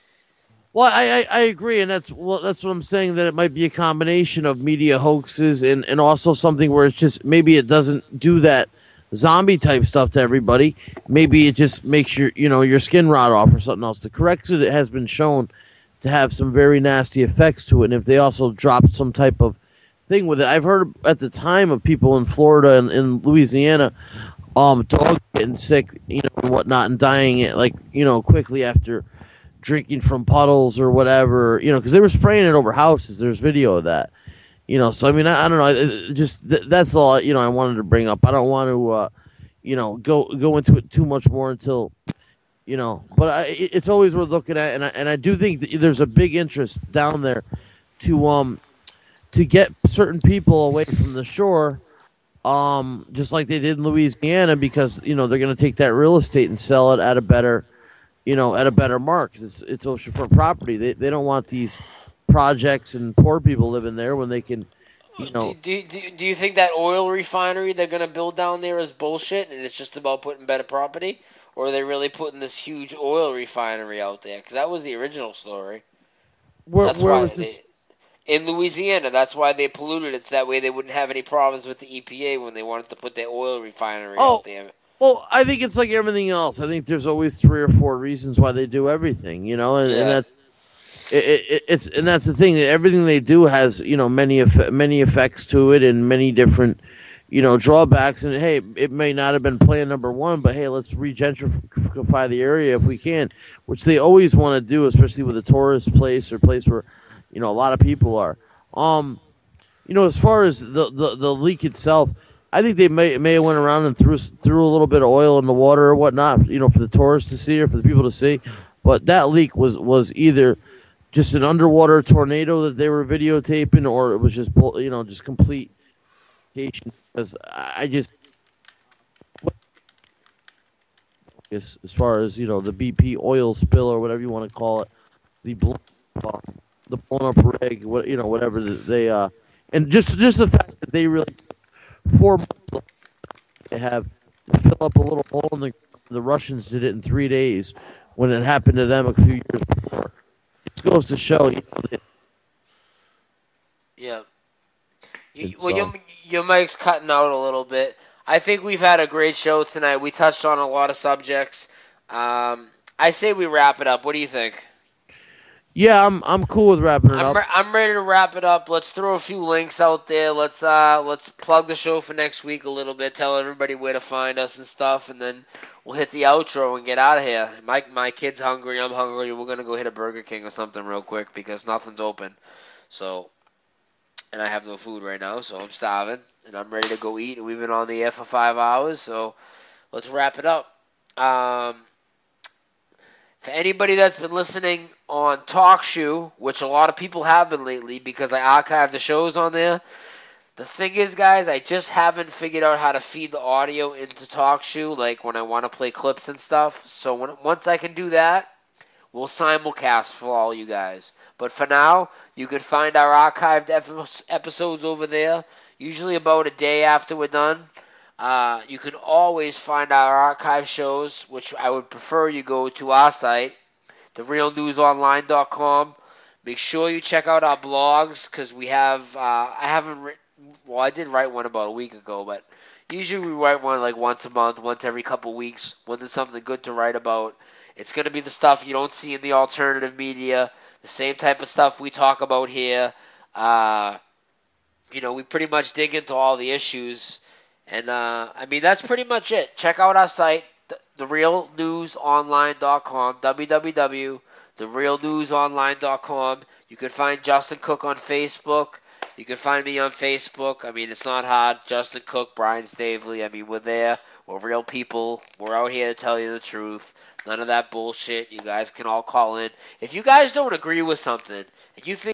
Well, I, I, I agree, and that's well, that's what I'm saying. That it might be a combination of media hoaxes and, and also something where it's just maybe it doesn't do that zombie type stuff to everybody. Maybe it just makes your you know your skin rot off or something else. The Corexit has been shown to have some very nasty effects to it, and if they also drop some type of thing with it, I've heard at the time of people in Florida and in Louisiana, um, dogs getting sick, you know, and whatnot, and dying it like you know quickly after drinking from puddles or whatever, you know, because they were spraying it over houses. There's video of that, you know. So I mean, I, I don't know. It, it just th- that's all you know. I wanted to bring up. I don't want to, uh, you know, go go into it too much more until, you know. But I, it- it's always worth looking at, and I, and I do think that there's a big interest down there to um to get certain people away from the shore, um, just like they did in Louisiana, because you know they're going to take that real estate and sell it at a better. You know, at a better mark. 'Cause It's it's oceanfront property. They they don't want these projects and poor people living there when they can, you know. Do, do, do you think that oil refinery they're going to build down there is bullshit and it's just about putting better property? Or are they really putting this huge oil refinery out there? Because that was the original story. Where That's where why was they- this? In Louisiana, that's why they polluted it, so that way they wouldn't have any problems with the E P A when they wanted to put their oil refinery Oh, out there. Well, I think it's like everything else. I think there's always three or four reasons why they do everything, you know, and, and Yeah. that's it, it, it's and that's the thing. That everything they do has you know many eff- many effects to it and many different you know drawbacks. And hey, it may not have been plan number one, but hey, let's regentrify the area if we can, which they always want to do, especially with a tourist place or place where you know a lot of people are. Um, you know, as far as the the, the leak itself. I think they may may have went around and threw threw a little bit of oil in the water or whatnot, you know, for the tourists to see or for the people to see. But that leak was was either just an underwater tornado that they were videotaping, or it was just bull- you know just complete. Because I just as as far as you know the B P oil spill or whatever you want to call it, the blown, uh, the blown up rig, what you know whatever they uh, and just just the fact that they really. Four months they have to fill up a little hole in the the Russians did it in three days when it happened to them a few years before. It goes to show, you know, they, Yeah. You, It's, well, your, um, your mic's cutting out a little bit. I think we've had a great show tonight. We touched on a lot of subjects. Um, I say we wrap it up. What do you think? yeah, I'm I'm cool with wrapping it I'm, up. re- I'm ready to wrap it up. Let's throw a few links out there. Let's uh let's plug the show for next week a little bit. Tell everybody where to find us and stuff, and then we'll hit the outro and get out of here. My my kid's hungry. I'm hungry. We're gonna go hit a Burger King or something real quick because nothing's open. So, and I have no food right now, so I'm starving and I'm ready to go eat. And we've been on the air for five hours, so let's wrap it up. Um. For anybody that's been listening on TalkShoe, which a lot of people have been lately because I archive the shows on there, the thing is, guys, I just haven't figured out how to feed the audio into TalkShoe, like when I want to play clips and stuff. So when, once I can do that, we'll simulcast for all you guys. But for now, you can find our archived epi- episodes over there, usually about a day after we're done. Uh, you can always find our archive shows, which I would prefer you go to our site, the real news online dot com. Make sure you check out our blogs because we have, uh, I haven't written, well, I did write one about a week ago, but usually we write one like once a month, once every couple weeks when there's something good to write about. It's going to be the stuff you don't see in the alternative media, the same type of stuff we talk about here. Uh, you know, we pretty much dig into all the issues. And, uh, I mean, that's pretty much it. Check out our site, the real news online dot com, w w w dot the real news online dot com. You can find Justin Cook on Facebook. You can find me on Facebook. I mean, it's not hard. Justin Cook, Brian Stavely. I mean, we're there. We're real people. We're out here to tell you the truth. None of that bullshit. You guys can all call in. If you guys don't agree with something, and you think